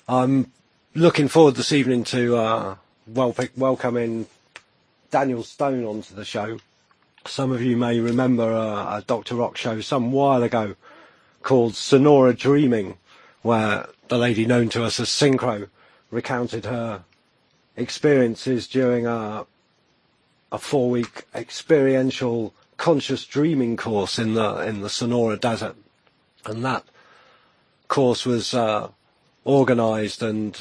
I'm looking forward this evening to welcoming Daniel Stone onto the show. Some of you may remember a Dr. Rock show some while ago called Sonora Dreaming, where the lady known to us as Synchro recounted her experiences during a 4-week experiential conscious dreaming course in the Sonora Desert. And that course was organised and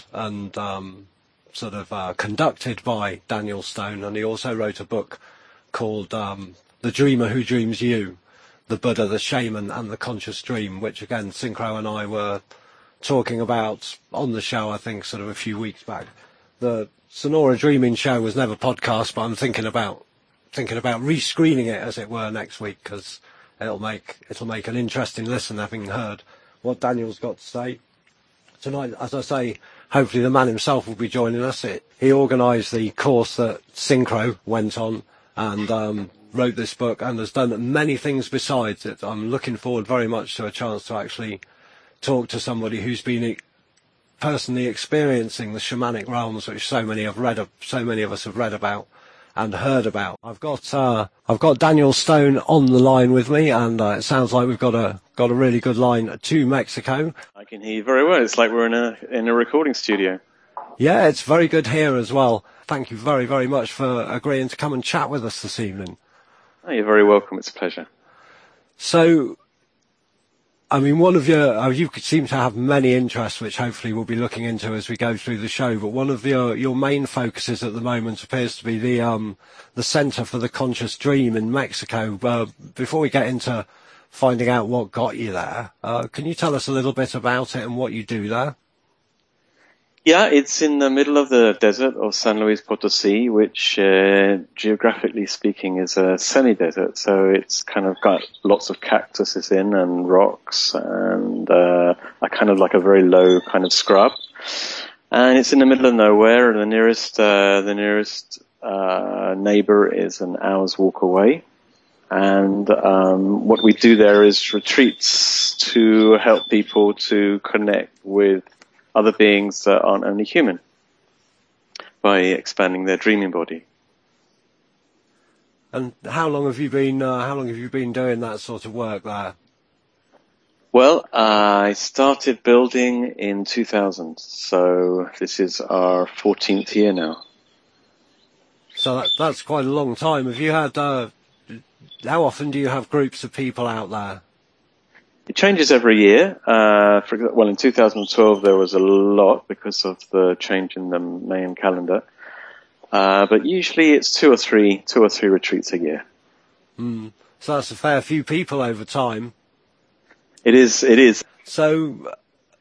conducted by Daniel Stone, and he also wrote a book called The Dreamer Who Dreams You, the Buddha, the Shaman and the Conscious Dream, which again Synchro and I were talking about on the show, I think sort of a few weeks back. The Sonora Dreaming show was never podcast, but I'm thinking about rescreening it, as it were, next week, because it'll make an interesting listen, having heard what Daniel's got to say. Tonight, as I say, hopefully the man himself will be joining us. He organised the course that Synchro went on and wrote this book and has done many things besides it. I'm looking forward very much to a chance to actually talk to somebody who's been personally experiencing the shamanic realms, which so many of us have read about and heard about. I've got Daniel Stone on the line with me, and it sounds like we've got a really good line to Mexico. I can hear you very well. It's like we're in a recording studio. Yeah, it's very good here as well. Thank you very, very much for agreeing to come and chat with us this evening. Oh, you're very welcome. It's a pleasure. So, I mean, you seem to have many interests, which hopefully we'll be looking into as we go through the show, but one of your main focuses at the moment appears to be the Center for the Conscious Dream in Mexico. Before we get into finding out what got you there, can you tell us a little bit about it and what you do there? Yeah, it's in the middle of the desert of San Luis Potosí, which geographically speaking is a semi-desert. So it's kind of got lots of cactuses and rocks and a kind of like a very low kind of scrub. And it's in the middle of nowhere, and the nearest neighbor is an hour's walk away. And what we do there is retreats to help people to connect with other beings that aren't only human by expanding their dreaming body. And how long have you been doing that sort of work there? Well, I started building in 2000, so this is our 14th year now. So that's quite a long time. Have you had how often do you have groups of people out there? It changes every year. In 2012 there was a lot because of the change in the Mayan calendar. But usually it's two or three retreats a year. So that's a fair few people over time. It is. So,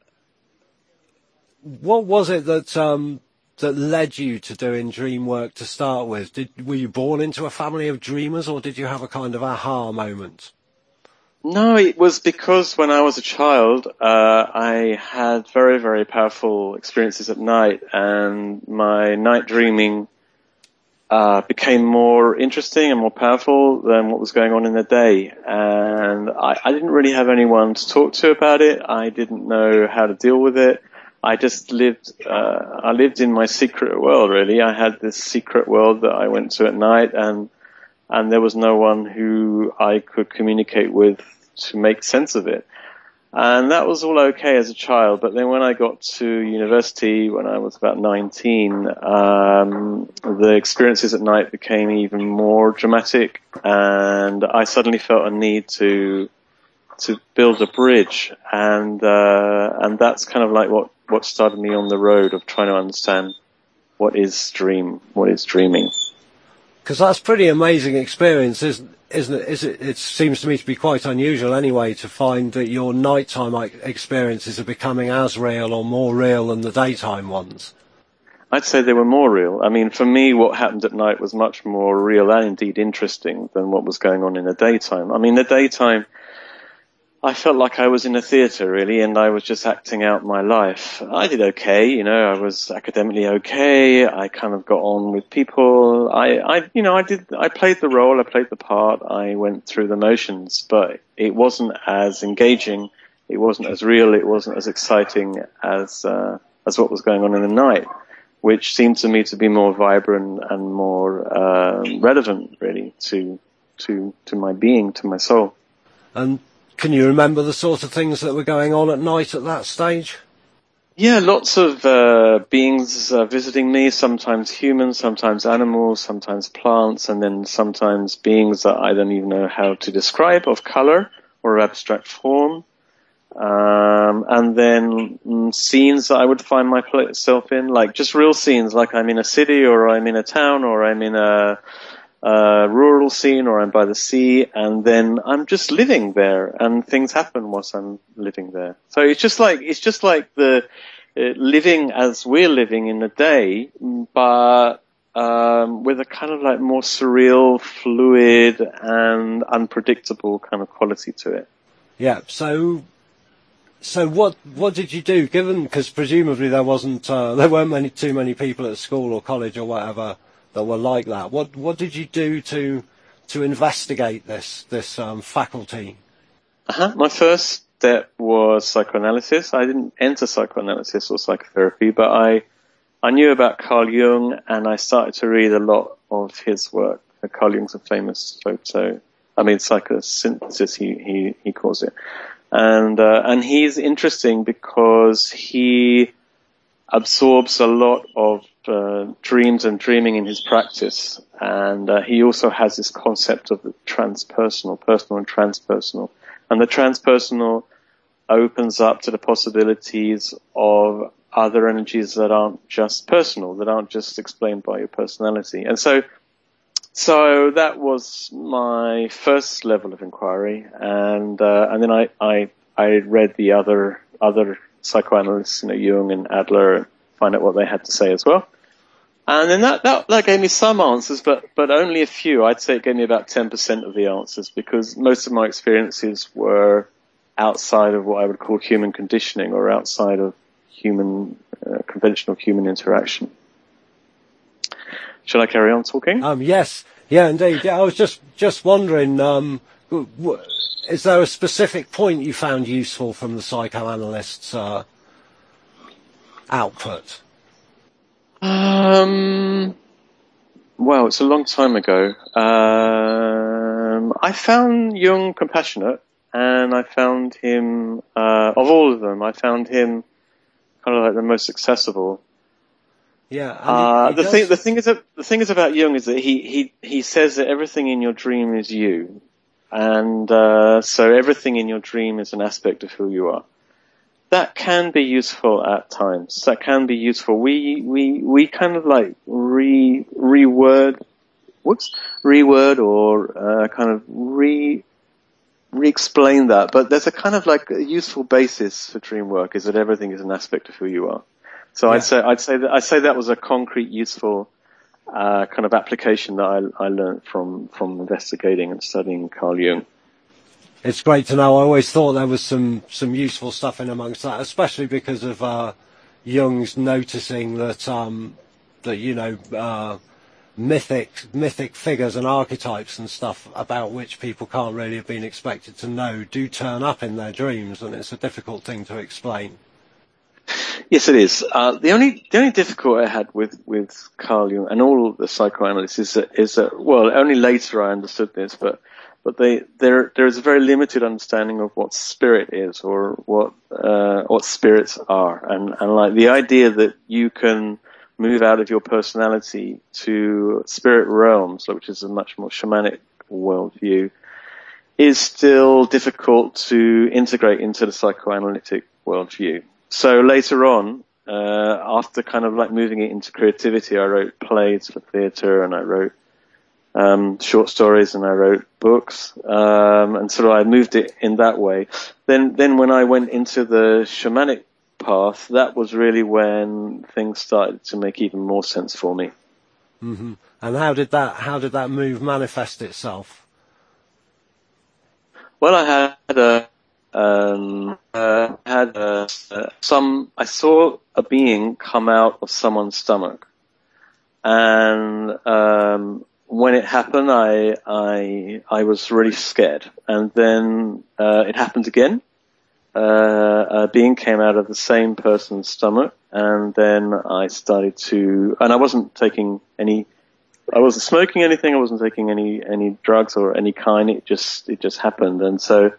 what was it that led you to doing dream work to start with? Were you born into a family of dreamers, or did you have a kind of aha moment? No, it was because when I was a child, I had very, very powerful experiences at night, and my night dreaming became more interesting and more powerful than what was going on in the day. And I didn't really have anyone to talk to about it. I didn't know how to deal with it. I just lived in my secret world, really. I had this secret world that I went to at night, and there was no one who I could communicate with to make sense of it. And that was all okay as a child, but then when I got to university, when I was about 19, the experiences at night became even more dramatic, and I suddenly felt a need to build a bridge, and that's kind of like what started me on the road of trying to understand what is dreaming. Because that's pretty amazing experience, isn't it? It seems to me to be quite unusual anyway to find that your nighttime experiences are becoming as real or more real than the daytime ones. I'd say they were more real. I mean, for me, what happened at night was much more real and indeed interesting than what was going on in the daytime. I mean, the daytime, I felt like I was in a theatre, really, and I was just acting out my life. I did okay, I was academically okay. I kind of got on with people. I played the role, I played the part. I went through the motions, but it wasn't as engaging. It wasn't as real. It wasn't as exciting as as what was going on in the night, which seemed to me to be more vibrant and more relevant, really, to my being, to my soul. And can you remember the sort of things that were going on at night at that stage? Yeah, lots of beings visiting me, sometimes humans, sometimes animals, sometimes plants, and then sometimes beings that I don't even know how to describe, of color or abstract form. And then scenes that I would find myself in, like just real scenes, like I'm in a city or I'm in a town or I'm in a rural scene or I'm by the sea, and then I'm just living there and things happen whilst I'm living there. So it's just like the living as we're living in the day, but with a kind of like more surreal, fluid and unpredictable kind of quality to it. Yeah. So what did you do? Given, because presumably there weren't too many people at school or college or whatever that were like that. What did you do to investigate this faculty? My first step was psychoanalysis. I didn't enter psychoanalysis or psychotherapy, but I knew about Carl Jung, and I started to read a lot of his work. Carl Jung's a famous psychosynthesis, he calls it. And he's interesting because he absorbs a lot of dreams and dreaming in his practice, and he also has this concept of the transpersonal, personal and transpersonal, and the transpersonal opens up to the possibilities of other energies that aren't just personal, that aren't just explained by your personality. And so that was my first level of inquiry, and then I read the other psychoanalysts, Jung and Adler, and find out what they had to say as well. And then that gave me some answers, but only a few. I'd say it gave me about 10% of the answers, because most of my experiences were outside of what I would call human conditioning, or outside of conventional human interaction. Shall I carry on talking? Yes. Yeah, indeed. Yeah, I was just wondering, is there a specific point you found useful from the psychoanalysts' output? Well, it's a long time ago. I found Jung compassionate, and I found him, of all of them, I found him kind of like the most accessible. Yeah. The thing is about Jung is that he says that everything in your dream is you, and so everything in your dream is an aspect of who you are. That can be useful at times. That can be useful. We kind of like reword or kind of re-explain that. But there's a kind of like a useful basis for dream work, is that everything is an aspect of who you are. So yeah. I'd say that was a concrete, useful kind of application that I learned from investigating and studying Carl Jung. It's great to know. I always thought there was some useful stuff in amongst that, especially because of Jung's noticing that mythic figures and archetypes and stuff about which people can't really have been expected to know do turn up in their dreams, and it's a difficult thing to explain. Yes, it is. The only difficulty I had with Carl Jung and all the psychoanalysts is that well, only later I understood this, but there is a very limited understanding of what spirit is, or what spirits are, and like the idea that you can move out of your personality to spirit realms, which is a much more shamanic worldview, is still difficult to integrate into the psychoanalytic worldview. So later on, after kind of like moving it into creativity, I wrote plays for theatre, and I wrote short stories, and I wrote books, and sort of I moved it in that way. Then when I went into the shamanic path, that was really when things started to make even more sense for me. Mm-hmm. And how did that move manifest itself? Well, I saw a being come out of someone's stomach, and when it happened, I was really scared, and then it happened again, a being came out of the same person's stomach, and then I started to, and I wasn't smoking anything, I wasn't taking any drugs or any kind, it just happened. And so,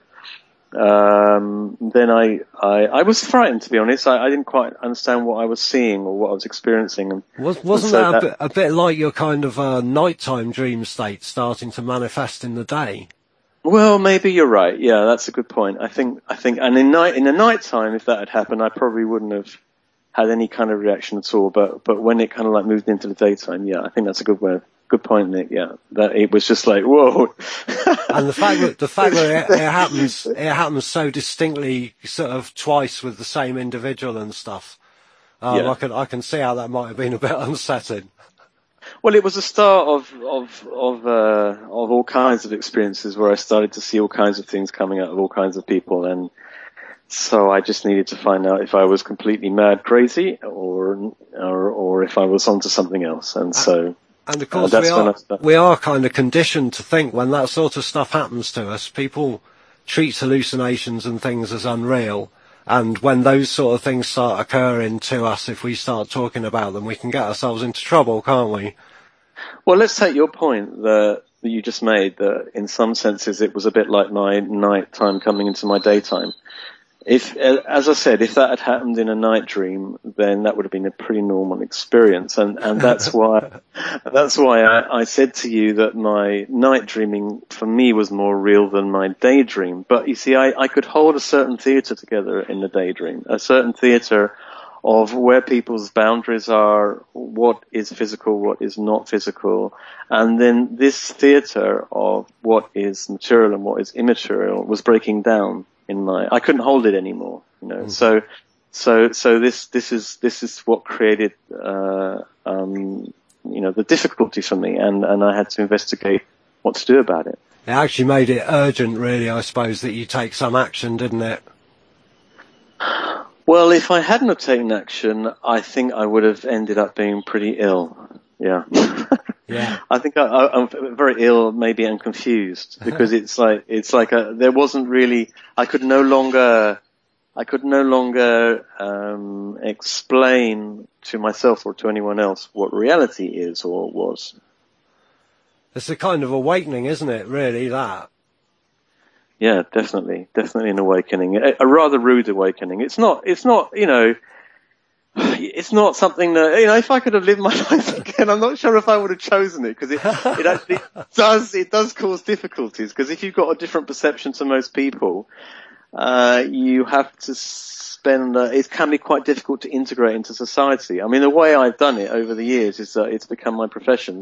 then I was frightened, to be honest. I didn't quite understand what I was seeing or what I was experiencing. And Wasn't that a bit like your kind of nighttime dream state starting to manifest in the day? Well, maybe you're right. Yeah, that's a good point. I think, and in the nighttime, if that had happened, I probably wouldn't have had any kind of reaction at all. But when it kind of like moved into the daytime, yeah, I think that's a good point, Nick. Yeah, that it was just like, whoa. And the fact that it happens so distinctly, sort of twice with the same individual and stuff. Yeah. I can see how that might have been a bit unsettling. Well, it was the start of all kinds of experiences where I started to see all kinds of things coming out of all kinds of people, and so I just needed to find out if I was completely mad, crazy, or if I was onto something else. And so, and of course, we are kind of conditioned to think when that sort of stuff happens to us, people treat hallucinations and things as unreal. And when those sort of things start occurring to us, if we start talking about them, we can get ourselves into trouble, can't we? Well, let's take your point that you just made, that in some senses it was a bit like my nighttime coming into my daytime. If, as I said, if that had happened in a night dream, then that would have been a pretty normal experience, and that's why I said to you that my night dreaming for me was more real than my daydream. But you see, I could hold a certain theater together in the daydream, a certain theater of where people's boundaries are, what is physical, what is not physical, and then this theater of what is material and what is immaterial was breaking down. I couldn't hold it anymore, you know. Mm. So this is what created, the difficulty for me, and I had to investigate what to do about it. It actually made it urgent, really, I suppose, that you take some action, didn't it? Well, if I hadn't have taken action, I think I would have ended up being pretty ill. Yeah. Yeah. I think I'm very ill, maybe, and confused, because it's like there wasn't really, I could no longer explain to myself or to anyone else what reality is or was. It's a kind of awakening, isn't it, really, that? Yeah, definitely an awakening, a rather rude awakening. It's not, it's not something that, if I could have lived my life again, I'm not sure if I would have chosen it, because it actually does cause difficulties, because if you've got a different perception to most people, you have to it can be quite difficult to integrate into society. I mean, the way I've done it over the years is that it's become my profession,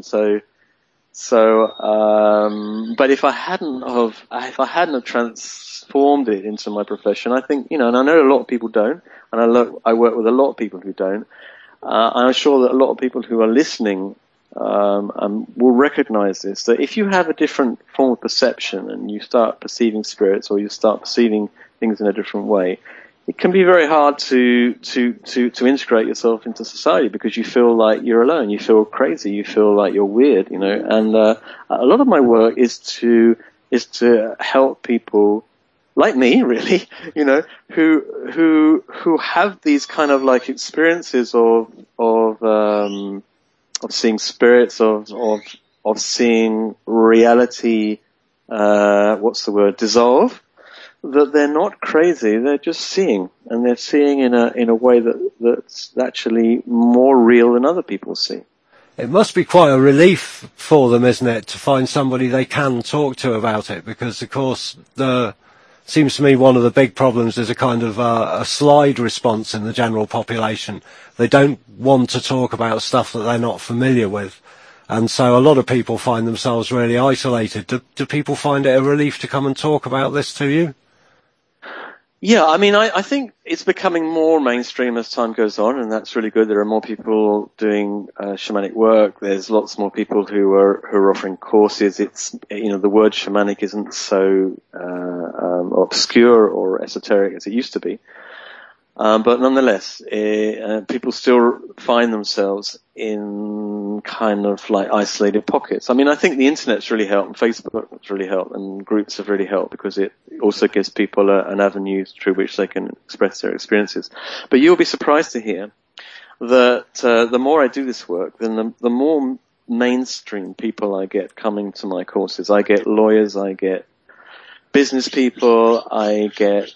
but if I hadn't have transformed it into my profession, I think, and I know a lot of people don't, and I work with a lot of people who don't, I'm sure that a lot of people who are listening, will recognize this, that if you have a different form of perception and you start perceiving spirits or you start perceiving things in a different way, it can be very hard to integrate yourself into society, because you feel like you're alone, you feel crazy, you feel like you're weird, and a lot of my work is to help people like me, really, who have these kind of like experiences of seeing spirits, of seeing reality, dissolve. That they're not crazy, they're just seeing, and they're seeing in a way that's actually more real than other people see. It must be quite a relief for them, isn't it, to find somebody they can talk to about it, because of course seems to me one of the big problems is a kind of a slide response in the general population. They don't want to talk about stuff that they're not familiar with. And so a lot of people find themselves really isolated. Do people find it a relief to come and talk about this to you? Yeah, I mean, I think it's becoming more mainstream as time goes on, and that's really good. There are more people doing shamanic work. There's lots more people who are offering courses. It's, the word shamanic isn't so obscure or esoteric as it used to be. But nonetheless, people still find themselves in kind of like isolated pockets. I mean, I think the internet's really helped, and Facebook has really helped, and groups have really helped because it also gives people an avenue through which they can express their experiences. But you'll be surprised to hear that the more I do this work, then the more mainstream people I get coming to my courses. I get lawyers, I get business people, I get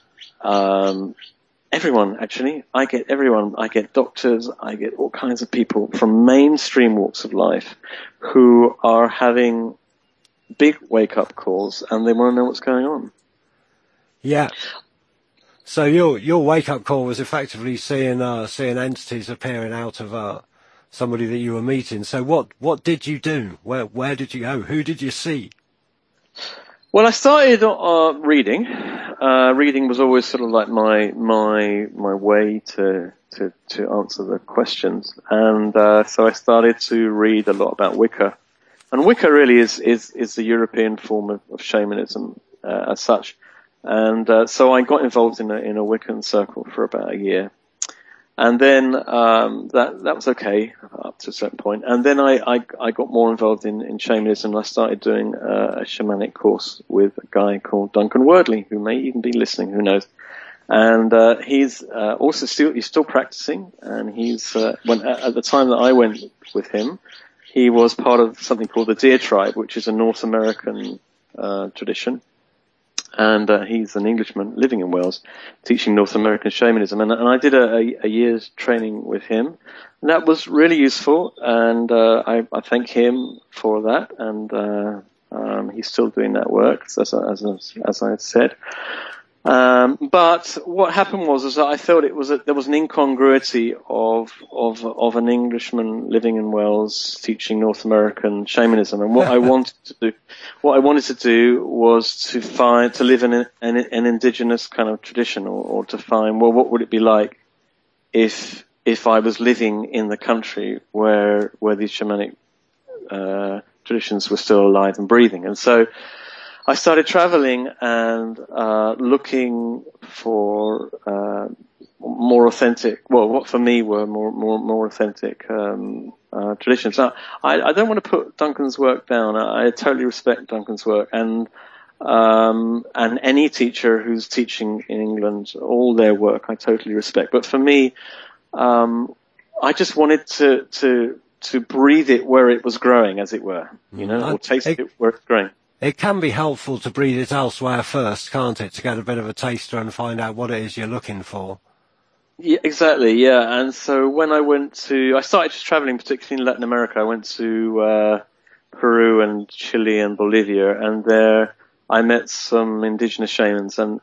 everyone, actually. I get everyone. I get doctors. I get all kinds of people from mainstream walks of life who are having big wake-up calls, and they want to know what's going on. Yeah. So your wake-up call was effectively seeing entities appearing out of somebody that you were meeting. So what did you do? Where did you go? Who did you see? Well, I started reading. Reading was always sort of like my way to answer the questions, and so I started to read a lot about Wicca, and Wicca really is the European form of shamanism as such, and so I got involved in a Wiccan circle for about a year. And then that was okay up to a certain point. And then I got more involved in shamanism, and I started doing a shamanic course with a guy called Duncan Wordley, who may even be listening, who knows. And he's also still practicing, and he's at the time that I went with him, he was part of something called the Deer Tribe, which is a North American tradition. And he's an Englishman living in Wales, teaching North American shamanism. And I did a year's training with him. And that was really useful, and I thank him for that. And he's still doing that work, as I had said. But what happened was that I felt there was an incongruity of an Englishman living in Wales teaching North American shamanism, and what I wanted to do was to live in an indigenous kind of tradition, or to find, well, what would it be like if I was living in the country where these shamanic traditions were still alive and breathing. And so I started traveling and looking for more authentic, well, what for me were more authentic traditions. Now, I don't want to put Duncan's work down. I totally respect Duncan's work, and any teacher who's teaching in England, all their work I totally respect. But for me, I just wanted to breathe it where it was growing, as it were, or taste it where it's growing. It can be helpful to breathe it elsewhere first, can't it, to get a bit of a taster and find out what it is you're looking for. Yeah, exactly, yeah. And so when I started just traveling, particularly in Latin America. I went to Peru and Chile and Bolivia, and there I met some indigenous shamans, and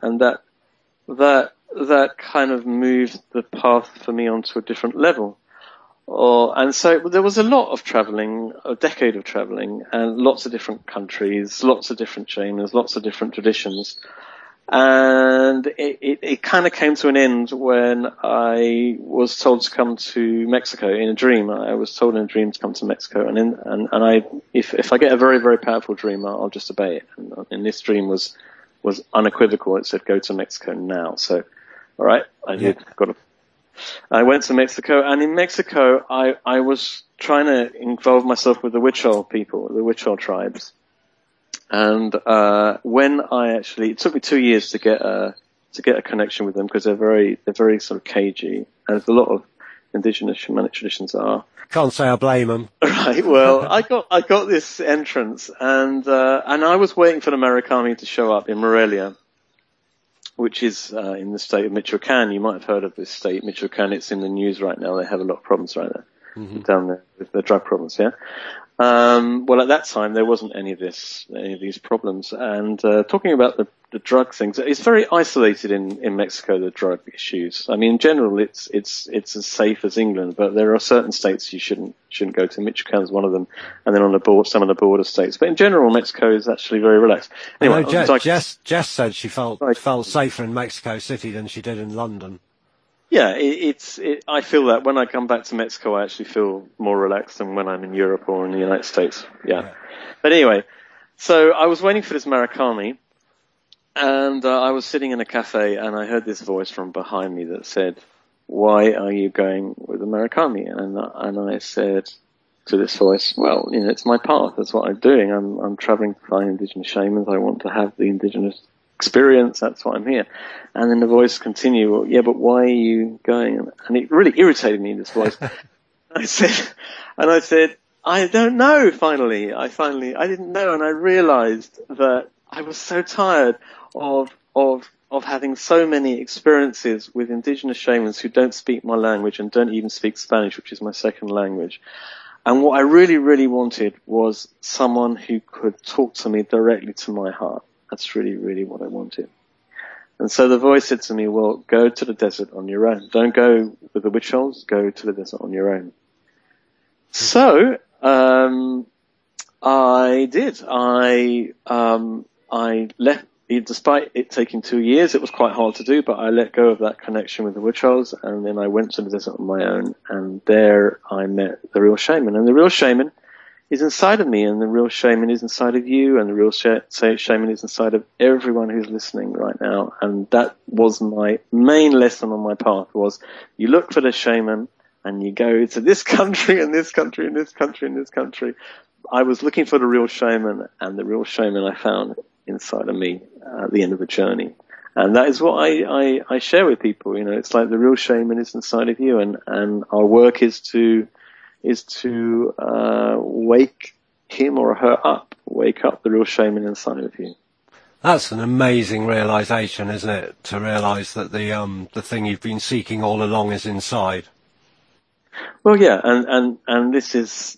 that kind of moved the path for me onto a different level. And so there was a lot of traveling, a decade of traveling, and lots of different countries, lots of different shamans, lots of different traditions. And it kind of came to an end when I was told to come to Mexico in a dream. I was told in a dream to come to Mexico, and if I get a very, very powerful dream, I'll just obey it. And this dream was unequivocal. It said, go to Mexico now. So, all right, I did. Yeah. I went to Mexico, and in Mexico, I was trying to involve myself with the Huichol people, the Huichol tribes. And it took me 2 years to get a connection with them, because they're very sort of cagey, as a lot of indigenous shamanic traditions are. Can't say I blame them. Right. Well, I got this entrance, and I was waiting for the Maricami to show up in Morelia, which is in the state of Michoacan. You might have heard of this state, Michoacan. It's in the news right now. They have a lot of problems right there, down there with the drug problems. Yeah. Well, at that time there wasn't any of these problems. And talking about the drug things, it's very isolated in Mexico. The drug issues. I mean, in general, it's as safe as England, but there are certain states you shouldn't go to. Michoacan is one of them, and then on the board, some of the border states. But in general, Mexico is actually very relaxed. Anyway, Jess said she felt safer in Mexico City than she did in London. Yeah, I feel that when I come back to Mexico, I actually feel more relaxed than when I'm in Europe or in the United States. Yeah. But anyway, so I was waiting for this Maricami, and I was sitting in a cafe, and I heard this voice from behind me that said, "Why are you going with the Maricami?" And I said, to this voice, well, it's my path. That's what I'm doing. I'm traveling to find indigenous shamans. I want to have the indigenous experience. That's why I'm here. And then the voice continued, well, yeah, but why are you going? And it really irritated me, this voice. I said, I don't know, finally. I didn't know, and I realized that I was so tired of having so many experiences with indigenous shamans who don't speak my language and don't even speak Spanish, which is my second language. And what I really, really wanted was someone who could talk to me directly to my heart. That's really, really what I wanted. And so the voice said to me, well, go to the desert on your own. Don't go with the witch holes, go to the desert on your own. So, I did. I left, despite it taking 2 years, it was quite hard to do, but I let go of that connection with the witch holes, and then I went to the desert on my own, and there I met the real shaman. And the real shaman is inside of me, and the real shaman is inside of you, and the real shaman is inside of everyone who's listening right now. And that was my main lesson on my path, was you look for the shaman, and you go to this country, and this country, and this country, and this country. I was looking for the real shaman, and the real shaman I found inside of me at the end of the journey. And that is what I share with people. It's like the real shaman is inside of you, and our work is to wake him or her up, wake up the real shaman inside of you. That's an amazing realization, isn't it? To realize that the thing you've been seeking all along is inside. Well, yeah, and this is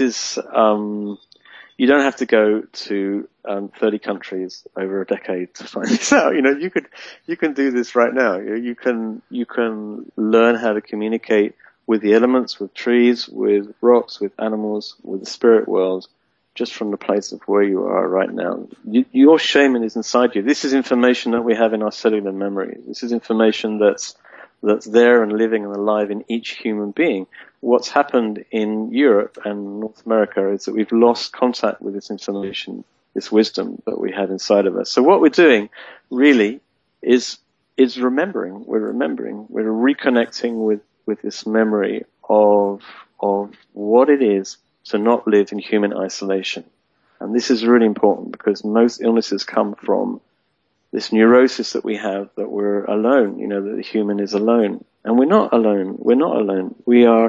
you don't have to go to 30 countries over a decade to find this out. You can do this right now. You can learn how to communicate with the elements, with trees, with rocks, with animals, with the spirit world, just from the place of where you are right now. Your shaman is inside you. This is information that we have in our cellular memory. This is information that's there and living and alive in each human being. What's happened in Europe and North America is that we've lost contact with this information, this wisdom that we have inside of us. So what we're doing really is remembering. We're reconnecting with this memory of what it is to not live in human isolation. And this is really important because most illnesses come from this neurosis that we have, that we're alone, that the human is alone. And we're not alone. We're not alone. We are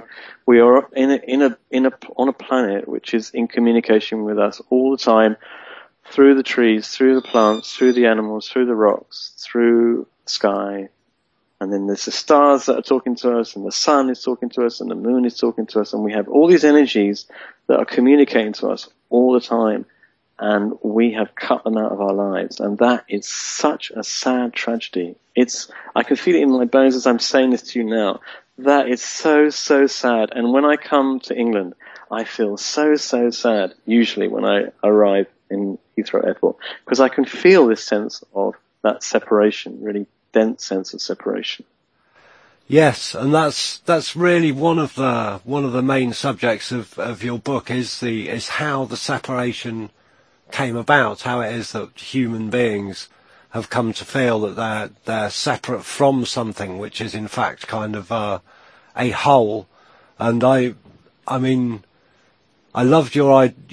on a planet which is in communication with us all the time, through the trees, through the plants, through the animals, through the rocks, through the sky. And then there's the stars that are talking to us, and the sun is talking to us, and the moon is talking to us, and we have all these energies that are communicating to us all the time. And we have cut them out of our lives. And that is such a sad tragedy. I can feel it in my bones as I'm saying this to you now. That is so, so sad. And when I come to England, I feel so, so sad, usually when I arrive in Heathrow Airport, because I can feel this sense of that separation, really dense sense of separation. Yes, and that's really one of the main subjects of your book is how the separation came about, how it is that human beings have come to feel that they're separate from something which is in fact kind of a whole. And I mean, I loved your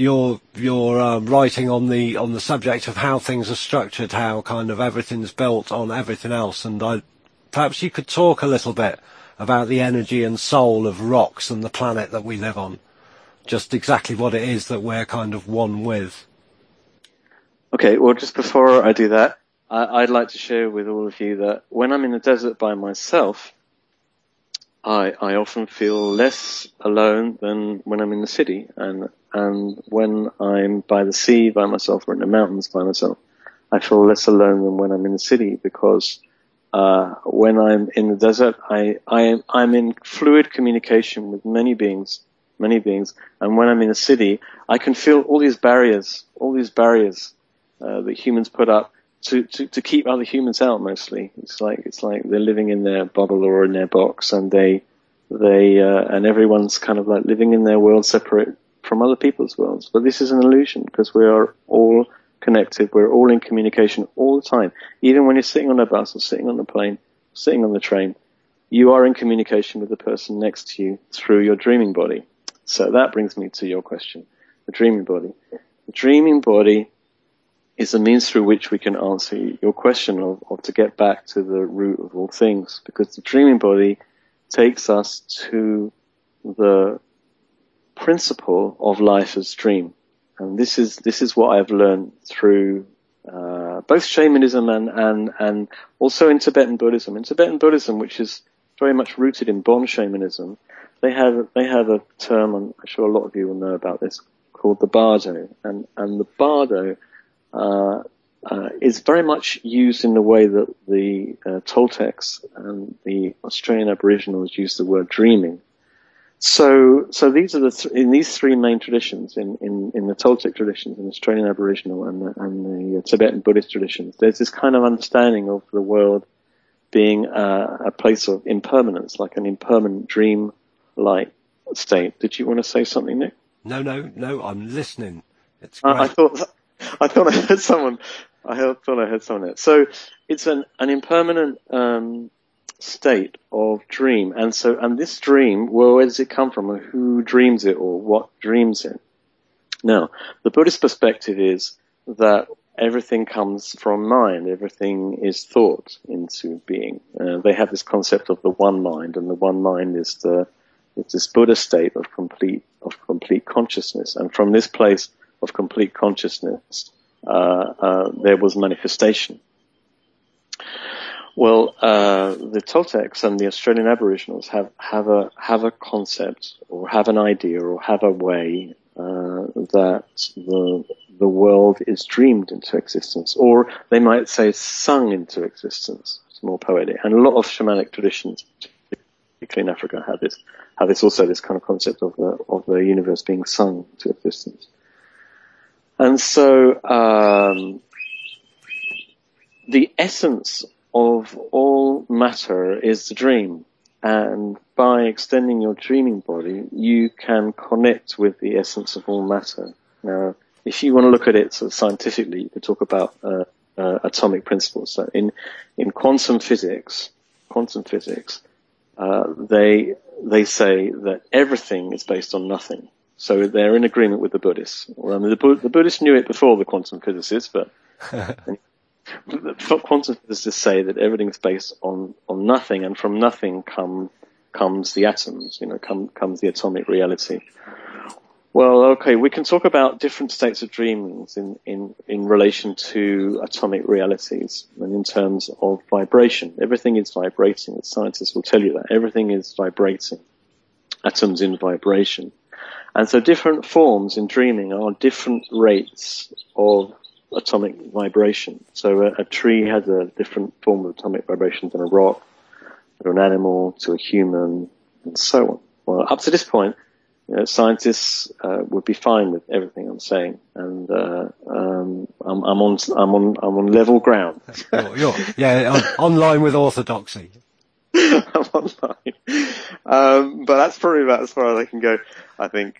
writing on the subject of how things are structured, how kind of everything's built on everything else. And perhaps you could talk a little bit about the energy and soul of rocks and the planet that we live on, just exactly what it is that we're kind of one with. Okay, well, just before I do that, I'd like to share with all of you that when I'm in the desert by myself, I often feel less alone than when I'm in the city, and when I'm by the sea by myself or in the mountains by myself, I feel less alone than when I'm in the city, because when I'm in the desert, I'm in fluid communication with many beings, and when I'm in the city, I can feel all these barriers that humans put up to keep other humans out. Mostly, it's like they're living in their bubble or in their box, and and everyone's kind of like living in their world separate from other people's worlds. But this is an illusion, because we are all connected. We're all in communication all the time. Even when you're sitting on a bus or sitting on a plane, sitting on the train, you are in communication with the person next to you through your dreaming body. So that brings me to your question, the dreaming body. The dreaming body is a means through which we can answer your question of to get back to the root of all things, because the dreaming body takes us to the principle of life as dream. And this is what I've learned through both shamanism and also in Tibetan Buddhism. In Tibetan Buddhism, which is very much rooted in Bon shamanism, they have a term, I'm sure a lot of you will know about this, called the bardo. And the bardo is very much used in the way that the Toltecs and the Australian Aboriginals use the word dreaming. So these are in these three main traditions, in the Toltec traditions, in the Australian Aboriginal and the Tibetan Buddhist traditions, there's this kind of understanding of the world being a place of impermanence, like an impermanent dream-like state. Did you want to say something, Nick? No, I'm listening. It's great. I thought I heard someone. I thought I heard someone there. So it's an impermanent state of dream, and this dream, well, where does it come from, and who dreams it, or what dreams it? Now, the Buddhist perspective is that everything comes from mind, everything is thought into being. They have this concept of the one mind, and the one mind is this Buddha state of complete consciousness, and from this place of complete consciousness, there was manifestation. Well, the Toltecs and the Australian Aboriginals have a concept, or have an idea, or have a way that the world is dreamed into existence, or they might say sung into existence. It's more poetic, and a lot of shamanic traditions, particularly in Africa, have this kind of concept of the universe being sung to existence. And so the essence of all matter is the dream, and by extending your dreaming body, you can connect with the essence of all matter. Now, if you want to look at it sort of scientifically, you could talk about atomic principles. So in quantum physics, they say that everything is based on nothing. So they're in agreement with the Buddhists. Well, I mean, the Buddhists knew it before the quantum physicists, but quantum physicists say that everything's based on nothing, and from nothing comes the atoms, comes the atomic reality. Well, okay, we can talk about different states of dreamings in relation to atomic realities and in terms of vibration. Everything is vibrating. Scientists will tell you that. Everything is vibrating. Atoms in vibration. And so different forms in dreaming are different rates of atomic vibration. So a tree has a different form of atomic vibration than a rock, to an animal, to a human, and so on. Well, up to this point, scientists would be fine with everything I'm saying, and I'm on level ground. You're online with orthodoxy. I'm online, but that's probably about as far as I can go. I think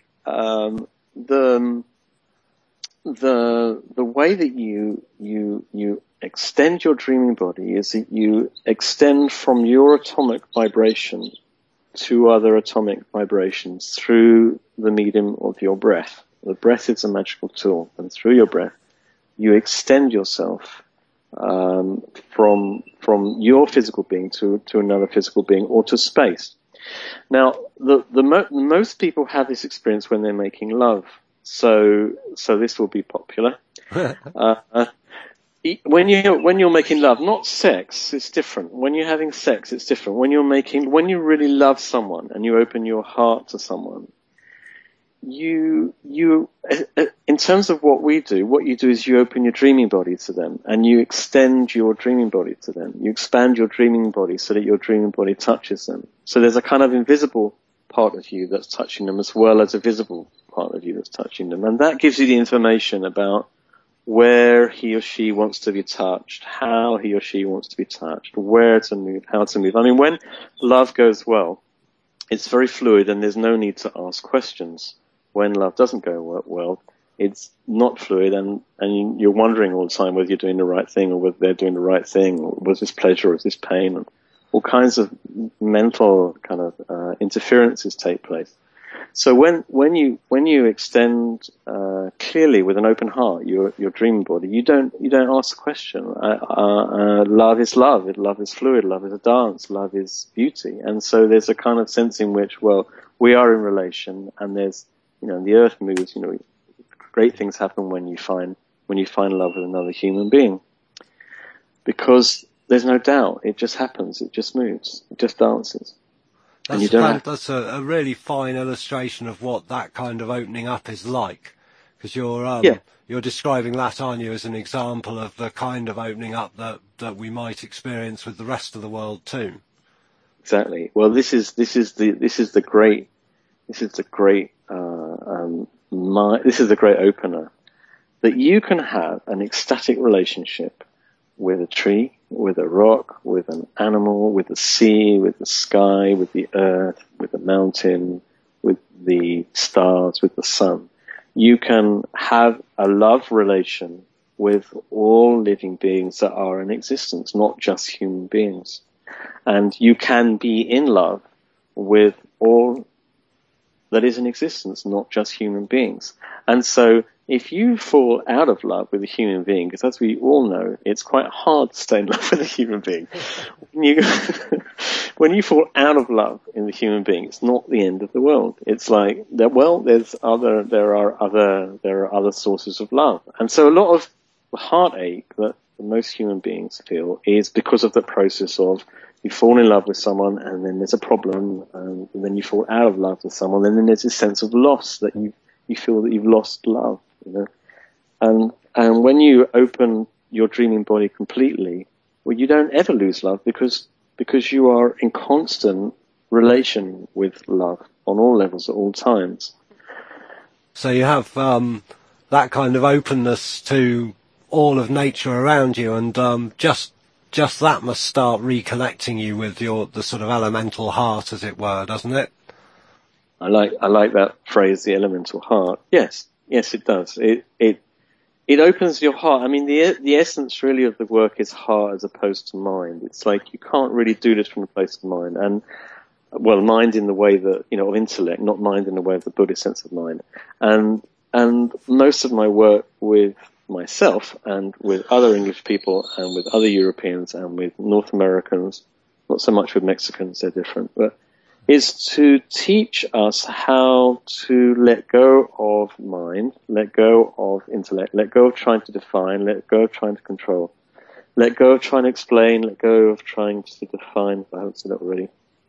the way that you extend your dreaming body is that you extend from your atomic vibration to other atomic vibrations through the medium of your breath. The breath is a magical tool, and through your breath, you extend yourself from your physical being to another physical being, or to space. Now, most people have this experience when they're making love, so this will be popular. When you're making love, not sex, it's different. When you're having sex, it's different. When you really love someone and you open your heart to someone, you in terms of what you do is you open your dreaming body to them, and you extend your dreaming body to them. You expand your dreaming body so that your dreaming body touches them. So there's a kind of invisible part of you that's touching them, as well as a visible part of you that's touching them. And that gives you the information about where he or she wants to be touched, how he or she wants to be touched, where to move, how to move. I mean, when love goes well, it's very fluid and there's no need to ask questions. When love doesn't go well, it's not fluid and you're wondering all the time whether you're doing the right thing or whether they're doing the right thing, or was this pleasure or is this pain, and all kinds of mental kind of interferences take place. So when you extend clearly with an open heart your dream body, you don't ask the question. Love is love. Love is fluid. Love is a dance. Love is beauty. And so there's a kind of sense in which, well, we are in relation, and there's, the earth moves. Great things happen when you find love with another human being, because there's no doubt. It just happens. It just moves. It just dances. That's a really fine illustration of what that kind of opening up is like, because you're describing that, aren't you, as an example of the kind of opening up that we might experience with the rest of the world too. Exactly. Well, this is the great opener, that you can have an ecstatic relationship with a tree, with a rock, with an animal, with the sea, with the sky, with the earth, with the mountain, with the stars, with the sun. You can have a love relation with all living beings that are in existence, not just human beings. And you can be in love with all that is in existence, not just human beings. And so if you fall out of love with a human being, because as we all know, it's quite hard to stay in love with a human being. When you fall out of love in the human being, it's not the end of the world. It's like, well, there are other sources of love. And so a lot of the heartache that most human beings feel is because of the process of, you fall in love with someone, and then there's a problem, and then you fall out of love with someone, and then there's this sense of loss, that you feel that you've lost love, And when you open your dreaming body completely, well, you don't ever lose love, because you are in constant relation with love on all levels at all times. So you have that kind of openness to all of nature around you, and just that must start reconnecting you with the sort of elemental heart, as it were, doesn't it? I like that phrase, the elemental heart. Yes, it does. It opens your heart. I mean, the essence really of the work is heart as opposed to mind. It's like you can't really do this from a place of mind, and well, mind in the way that of intellect, not mind in the way of the Buddhist sense of mind. And most of my work with myself and with other English people and with other Europeans and with North Americans, not so much with Mexicans, they're different, but is to teach us how to let go of mind, let go of intellect, let go of trying to define, let go of trying to control, let go of trying to explain, let go of trying to define, I haven't said that already,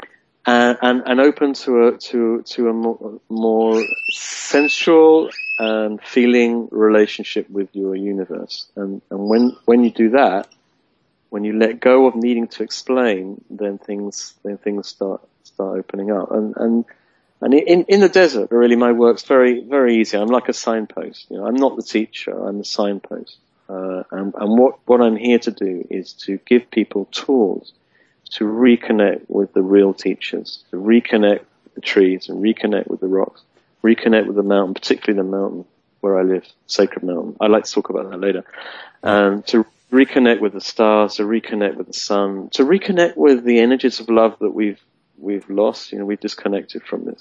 and open to a more sensual and feeling relationship with your universe. And when you do that, when you let go of needing to explain, then things start opening up. And in the desert, really, my work's very, very easy. I'm like a signpost. I'm not the teacher. I'm the signpost. And what I'm here to do is to give people tools to reconnect with the real teachers, to reconnect with the trees and reconnect with the rocks, reconnect with the mountain, particularly the mountain where I live, Sacred Mountain. I'd like to talk about that later. And to reconnect with the stars, to reconnect with the sun, to reconnect with the energies of love that we've lost. We've disconnected from this,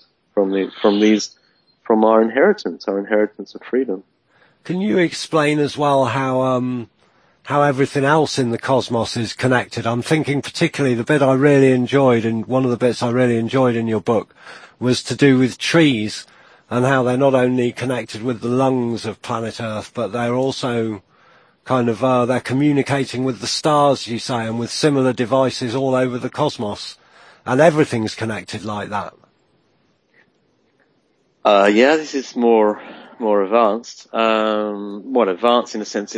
from our inheritance of freedom. Can you explain as well how everything else in the cosmos is connected? I'm thinking particularly the bit I really enjoyed, and one of the bits I really enjoyed in your book was to do with trees, and how they're not only connected with the lungs of planet Earth, but they're also kind of, they're communicating with the stars, you say, and with similar devices all over the cosmos. And everything's connected like that. This is more advanced. Advanced in a sense,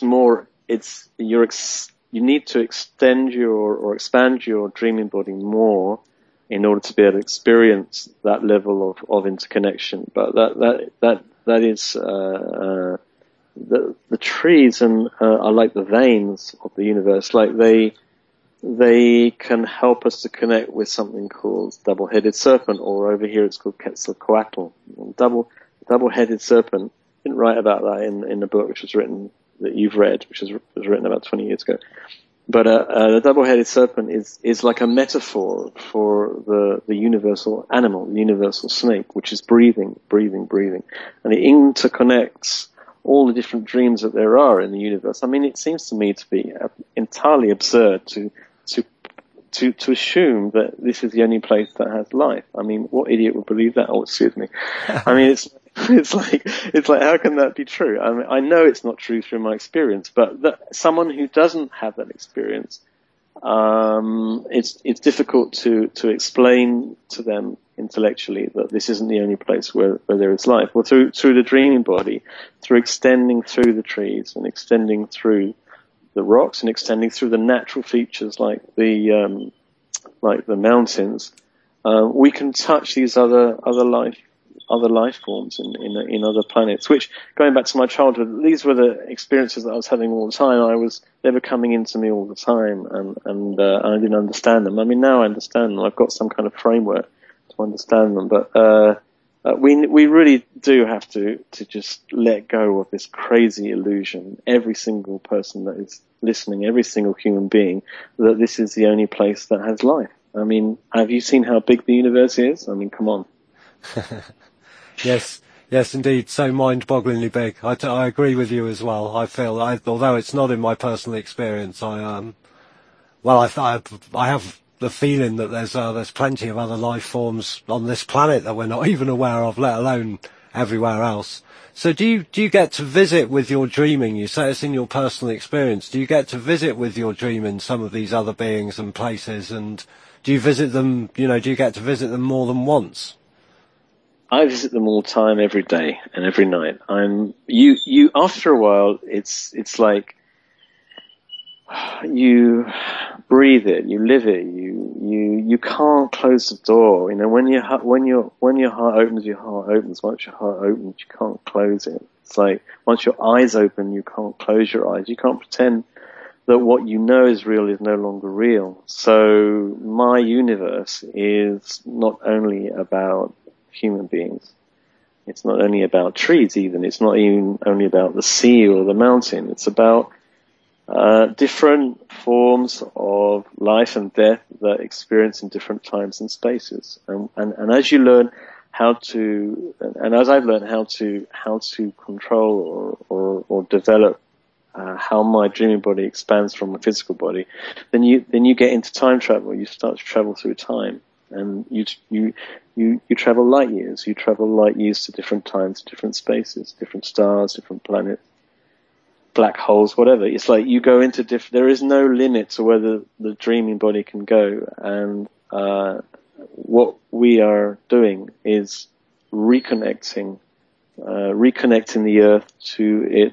you need to extend or expand your dreaming body more in order to be able to experience that level of interconnection. But that is the trees are like the veins of the universe. Like they can help us to connect with something called double-headed serpent, or over here it's called Quetzalcoatl. Double-headed serpent. Didn't write about that in the book, which was written, that you've read, which was written about 20 years ago. But the double-headed serpent is like a metaphor for the universal animal, the universal snake, which is breathing, breathing, breathing. And it interconnects all the different dreams that there are in the universe. I mean, it seems to me to be entirely absurd to assume that this is the only place that has life. I mean, what idiot would believe that? Oh, excuse me. I mean, it's like, how can that be true? I mean, I know it's not true through my experience, but someone who doesn't have that experience, it's difficult to explain to them intellectually that this isn't the only place where there is life. Well, through the dreaming body, through extending through the trees and extending through the rocks and extending through the natural features like the mountains, we can touch these other life forms in other planets. Which, going back to my childhood, these were the experiences that I was having all the time. They were coming into me all the time, and I didn't understand them. I mean, now I understand them. I've got some kind of framework to understand them, but we really do have to just let go of this crazy illusion, every single person that is listening, every single human being, that this is the only place that has life. I mean, have you seen how big the universe is? I mean, come on. Yes, indeed, so mind-bogglingly big. I agree with you as well. I feel, although it's not in my personal experience, I have the feeling that there's plenty of other life forms on this planet that we're not even aware of, let alone everywhere else. So do you get to visit with your dreaming? You say it's in your personal experience. Do you get to visit with your dreaming some of these other beings and places? And do you visit them, do you get to visit them more than once? I visit them all the time, every day and every night. You after a while, it's like you breathe it, you live it, you can't close the door. When your heart opens, your heart opens. Once your heart opens, you can't close it. It's like once your eyes open, you can't close your eyes. You can't pretend that what you know is real is no longer real. So my universe is not only about human beings. It's not only about trees even. It's not even only about the sea or the mountain. It's about different forms of life and death that experience in different times and spaces. And as you learn how to, and as I've learned how to control or develop how my dreaming body expands from my physical body, then you get into time travel. You start to travel through time, and you travel light years. You travel light years to different times, different spaces, different stars, different planets, black holes, whatever. It's like you go into there is no limit to where the dreaming body can go. And what we are doing is reconnecting the earth to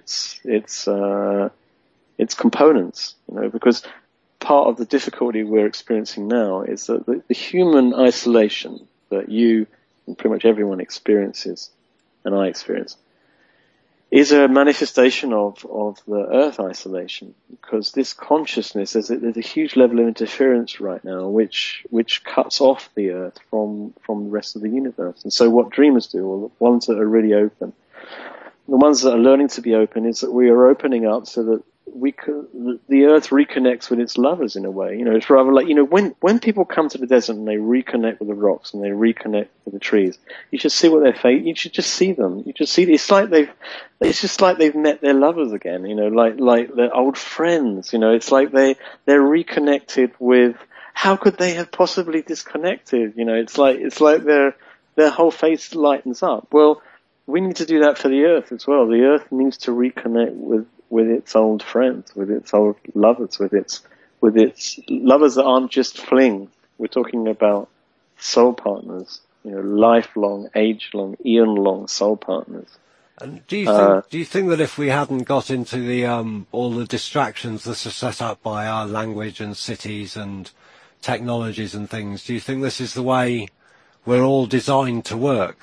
its components, because part of the difficulty we're experiencing now is that the human isolation that you and pretty much everyone experiences, and I experience, is a manifestation of the earth isolation, because this consciousness, there's a huge level of interference right now which cuts off the earth from the rest of the universe. And so what dreamers do, or the ones that are really open, the ones that are learning to be open, is that we are opening up so that the earth reconnects with its lovers in a way. It's rather like, when people come to the desert and they reconnect with the rocks and they reconnect with the trees, you should see what their fate, you should just see them. You just see, it's just like they've met their lovers again, like their old friends, it's like they're reconnected with, how could they have possibly disconnected? It's like their whole face lightens up. Well, we need to do that for the earth as well. The earth needs to reconnect with its old friends, with its old lovers, with its lovers that aren't just fling. We're talking about soul partners, lifelong, age-long, eon-long soul partners. And do you think that if we hadn't got into the all the distractions that are set up by our language and cities and technologies and things, do you think this is the way we're all designed to work?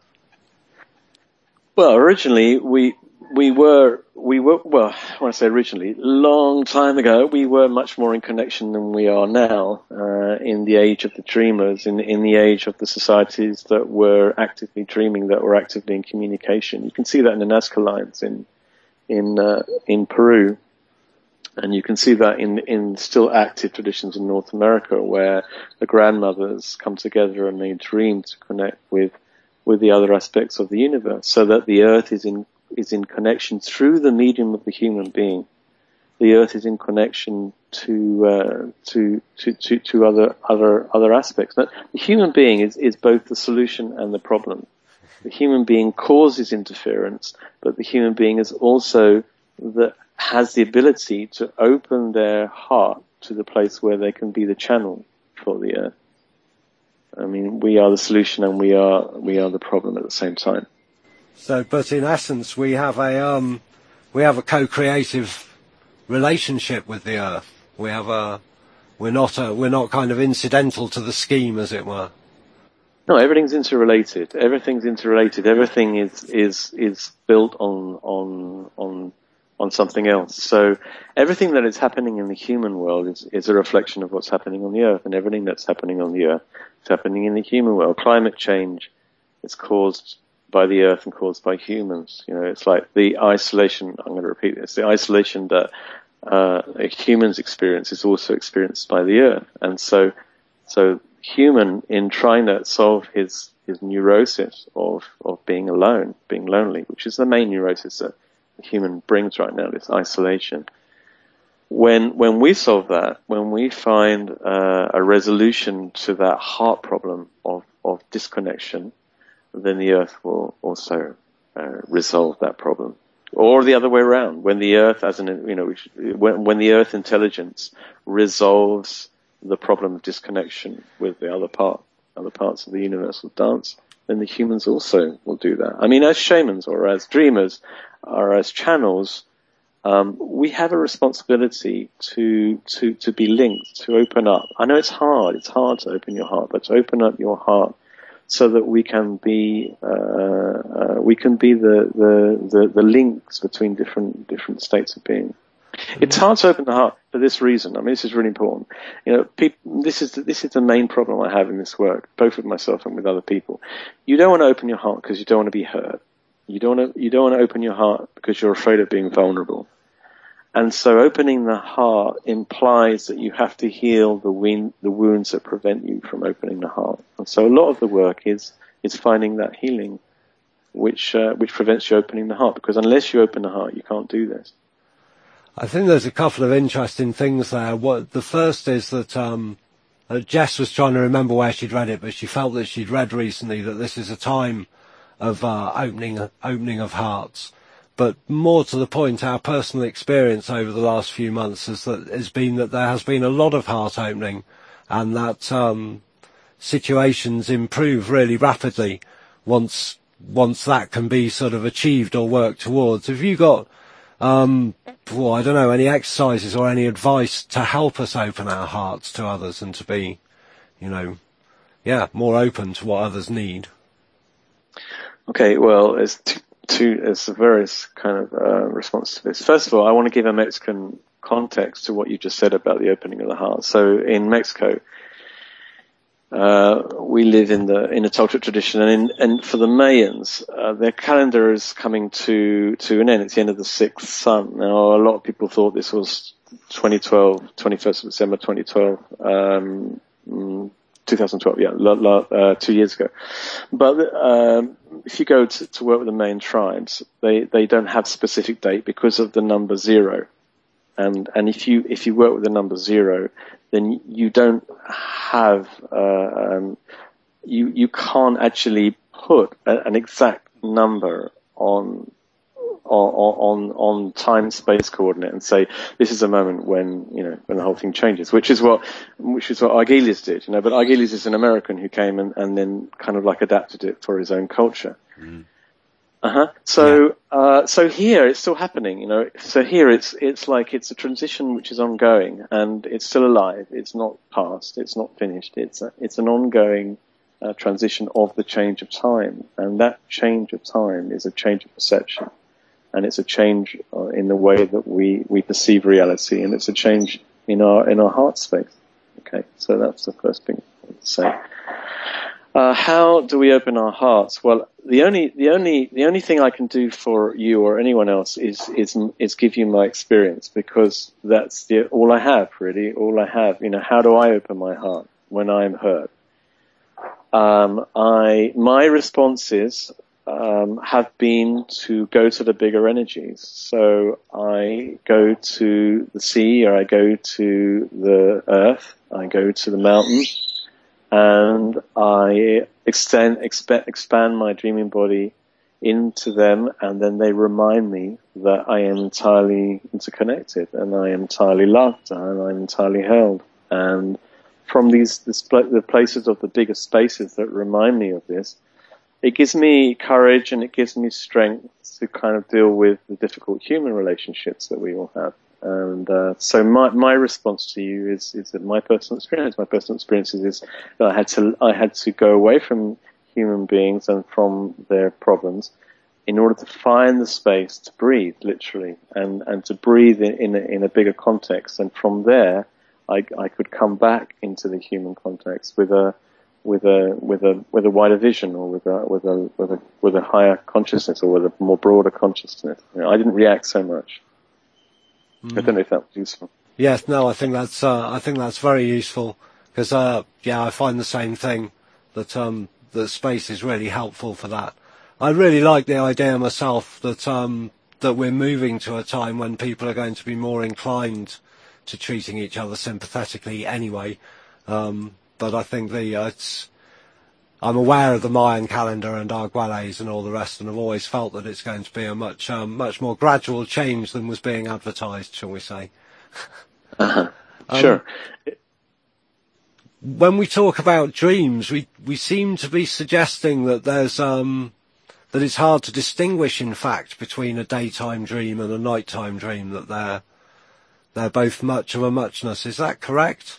Well, originally we were, well, when I say originally, long time ago, we were much more in connection than we are now, in the age of the dreamers, in the age of the societies that were actively dreaming, that were actively in communication. You can see that in the Nazca lines in Peru. And you can see that in still active traditions in North America, where the grandmothers come together and they dream to connect with the other aspects of the universe, so that the earth is in connection through the medium of the human being. The earth is in connection to other aspects. Now, the human being is both the solution and the problem. The human being causes interference, but the human being is also has the ability to open their heart to the place where they can be the channel for the earth. I mean, we are the solution and we are the problem at the same time. So, but in essence, we have a co-creative relationship with the earth. We're not kind of incidental to the scheme, as it were. No, everything's interrelated. Everything's interrelated. Everything is built on something else. So everything that is happening in the human world is a reflection of what's happening on the earth, and everything that's happening on the earth is happening in the human world. Climate change is caused by the earth and caused by humans. You know, it's like the isolation, I'm going to repeat this, the isolation that humans experience is also experienced by the earth. And so human, in trying to solve his neurosis of being alone, being lonely, which is the main neurosis that the human brings right now, this isolation. When we solve that, when we find a resolution to that heart problem of disconnection, then the earth will also resolve that problem. Or the other way around, when the earth, when the earth intelligence resolves the problem of disconnection with the other parts of the universal dance, then the humans also will do that. I mean, as shamans or as dreamers or as channels, we have a responsibility to be linked, to open up. I know it's hard to open your heart, but to open up your heart so that we can be the links between different states of being. It's hard to open the heart for this reason. I mean, this is really important. You know, this is the main problem I have in this work, both with myself and with other people. You don't want to open your heart because you don't want to be hurt. You don't want to open your heart because you're afraid of being vulnerable. And so opening the heart implies that you have to heal the wounds that prevent you from opening the heart. And so a lot of the work is finding that healing, which prevents you opening the heart, because unless you open the heart, you can't do this. I think there's a couple of interesting things there. The first is that Jess was trying to remember where she'd read it, but she felt that she'd read recently that this is a time of opening of hearts. But more to the point, our personal experience over the last few months has been that there has been a lot of heart opening, and that situations improve really rapidly once that can be sort of achieved or worked towards. Have you got I don't know, any exercises or any advice to help us open our hearts to others and to be, more open to what others need? Okay, well, there's various kind of responses to this. First of all, I want to give a Mexican context to what you just said about the opening of the heart. So in Mexico, we live in the Toltec tradition, and for the Mayans, their calendar is coming to an end. It's the end of the sixth sun. Now, a lot of people thought this was 2012, 21st of December 2012, 2012, 2 years ago. But if you go to work with the Mayan tribes, they don't have specific date because of the number 0. And if you work with the number 0, then you don't have you can't actually put an exact number on time space coordinate and say this is a moment when the whole thing changes, which is what Argelis did, but Argelis is an American who came and then kind of like adapted it for his own culture. Mm. So here it's still happening, So here it's like it's a transition which is ongoing and it's still alive. It's not past. It's not finished. It's an ongoing transition of the change of time, and that change of time is a change of perception, and it's a change in the way that we perceive reality, and it's a change in our heart space. Okay, so that's the first thing to say. How do we open our hearts? Well, the only thing I can do for you or anyone else is give you my experience, because that's all I have, really. All I have. How do I open my heart when I'm hurt? My responses have been to go to the bigger energies. So I go to the sea, or I go to the earth, I go to the mountains, and I expand my dreaming body into them, and then they remind me that I am entirely interconnected, and I am entirely loved, and I'm entirely held. And from the places of the bigger spaces that remind me of this, it gives me courage and it gives me strength to kind of deal with the difficult human relationships that we all have. And so my response to you is that my personal experience is that I had to go away from human beings and from their problems in order to find the space to breathe, literally, and to breathe in a bigger context. And from there, I could come back into the human context with a wider vision, or with a higher consciousness, or with a more broader consciousness. I didn't react so much. I don't know if that was useful. Yes, no, I think that's very useful, because I find the same thing, that the space is really helpful for that. I really like the idea myself that we're moving to a time when people are going to be more inclined to treating each other sympathetically anyway. But I think I'm aware of the Mayan calendar and Arguelles and all the rest, and I've always felt that it's going to be a much more gradual change than was being advertised, shall we say. Sure. When we talk about dreams, we seem to be suggesting that there's that it's hard to distinguish, in fact, between a daytime dream and a nighttime dream, that they're both much of a muchness. Is that correct?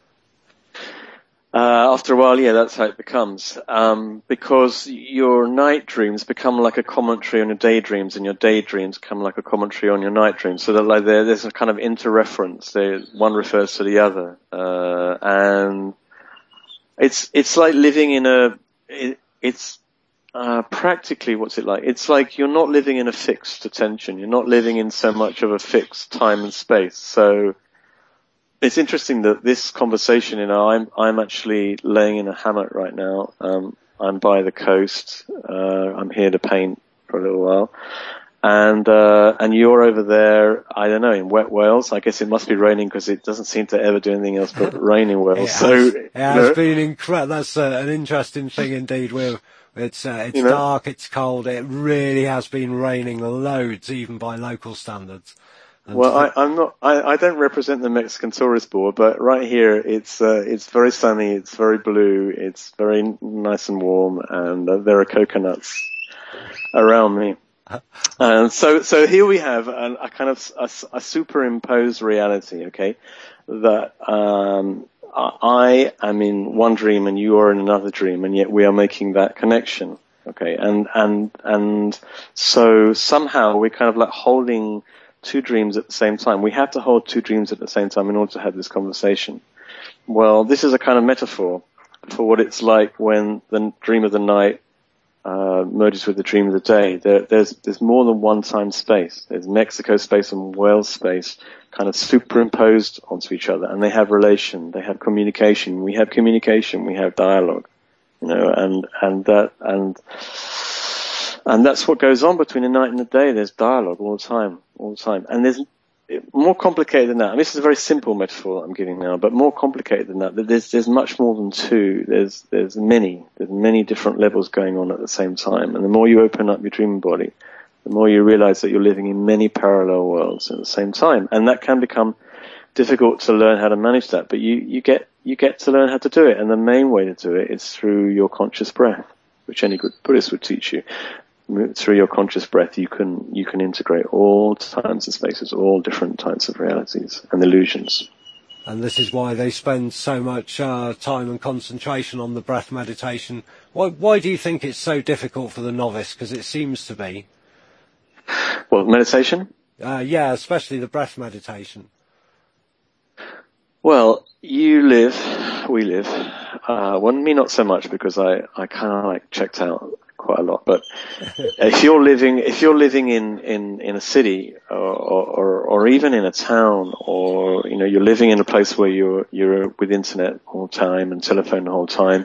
After a while, yeah, that's how it becomes. Because your night dreams become like a commentary on your daydreams, and your daydreams become like a commentary on your night dreams. So that like there's a kind of interreference. One refers to the other, and it's like living it's practically, what's it like? It's like you're not living in a fixed attention. You're not living in so much of a fixed time and space. So it's interesting that this conversation, I'm actually laying in a hammock right now. I'm by the coast. I'm here to paint for a little while. And you're over there, I don't know, in wet Wales. I guess it must be raining, because it doesn't seem to ever do anything else but rain in Wales. It has been incredible. That's an interesting thing indeed. It's dark, it's cold. It really has been raining loads, even by local standards. Well, I don't represent the Mexican Tourist Board, but right here it's very sunny, it's very blue, it's very nice and warm, and there are coconuts around me. And so here we have a kind of a superimposed reality, okay? That I am in one dream and you are in another dream, and yet we are making that connection, okay? And so somehow we're kind of like holding two dreams at the same time. We have to hold two dreams at the same time in order to have this conversation. Well, this is a kind of metaphor for what it's like when the dream of the night merges with the dream of the day. There's more than one time space. There's Mexico space and Wales space kind of superimposed onto each other, and they have relation, they have communication. We have communication, we have dialogue, and that's what goes on between the night and the day. There's dialogue all the time. And there's more complicated than that. And this is a very simple metaphor that I'm giving now, but more complicated than that. There's much more than two. There's many different levels going on at the same time. And the more you open up your dreaming body, the more you realize that you're living in many parallel worlds at the same time. And that can become difficult to learn how to manage that, but you get to learn how to do it. And the main way to do it is through your conscious breath, which any good Buddhist would teach you. Through your conscious breath, you can integrate all times and spaces, all different types of realities and illusions. And this is why they spend so much time and concentration on the breath meditation. Why do you think it's so difficult for the novice? Because it seems to be. Well, meditation? Yeah, especially the breath meditation. Well, we live Well, me not so much, because I kind of like checked out quite a lot. But if you're living in a city, or even in a town, or you're living in a place where you're with internet all the time and telephone the whole time,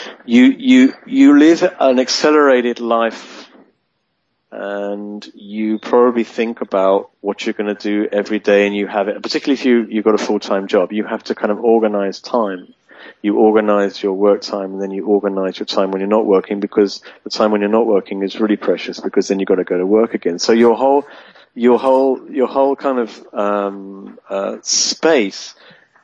you live an accelerated life. And you probably think about what you're going to do every day, and you have it, particularly if you've got a full-time job, you have to kind of organize time. You organize your work time, and then you organize your time when you're not working, because the time when you're not working is really precious, because then you've got to go to work again. So your whole kind of space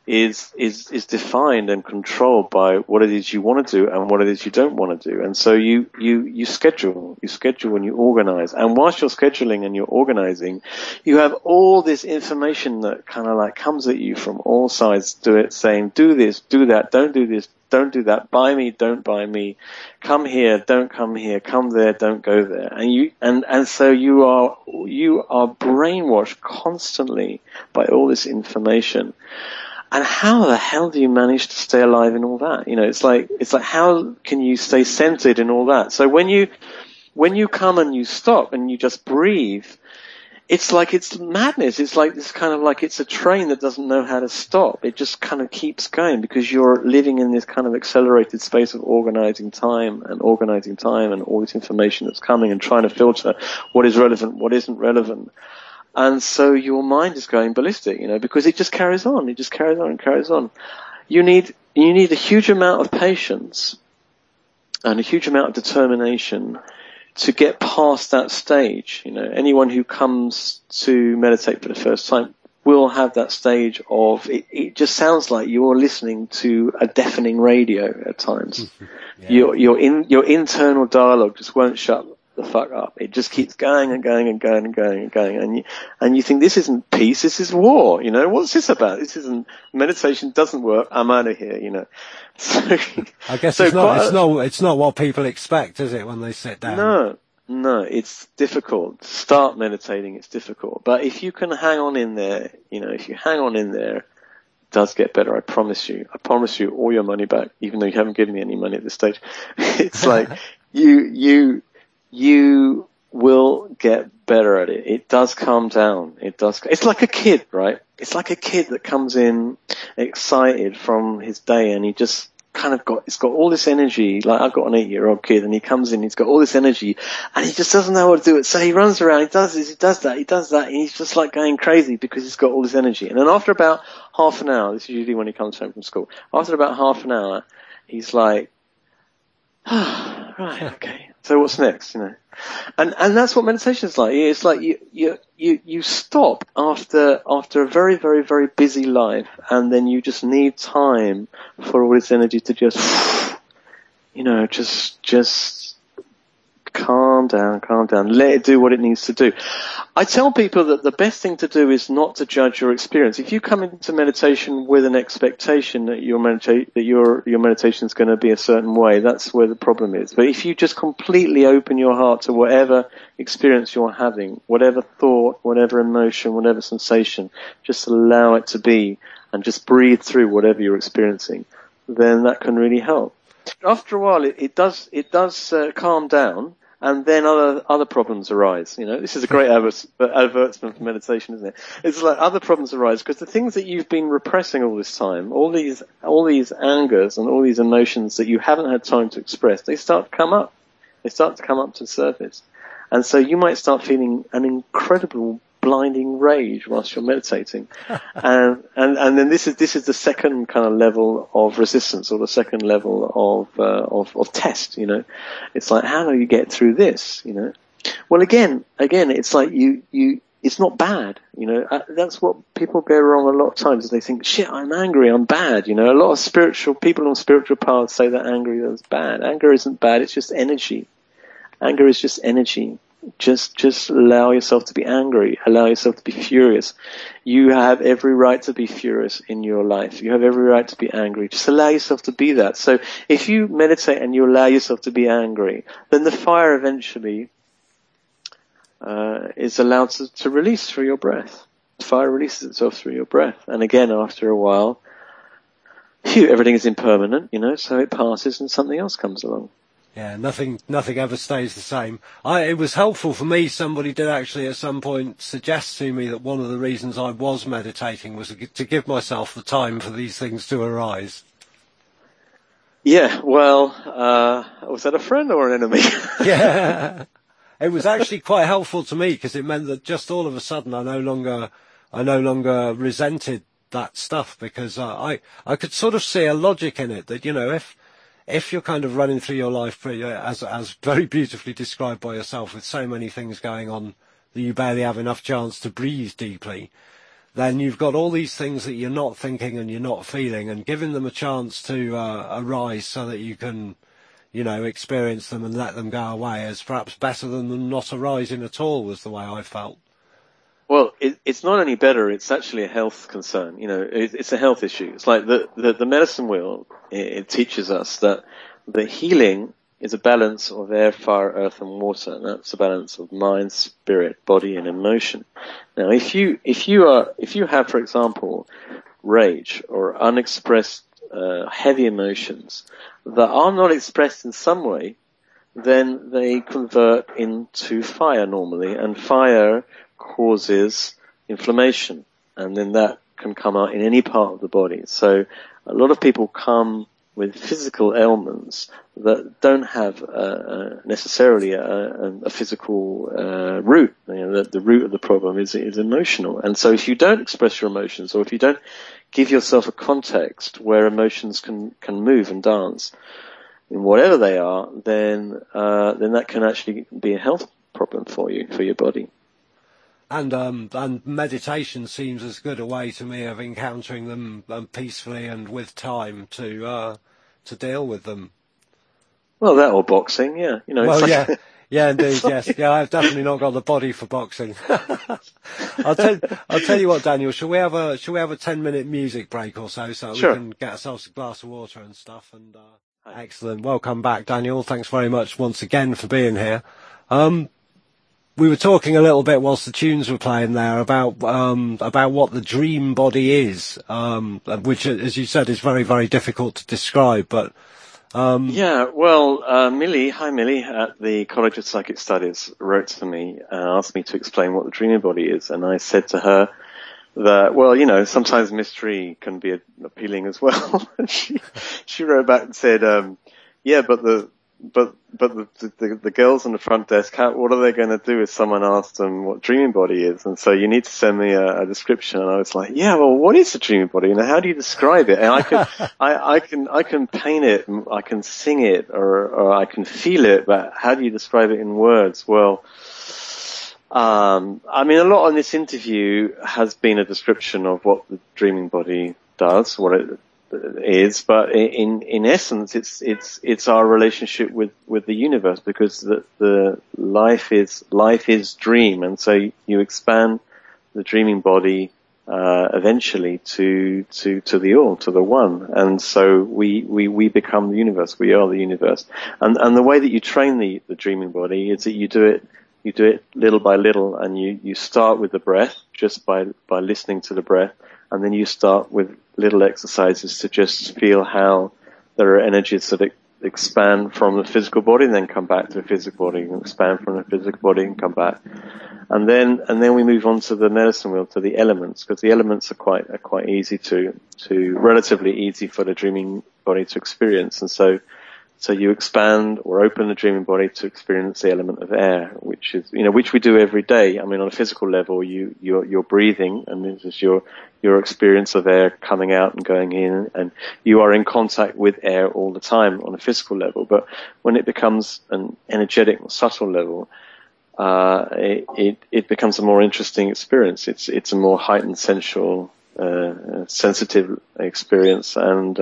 is defined and controlled by what it is you want to do and what it is you don't want to do. And so you schedule and you organize. And whilst you're scheduling and you're organizing, you have all this information that kind of like comes at you from all sides, saying, do this, do that, don't do this, don't do that, buy me, don't buy me, come here, don't come here, come there, don't go there. And so you are brainwashed constantly by all this information. And how the hell do you manage to stay alive in all that? It's like how can you stay centered in all that? So when you come and you stop and you just breathe, it's like it's madness. It's like this kind of like it's a train that doesn't know how to stop. It just kind of keeps going, because you're living in this kind of accelerated space of organizing time and all this information that's coming and trying to filter what is relevant, what isn't relevant. And so your mind is going ballistic, because it just carries on. It just carries on and carries on. You need a huge amount of patience and a huge amount of determination to get past that stage. Anyone who comes to meditate for the first time will have that stage of it just sounds like you're listening to a deafening radio at times. Yeah. Your internal dialogue just won't shut the fuck up. It just keeps going and going and going and going and going, and you think, this isn't peace, this is war. What's this about? This isn't meditation. Doesn't work. I'm out of here. So I guess it's not what people expect, is it, when they sit down? No, it's difficult. Start meditating, it's difficult. But if you can hang on in there, if you hang on in there, it does get better. I promise you all your money back, even though you haven't given me any money at this stage. It's like you will get better at it. It does calm down. It's like a kid, right? It's like a kid that comes in excited from his day, and he just kind of it's got all this energy. Like, I've got an 8-year-old kid, and he comes in, he's got all this energy, and he just doesn't know what to do it. So he runs around, he does this, he does that, and he's just like going crazy because he's got all this energy. And then after about half an hour, this is usually when he comes home from school, after about half an hour, he's like, right, okay. So what's next, And that's what meditation is like. It's like you stop after a very, very, very busy life, and then you just need time for all this energy to just calm down, let it do what it needs to do. I tell people that the best thing to do is not to judge your experience. If you come into meditation with an expectation that your meditation is going to be a certain way, that's where the problem is. But if you just completely open your heart to whatever experience you're having, whatever thought, whatever emotion, whatever sensation, just allow it to be, and just breathe through whatever you're experiencing, then that can really help. After a while, it does calm down, and then other problems arise. This is a great advertisement for meditation, isn't it? It's like other problems arise because the things that you've been repressing all this time, all these angers and all these emotions that you haven't had time to express, they start to come up. They start to come up to the surface, and so you might start feeling an incredible blinding rage whilst you're meditating, and then this is the second kind of level of resistance, or the second level of test. It's like, how do you get through this? Well, again, it's like you it's not bad. That's what people go wrong a lot of times, is they think, shit, I'm angry, I'm bad. A lot of spiritual people on spiritual paths say that anger is bad. Anger isn't bad. It's just energy. Anger is just energy. Just allow yourself to be angry. Allow yourself to be furious. You have every right to be furious in your life. You have every right to be angry. Just allow yourself to be that. So if you meditate and you allow yourself to be angry, then the fire eventually is allowed to release through your breath. The fire releases itself through your breath. And again, after a while, everything is impermanent, so it passes and something else comes along. Yeah, nothing ever stays the same. It was helpful for me. Somebody did actually at some point suggest to me that one of the reasons I was meditating was to give myself the time for these things to arise. Yeah, well, was that a friend or an enemy? Yeah, it was actually quite helpful to me because it meant that just all of a sudden I no longer resented that stuff, because I could sort of see a logic in it that, if you're kind of running through your life as very beautifully described by yourself, with so many things going on that you barely have enough chance to breathe deeply, then you've got all these things that you're not thinking and you're not feeling, and giving them a chance to arise so that you can, experience them and let them go away is perhaps better than them not arising at all, was the way I felt. Well, it's not any better. It's actually a health concern. It's a health issue. It's like the medicine wheel. It teaches us that the healing is a balance of air, fire, earth, and water, and that's a balance of mind, spirit, body, and emotion. Now, if you have, for example, rage or unexpressed heavy emotions that are not expressed in some way, then they convert into fire normally, and fire causes inflammation, and then that can come out in any part of the body. So a lot of people come with physical ailments that don't have necessarily a physical root. The root of the problem is emotional. And so if you don't express your emotions, or if you don't give yourself a context where emotions can move and dance in whatever they are, then that can actually be a health problem for you, for your body. And meditation seems as good a way to me of encountering them peacefully and with time to deal with them. Well, that or boxing, yeah. Yeah, indeed, yes. Yeah, I've definitely not got the body for boxing. I'll tell you what, Daniel. Shall we have a 10-minute music break or so Sure. we can get ourselves a glass of water and stuff? And excellent. Welcome back, Daniel. Thanks very much once again for being here. We were talking a little bit whilst the tunes were playing there about what the dream body is, which, as you said, is very, very difficult to describe. But Millie at the College of Psychic Studies wrote to me and asked me to explain what the dreaming body is, and I said to her that, sometimes mystery can be appealing as well. she wrote back and said, but the girls on the front desk, what are they going to do if someone asks them what dreaming body is? And so you need to send me a description. And I was like, what is the dreaming body? And how do you describe it? And I can paint it, I can sing it, or I can feel it, but how do you describe it in words? Well, a lot in this interview has been a description of what the dreaming body does, what it is, but in essence, it's our relationship with the universe, because the life is dream, and so you expand the dreaming body eventually to the all, to the one, and so we become the universe. We are the universe, and the way that you train the dreaming body is that you do it little by little, and you start with the breath, just by listening to the breath. And then you start with little exercises to just feel how there are energies that expand from the physical body and then come back to the physical body, and expand from the physical body and come back. And then we move on to the medicine wheel, to the elements, because the elements are quite easy to relatively easy for the dreaming body to experience. And so you expand or open the dreaming body to experience the element of air, which we do every day. On a physical level, you're breathing, and this is your experience of air coming out and going in, and you are in contact with air all the time on a physical level. But when it becomes an energetic, subtle level, it becomes a more interesting experience. It's a more heightened sensual, sensitive experience, and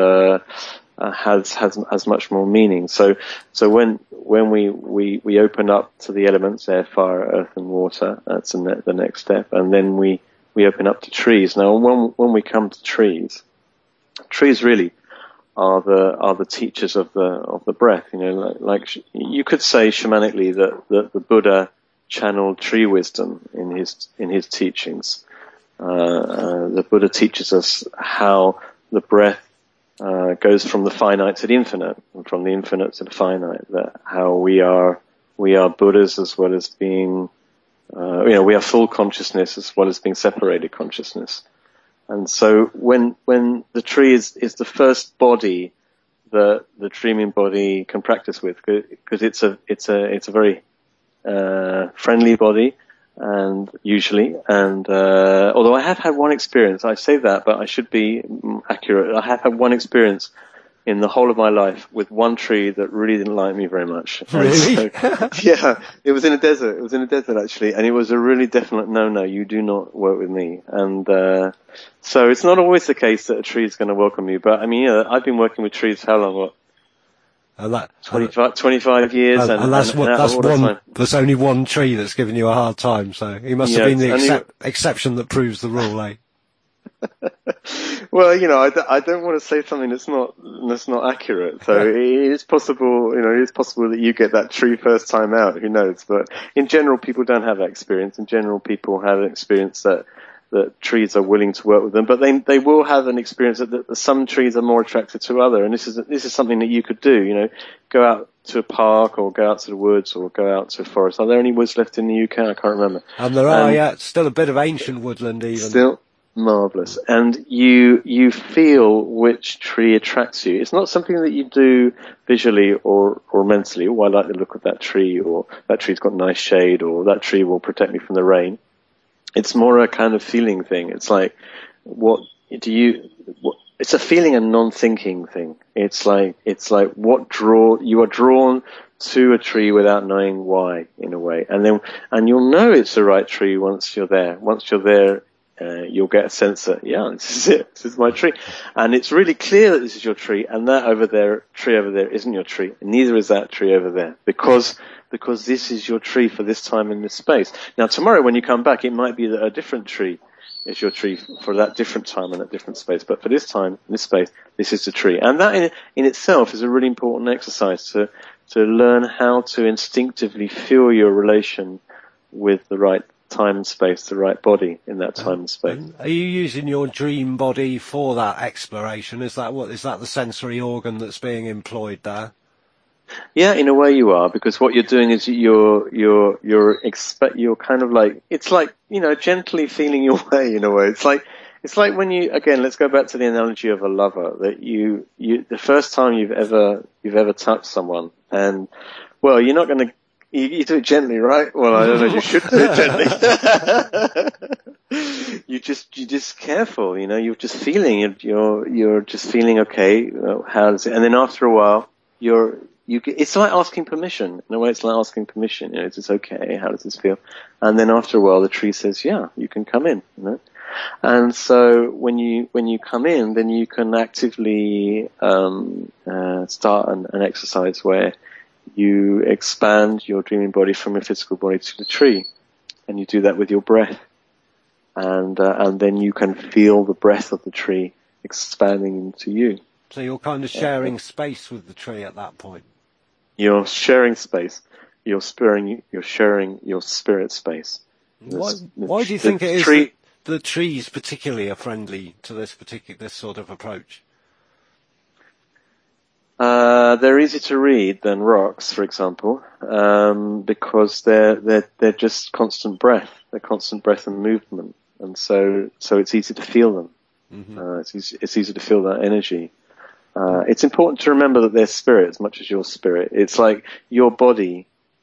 has much more meaning. So when we open up to the elements, air, fire, earth, and water, that's the next step, and then we open up to trees. Now, when we come to trees really are the teachers of the breath. Like you could say shamanically that the Buddha channeled tree wisdom in his teachings. The Buddha teaches us how the breath goes from the finite to the infinite, and from the infinite to the finite. That how we are Buddhas as well as being, we are full consciousness as well as being separated consciousness. And so when the tree is the first body that the dreaming body can practice with, because it's a very friendly body, and usually, although I have had one experience, I say that, but I should be accurate. I have had one experience in the whole of my life with one tree that really didn't like me very much. Really? So, yeah, it was in a desert. It was in a desert actually, and it was a really definite no, you do not work with me. And so it's not always the case that a tree is going to welcome you. But I mean, I've been working with trees for how long? What? 25 years, and there's only one tree that's given you a hard time, so he must have been the exception that proves the rule, eh? Well, I don't want to say something that's not accurate. So it is possible, that you get that tree first time out. Who knows? But in general, people don't have that experience. In general, people have an experience that trees are willing to work with them, but they will have an experience that some trees are more attracted to other. And this is something that you could do. Go out to a park, or go out to the woods, or go out to a forest. Are there any woods left in the UK? I can't remember. And there are, still a bit of ancient woodland even. Still. Marvelous. And you feel which tree attracts you. It's not something that you do visually or mentally. Oh, I like the look of that tree, or that tree's got nice shade, or that tree will protect me from the rain. It's more a kind of feeling thing. It's like, it's a feeling and non-thinking thing. It's like you are drawn to a tree without knowing why, in a way. And you'll know it's the right tree once you're there. Once you're there, you'll get a sense that, this is it. This is my tree. And it's really clear that this is your tree, and that tree over there isn't your tree. And neither is that tree over there. Because this is your tree for this time in this space. Now tomorrow when you come back, it might be that a different tree is your tree for that different time and that different space. But for this time, this space, this is the tree. And that in itself is a really important exercise to learn how to instinctively feel your relation with the right time and space, the right body in that time and space. Are you using your dream body for that exploration? Is that the sensory organ that's being employed there? Yeah, in a way you are, because what you're doing is you're kind of like, it's like, gently feeling your way in a way. It's like when you, again, let's go back to the analogy of a lover, that you the first time you've ever touched someone, and, well, you're not going to, you do it gently, right? Well, I don't know, you should do it gently. You're just careful, you're just feeling, you're just feeling, okay, how does it, and then after a while, it's like asking permission. In a way, it's like asking permission. Is this okay? How does this feel? And then after a while, the tree says, yeah, you can come in, And so when you come in, then you can actively, start an exercise where you expand your dreaming body from your physical body to the tree. And you do that with your breath. And then you can feel the breath of the tree expanding into you. So you're kind of sharing space with the tree at that point. You're sharing space. You're sharing your spirit space. Why do you think it is that the trees particularly are friendly to this sort of approach? They're easier to read than rocks, for example, because they're just constant breath. They're constant breath and movement, and so it's easy to feel them. Mm-hmm. It's easy to feel that energy. It's important to remember that they're spirit as much as your spirit. It's like your body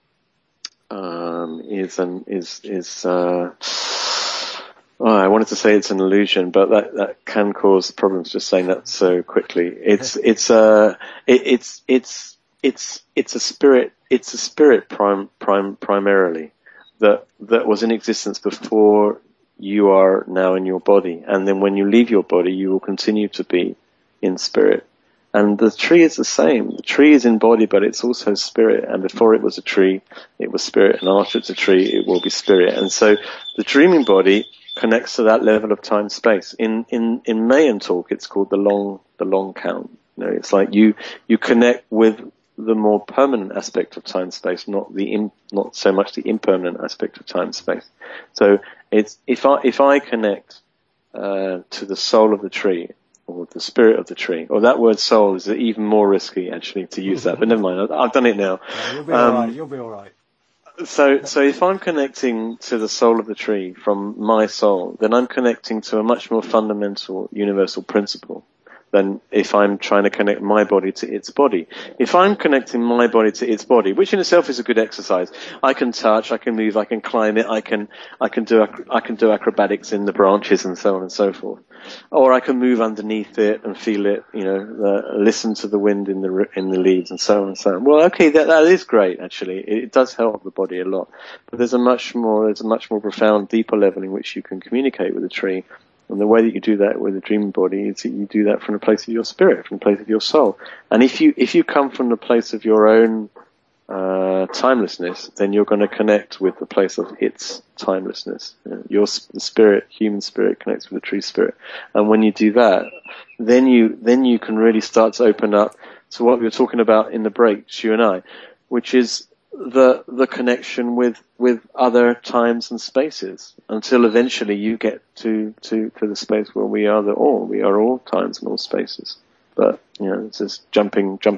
I wanted to say it's an illusion, but that can cause problems just saying that so quickly. It's a spirit primarily that was in existence before you are now in your body, and then when you leave your body, you will continue to be in spirit. And the tree is the same. The tree is in body, but it's also spirit. And before it was a tree, it was spirit. And after it's a tree, it will be spirit. And so the dreaming body connects to that level of time space. In Mayan talk, it's called the long count. It's like you connect with the more permanent aspect of time space, not so much the impermanent aspect of time space. So it's if I connect to the soul of the tree, or the spirit of the tree. Or that word soul is even more risky, actually, to use that. But never mind, I've done it now. Yeah, you'll be all right. You'll be all right. So if I'm connecting to the soul of the tree from my soul, then I'm connecting to a much more fundamental universal principle than if I'm trying to connect my body to its body. If I'm connecting my body to its body, which in itself is a good exercise, I can touch, I can move, I can climb it, I can do acrobatics in the branches and so on and so forth, or I can move underneath it and feel it, listen to the wind in the leaves and so on and so on. Well, okay, that is great. Actually, it does help the body a lot, but there's a much more profound, deeper level in which you can communicate with the tree. And the way that you do that with a dreaming body is that you do that from the place of your spirit, from the place of your soul. And if you come from the place of your own timelessness, then you're going to connect with the place of its timelessness. The spirit, human spirit, connects with the tree spirit. And when you do that, then you can really start to open up to what we were talking about in the break, you and I, which is the connection with other times and spaces, until eventually you get to the space where we are all times and all spaces. But it's just jumping. But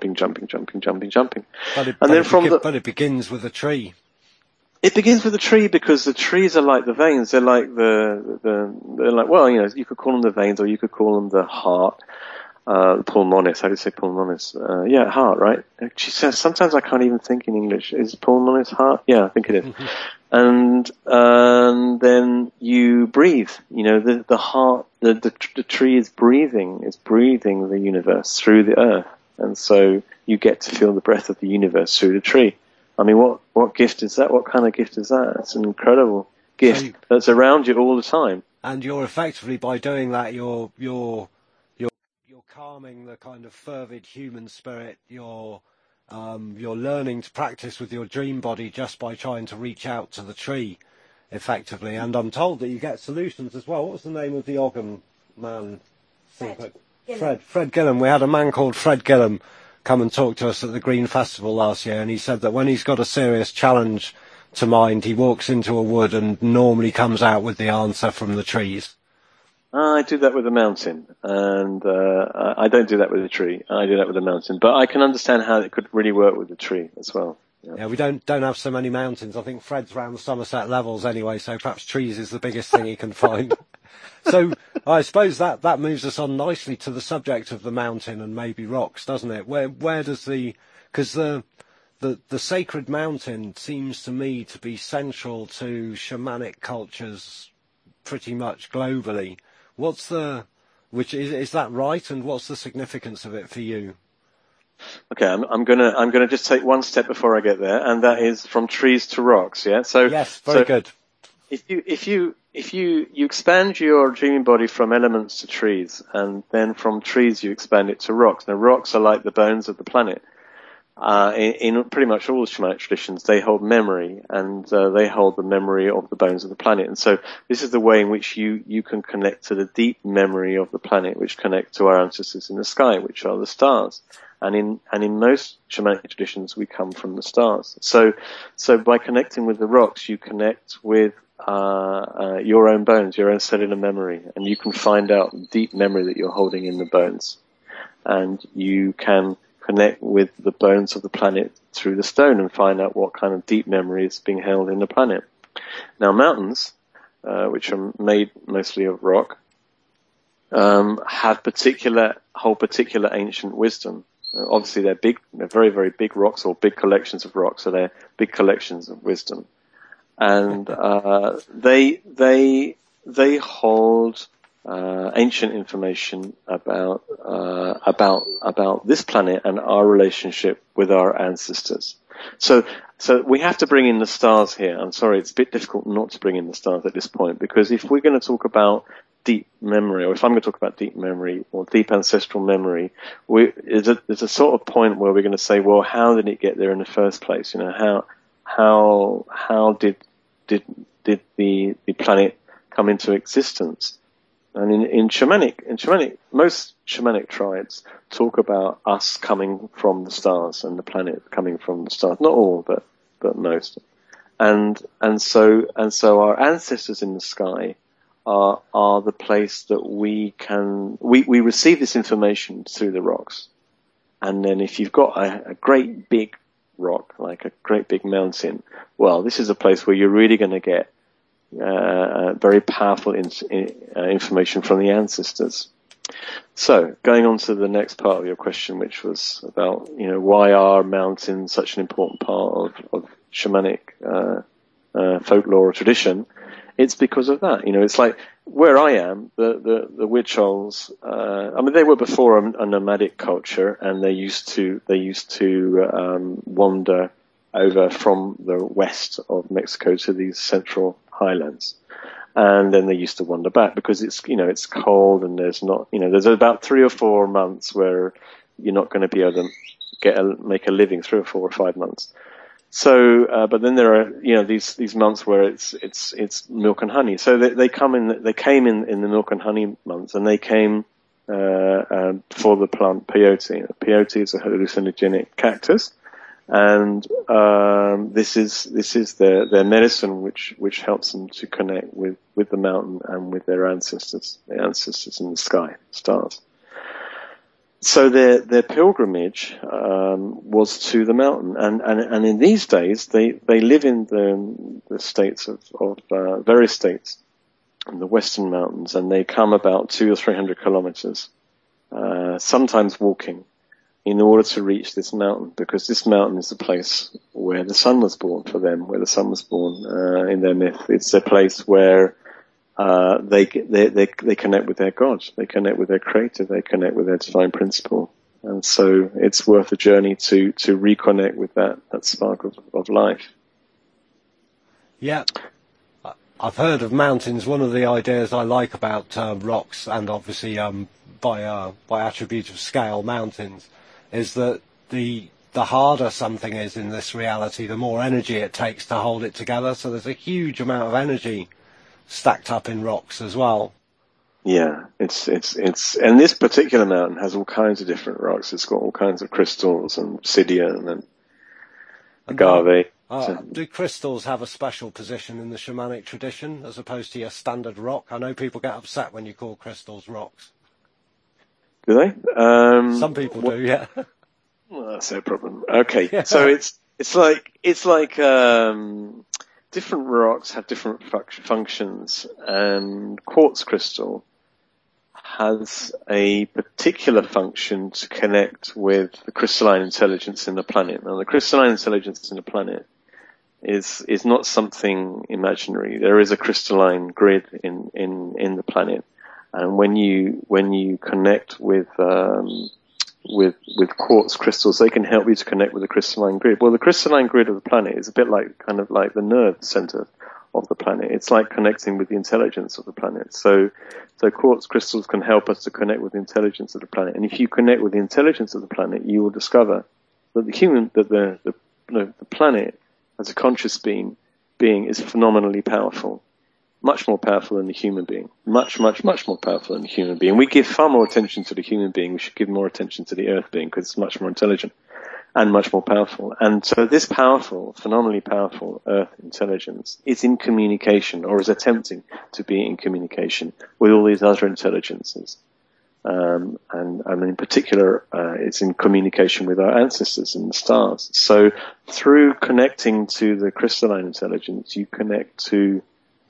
it begins with a tree. It begins with a tree because the trees are like the veins. They're like they're like, well, you could call them the veins, or you could call them the heart. Pulmonis, how do you say pulmonis? Heart, right? She says, sometimes I can't even think in English. Is pulmonis heart? Yeah, I think it is. And then you breathe. The heart, the tree is breathing the universe through the earth. And so you get to feel the breath of the universe through the tree. I mean, what gift is that? What kind of gift is that? It's an incredible gift that's around you all the time. And you're effectively, by doing that, you're calming the kind of fervid human spirit. You're learning to practice with your dream body just by trying to reach out to the tree, effectively. And I'm told that you get solutions as well. What was the name of the Ogham man? Fred Gillam. We had a man called Fred Gillam come and talk to us at the Green Festival last year, and he said that when he's got a serious challenge to mind, he walks into a wood and normally comes out with the answer from the trees. I do that with a mountain, and I don't do that with a tree. I do that with a mountain, but I can understand how it could really work with a tree as well. Yeah, we don't have so many mountains. I think Fred's round the Somerset Levels anyway, so perhaps trees is the biggest thing he can find. So I suppose that moves us on nicely to the subject of the mountain and maybe rocks, doesn't it? Where does because the sacred mountain seems to me to be central to shamanic cultures pretty much globally. Is that right? And what's the significance of it for you? Okay, I'm gonna just take one step before I get there, and that is from trees to rocks. Yeah. So yes, very good. If you expand your dreaming body from elements to trees, and then from trees you expand it to rocks. Now, rocks are like the bones of the planet. In pretty much all shamanic traditions, they hold memory, and they hold the memory of the bones of the planet. And so this is the way in which you can connect to the deep memory of the planet, which connect to our ancestors in the sky, which are the stars. And in most shamanic traditions, we come from the stars. So by connecting with the rocks, you connect with your own bones, your own cellular memory, and you can find out the deep memory that you're holding in the bones. And you can connect with the bones of the planet through the stone and find out what kind of deep memory is being held in the planet. Now, mountains, which are made mostly of rock, hold particular ancient wisdom. Obviously, they're very, very big rocks, or big collections of rocks, so they're big collections of wisdom. And they hold ancient information about this planet and our relationship with our ancestors. So we have to bring in the stars here. I'm sorry, it's a bit difficult not to bring in the stars at this point, because if we're going to talk about deep memory, or if I'm going to talk about deep memory or deep ancestral memory, there's a sort of point where we're going to say, well, how did it get there in the first place? How did the planet come into existence? And in shamanic, most shamanic tribes talk about us coming from the stars and the planet coming from the stars. Not all, but most. And so our ancestors in the sky are the place that we receive this information through the rocks. And then if you've got a great big rock, like a great big mountain, well, this is a place where you're really going to get very powerful information from the ancestors. So, going on to the next part of your question, which was about, why are mountains such an important part of shamanic folklore or tradition? It's because of that. It's like where I am, the Huichols, they were before a nomadic culture, and they used to wander over from the west of Mexico to these central highlands. And then they used to wander back because it's cold, and there's about 3 or 4 months where you're not going to be able to make a living, 3 or 4 or 5 months. So, but then there are, these months where it's milk and honey. So they came in the milk and honey months, and they came, for the plant peyote. Peyote is a hallucinogenic cactus. And, this is their medicine, which helps them to connect with the mountain and with their ancestors in the sky, stars. So their pilgrimage was to the mountain, and in these days they live in the states of various states in the Western Mountains, and they come about 200 or 300 kilometers, sometimes walking, in order to reach this mountain, because this mountain is the place where the sun was born for them, where the sun was born in their myth. It's a place where they connect with their God, they connect with their Creator, they connect with their divine principle, and so it's worth a journey to reconnect with that spark of life. Yeah, I've heard of mountains. One of the ideas I like about rocks, and obviously by attribute of scale, mountains, is that the harder something is in this reality, the more energy it takes to hold it together. So there's a huge amount of energy stacked up in rocks as well. Yeah, it's and this particular mountain has all kinds of different rocks. It's got all kinds of crystals and obsidian and agave. Do crystals have a special position in the shamanic tradition as opposed to your standard rock? I know people get upset when you call crystals rocks. Do they? Some people do, yeah. Well, that's their problem. Okay, yeah. So it's like different rocks have different functions, and quartz crystal has a particular function to connect with the crystalline intelligence in the planet. Now, the crystalline intelligence in the planet is not something imaginary. There is a crystalline grid in the planet. And when you connect with quartz crystals, they can help you to connect with the crystalline grid. Well, the crystalline grid of the planet is a bit like the nerve center of the planet. It's like connecting with the intelligence of the planet. So quartz crystals can help us to connect with the intelligence of the planet. And if you connect with the intelligence of the planet, you will discover that the planet as a conscious being is phenomenally powerful. Much more powerful than the human being. Much, much, much more powerful than the human being. We give far more attention to the human being. We should give more attention to the earth being, because it's much more intelligent and much more powerful. And so this powerful, phenomenally powerful earth intelligence is in communication, or is attempting to be in communication with all these other intelligences. And in particular, it's in communication with our ancestors and the stars. So through connecting to the crystalline intelligence, you connect to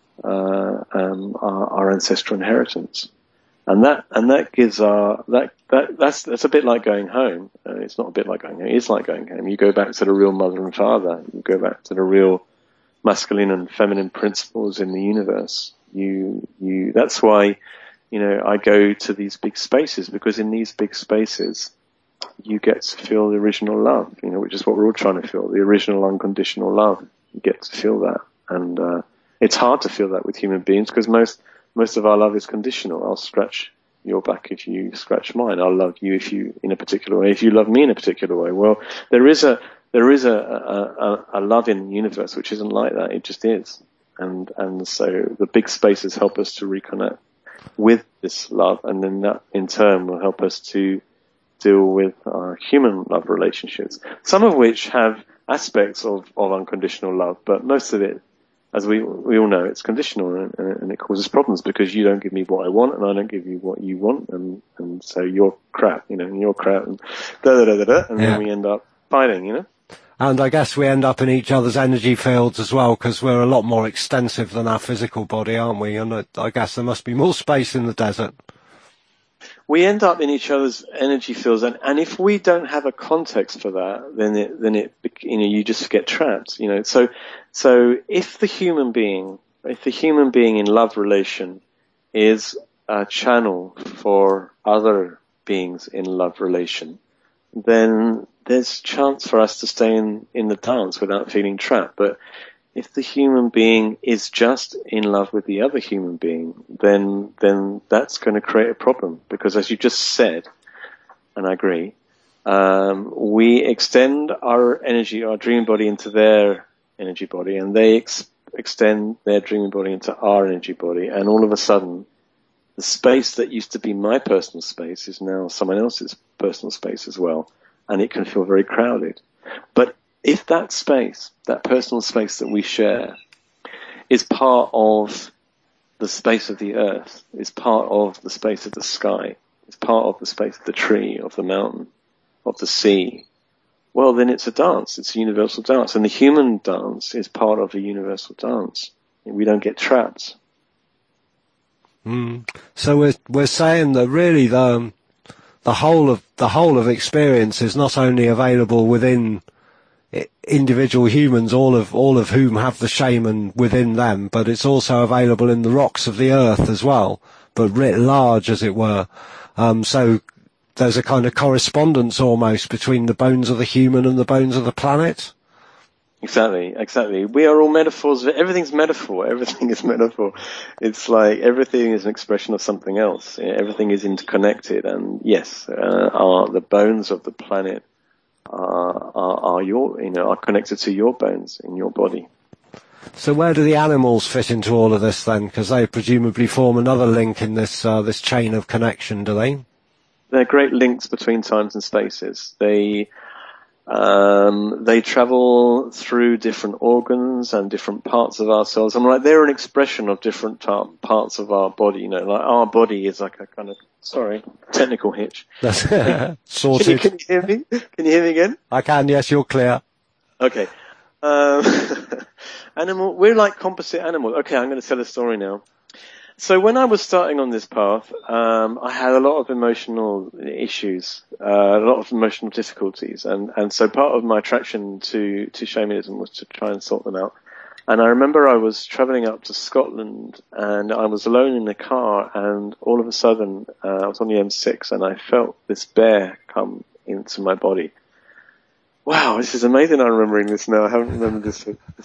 our ancestral inheritance, and that gives that's a bit like going home. It's not a bit like going home. It's like going home. You go back to the real mother and father. You go back to the real masculine and feminine principles in the universe. That's why, I go to these big spaces, because in these big spaces you get to feel the original love, which is what we're all trying to feel, the original unconditional love. You get to feel that, and it's hard to feel that with human beings, because most of our love is conditional. I'll scratch your back if you scratch mine. I'll love you in a particular way if you love me in a particular way. Well, there is a love in the universe which isn't like that. It just is. And so the big spaces help us to reconnect with this love, and then that in turn will help us to deal with our human love relationships, some of which have aspects of unconditional love, but most of it as we all know, it's conditional, and it causes problems because you don't give me what I want, and I don't give you what you want, and so you're crap, and you're crap, and and then we end up fighting, And I guess we end up in each other's energy fields as well, because we're a lot more extensive than our physical body, aren't we? And I guess there must be more space in the desert. We end up in each other's energy fields, and if we don't have a context for that, then you just get trapped, So if the human being in love relation is a channel for other beings in love relation, then there's chance for us to stay in the dance without feeling trapped. But if the human being is just in love with the other human being, then that's going to create a problem. Because as you just said, and I agree, we extend our energy, our dream body into their energy body, and they extend their dream body into our energy body, and all of a sudden, the space that used to be my personal space is now someone else's personal space as well, and it can feel very crowded. But if that space, that personal space that we share, is part of the space of the earth, is part of the space of the sky, is part of the space of the tree, of the mountain, of the sea, well, then it's a dance. It's a universal dance. And the human dance is part of a universal dance. We don't get trapped. So we're saying that really the whole of experience is not only available within individual humans, all of whom have the shaman within them, but it's also available in the rocks of the earth as well, but writ large, as it were. So there's a kind of correspondence almost between the bones of the human and the bones of the planet. Exactly. We are all metaphors. Everything's metaphor. Everything is metaphor. It's like everything is an expression of something else. Everything is interconnected. And yes, the bones of the planet are connected to your bones in your body. So where do the animals fit into all of this then? Because they presumably form another link in this chain of connection, do they? They're great links between times and spaces. They travel through different organs and different parts of ourselves. I'm like, they're an expression of different parts of our body. Like our body is like a kind of, technical hitch. That's sorted. Can you hear me? Can you hear me again? I can, yes, you're clear. Okay. We're like composite animals. Okay, I'm going to tell a story now. So when I was starting on this path, I had a lot of emotional issues, a lot of emotional difficulties, and so part of my attraction to shamanism was to try and sort them out. And I remember I was traveling up to Scotland, and I was alone in the car, and all of a sudden, I was on the M6, and I felt this bear come into my body. Wow, this is amazing. I'm remembering this now. I haven't remembered this.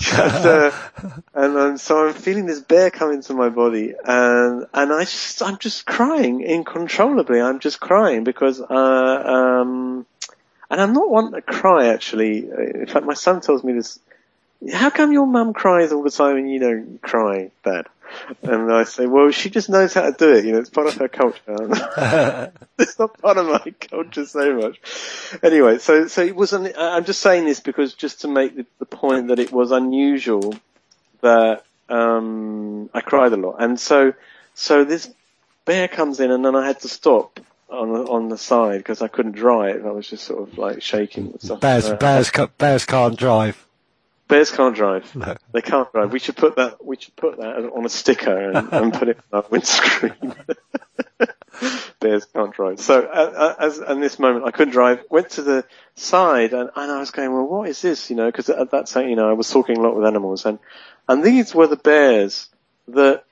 And so I'm feeling this bear come into my body, and I'm just crying uncontrollably. I'm just crying because, and I'm not one to cry actually. In fact, my son tells me this. How come your mum cries all the time and you don't cry, Dad? And I say, well, she just knows how to do it. It's part of her culture. It's not part of my culture so much. Anyway, so it was. I'm just saying this because just to make the point that it was unusual that I cried a lot, and so this bear comes in, and then I had to stop on the side because I couldn't drive. I was just sort of like shaking and stuff. Bears can't drive. Bears can't drive. No. They can't drive. We should put that on a sticker and put it on our windscreen. Bears can't drive. So in this moment, I couldn't drive. Went to the side and I was going, well, what is this? Because at that time, I was talking a lot with animals, and these were the bears that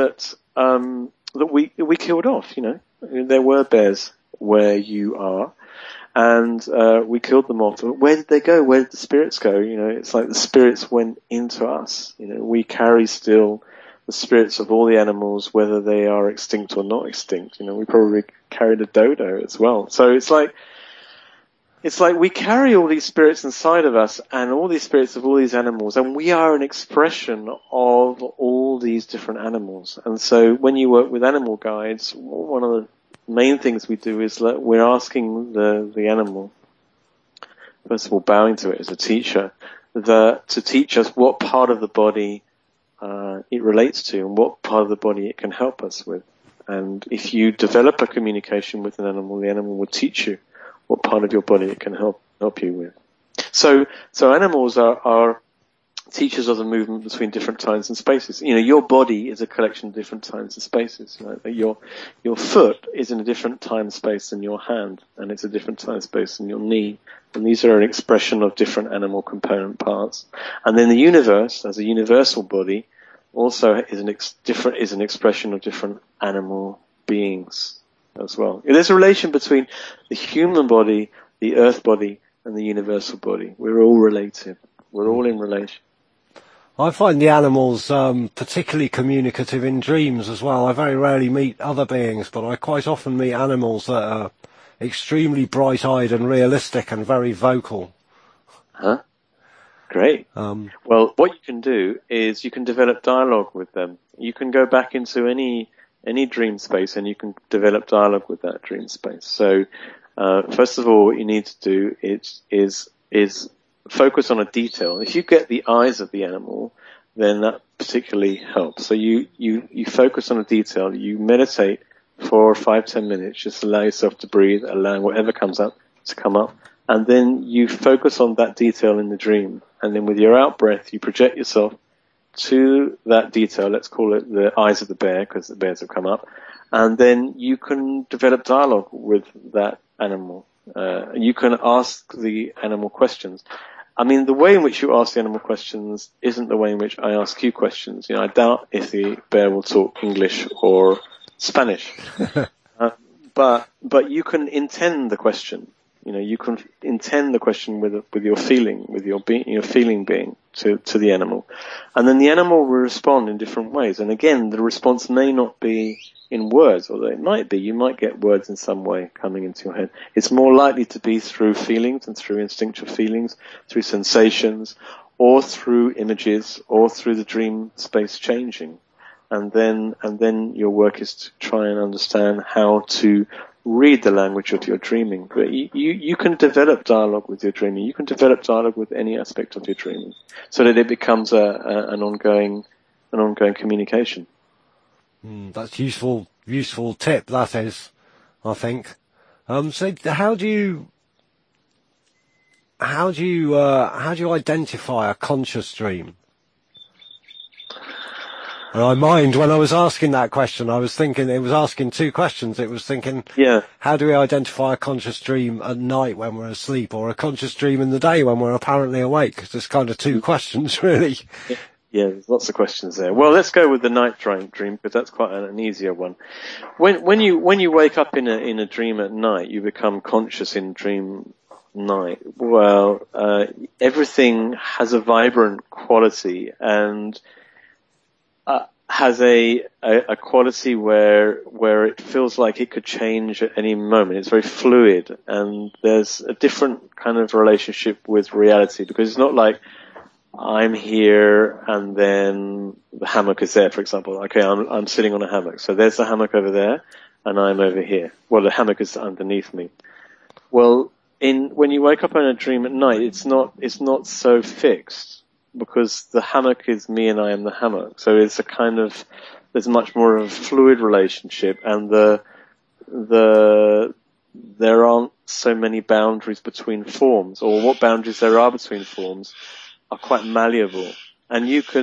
we killed off. There were bears where you are. And we killed them off. Where did they go? Where did the spirits go? It's like the spirits went into us. We carry still the spirits of all the animals, whether they are extinct or not extinct. We probably carried a dodo as well. So it's like we carry all these spirits inside of us, and all these spirits of all these animals, and we are an expression of all these different animals. And so when you work with animal guides, one of the main things we do is that we're asking the animal, first of all bowing to it as a teacher, to teach us what part of the body it relates to and what part of the body it can help us with. And if you develop a communication with an animal, the animal will teach you what part of your body it can help you with. So animals are teachers of the movement between different times and spaces. You know, your body is a collection of different times and spaces. You know, your foot is in a different time space than your hand, and it's a different time space than your knee. And these are an expression of different animal component parts. And then the universe, as a universal body, also is an expression of different animal beings as well. There's a relation between the human body, the earth body, and the universal body. We're all related. We're all in relation. I find the animals particularly communicative in dreams as well. I very rarely meet other beings, but I quite often meet animals that are extremely bright-eyed and realistic and very vocal. Huh? Great. Well, what you can do is you can develop dialogue with them. You can go back into any dream space and you can develop dialogue with that dream space. So, first of all, what you need to do is focus on a detail. If you get the eyes of the animal, then that particularly helps. So you focus on a detail. You meditate for 5-10 minutes. Just allow yourself to breathe, allowing whatever comes up to come up. And then you focus on that detail in the dream. And then with your out breath, you project yourself to that detail. Let's call it the eyes of the bear, because the bears have come up. And then you can develop dialogue with that animal. You can ask the animal questions. I mean, the way in which you ask the animal questions isn't the way in which I ask you questions. You know, I doubt if the bear will talk English or Spanish. But you can intend the question. You know, you can intend the question with your feeling, with your feeling being to the animal. And then the animal will respond in different ways. And again, the response may not be in words, although it might be. You might get words in some way coming into your head. It's more likely to be through feelings and through instinctual feelings, through sensations, or through images, or through the dream space changing. And then your work is to try and understand how to read the language of your dreaming. But you can develop dialogue with your dreaming. You can develop dialogue with any aspect of your dreaming, so that it becomes an ongoing communication. That's useful tip. That is, I think. So how do you identify a conscious dream? And I mind when I was asking that question, I was thinking it was asking two questions. It was thinking, how do we identify a conscious dream at night when we're asleep, or a conscious dream in the day when we're apparently awake? It's just kind of two questions, really. Yeah, there's lots of questions there. Well, let's go with the night dream, because that's quite an easier one. When you wake up in a dream at night, you become conscious in dream night. Well, everything has a vibrant quality and has a quality where it feels like it could change at any moment. It's very fluid, and there's a different kind of relationship with reality, because it's not like I'm here and then the hammock is there, for example. Okay, I'm sitting on a hammock, so there's the hammock over there and I'm over here. Well, the hammock is underneath me. Well, when you wake up in a dream at night, it's not so fixed, because the hammock is me and I am the hammock. So it's there's much more of a fluid relationship, and there aren't so many boundaries between forms, or what boundaries there are between forms are quite malleable. And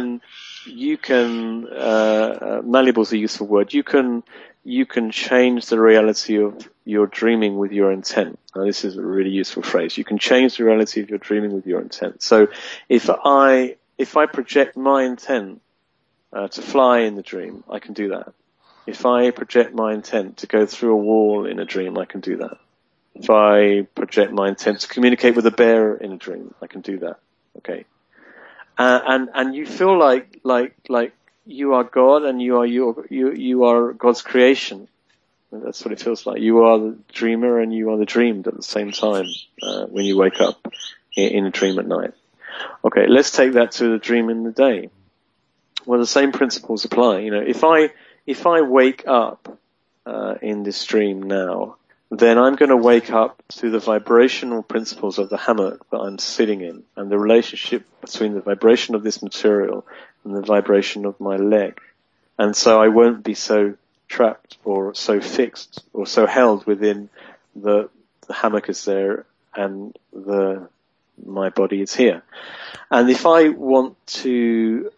malleable is a useful word. You can change the reality of your dreaming with your intent. Now, this is a really useful phrase. You can change the reality of your dreaming with your intent. So if I project my intent to fly in the dream, I can do that. If I project my intent to go through a wall in a dream, I can do that. If I project my intent to communicate with a bear in a dream, I can do that. Okay. And you feel like you are God, and you are God's creation. And that's what it feels like. You are the dreamer and you are the dreamed at the same time, when you wake up in a dream at night. Okay, let's take that to the dream in the day. Well, the same principles apply. You know, if I wake up in this dream now, then I'm going to wake up to the vibrational principles of the hammock that I'm sitting in, and the relationship between the vibration of this material and the vibration of my leg. And so I won't be so trapped or so fixed or so held within the hammock is there and my body is here. And if I want to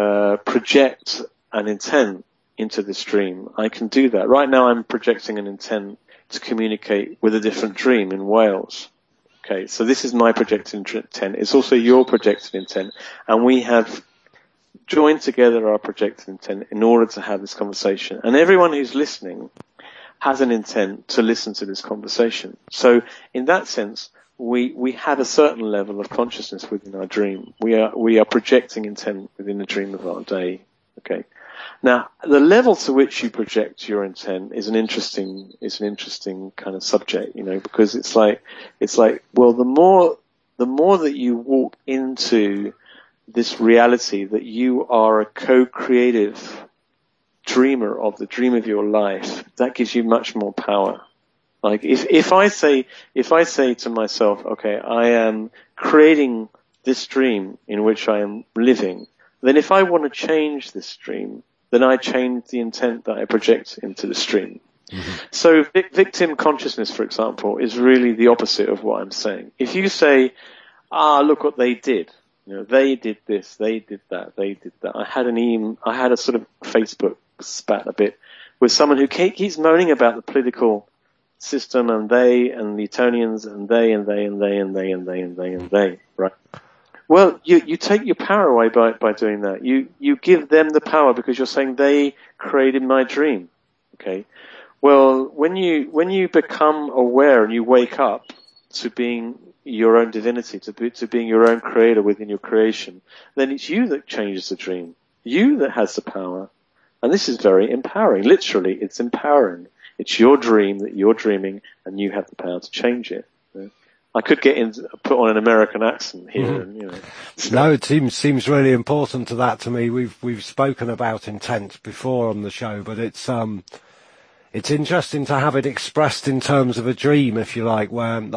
project an intent into this dream, I can do that. Right now I'm projecting an intent to communicate with a different dream in Wales. Okay, so this is my projected intent. It's also your projected intent. And we have joined together our projected intent in order to have this conversation. And everyone who's listening has an intent to listen to this conversation. So in that sense, we have a certain level of consciousness within our dream. We are projecting intent within the dream of our day. Okay. Now, the level to which you project your intent is an interesting kind of subject, because it's like, well, the more that you walk into this reality that you are a co-creative dreamer of the dream of your life, that gives you much more power. Like if I say to myself, okay, I am creating this dream in which I am living, then if I want to change this dream, then I change the intent that I project into the stream. Mm-hmm. So victim consciousness, for example, is really the opposite of what I'm saying. If you say, look what they did. They did this, they did that, they did that. I had a sort of Facebook spat a bit with someone who keeps moaning about the political system and they and the Etonians and they and they and they and they and they and they and they, right? Well, you take your power away by doing that. You give them the power because you're saying they created my dream. Okay. Well, when you become aware and you wake up to being your own divinity, to being your own creator within your creation, then it's you that changes the dream. You that has the power. And this is very empowering. Literally, it's empowering. It's your dream that you're dreaming and you have the power to change it. I could put on an American accent here. Mm-hmm. And, No, it seems really important to me. We've spoken about intent before on the show, but it's interesting to have it expressed in terms of a dream, if you like,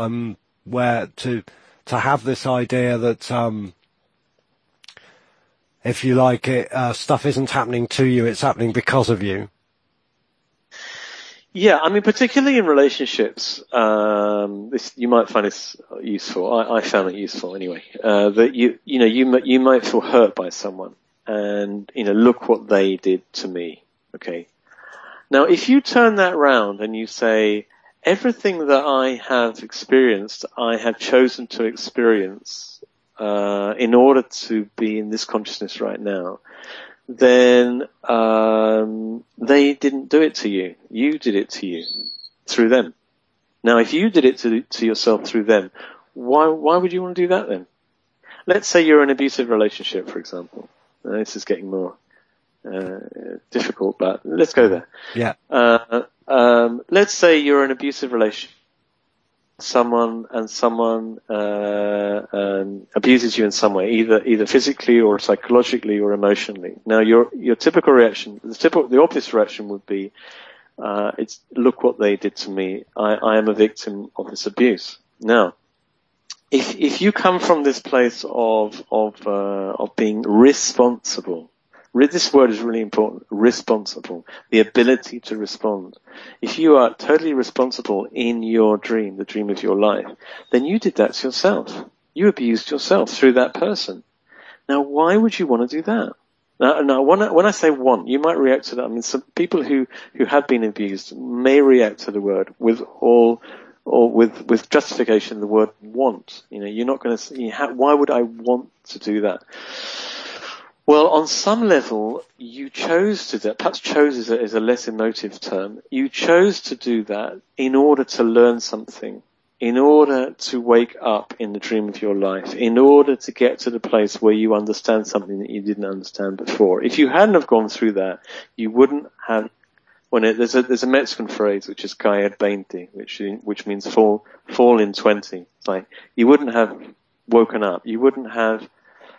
where to have this idea that if you like stuff isn't happening to you, it's happening because of you. Yeah, I mean, particularly in relationships, you might find this useful. I found it useful anyway. That you might feel hurt by someone, and look what they did to me. Okay. Now, if you turn that round and you say, everything that I have experienced, I have chosen to experience in order to be in this consciousness right now, then they didn't do it to you. You did it to you through them. Now, if you did it to yourself through them, why would you want to do that then? Let's say you're in an abusive relationship, for example. This is getting more difficult, but let's go there. Yeah. Let's say you're in an abusive relationship. Someone abuses you in some way, either physically or psychologically or emotionally. Now, your typical reaction, the obvious reaction would be, it's look what they did to me. I am a victim of this abuse. Now, if you come from this place of being responsible. This word is really important. Responsible. The ability to respond. If you are totally responsible in your dream, the dream of your life, then you did that to yourself. You abused yourself through that person. Now, why would you want to do that? Now, when I say want, you might react to that. I mean, some people who have been abused may react to the word with justification, the word want. You're not going to say, why would I want to do that? Well, on some level, you chose to do that. Perhaps chose is a less emotive term. You chose to do that in order to learn something, in order to wake up in the dream of your life, in order to get to the place where you understand something that you didn't understand before. If you hadn't have gone through that, you wouldn't have. There's a Mexican phrase which is caer 20, which means fall in 20. It's like you wouldn't have woken up. You wouldn't have.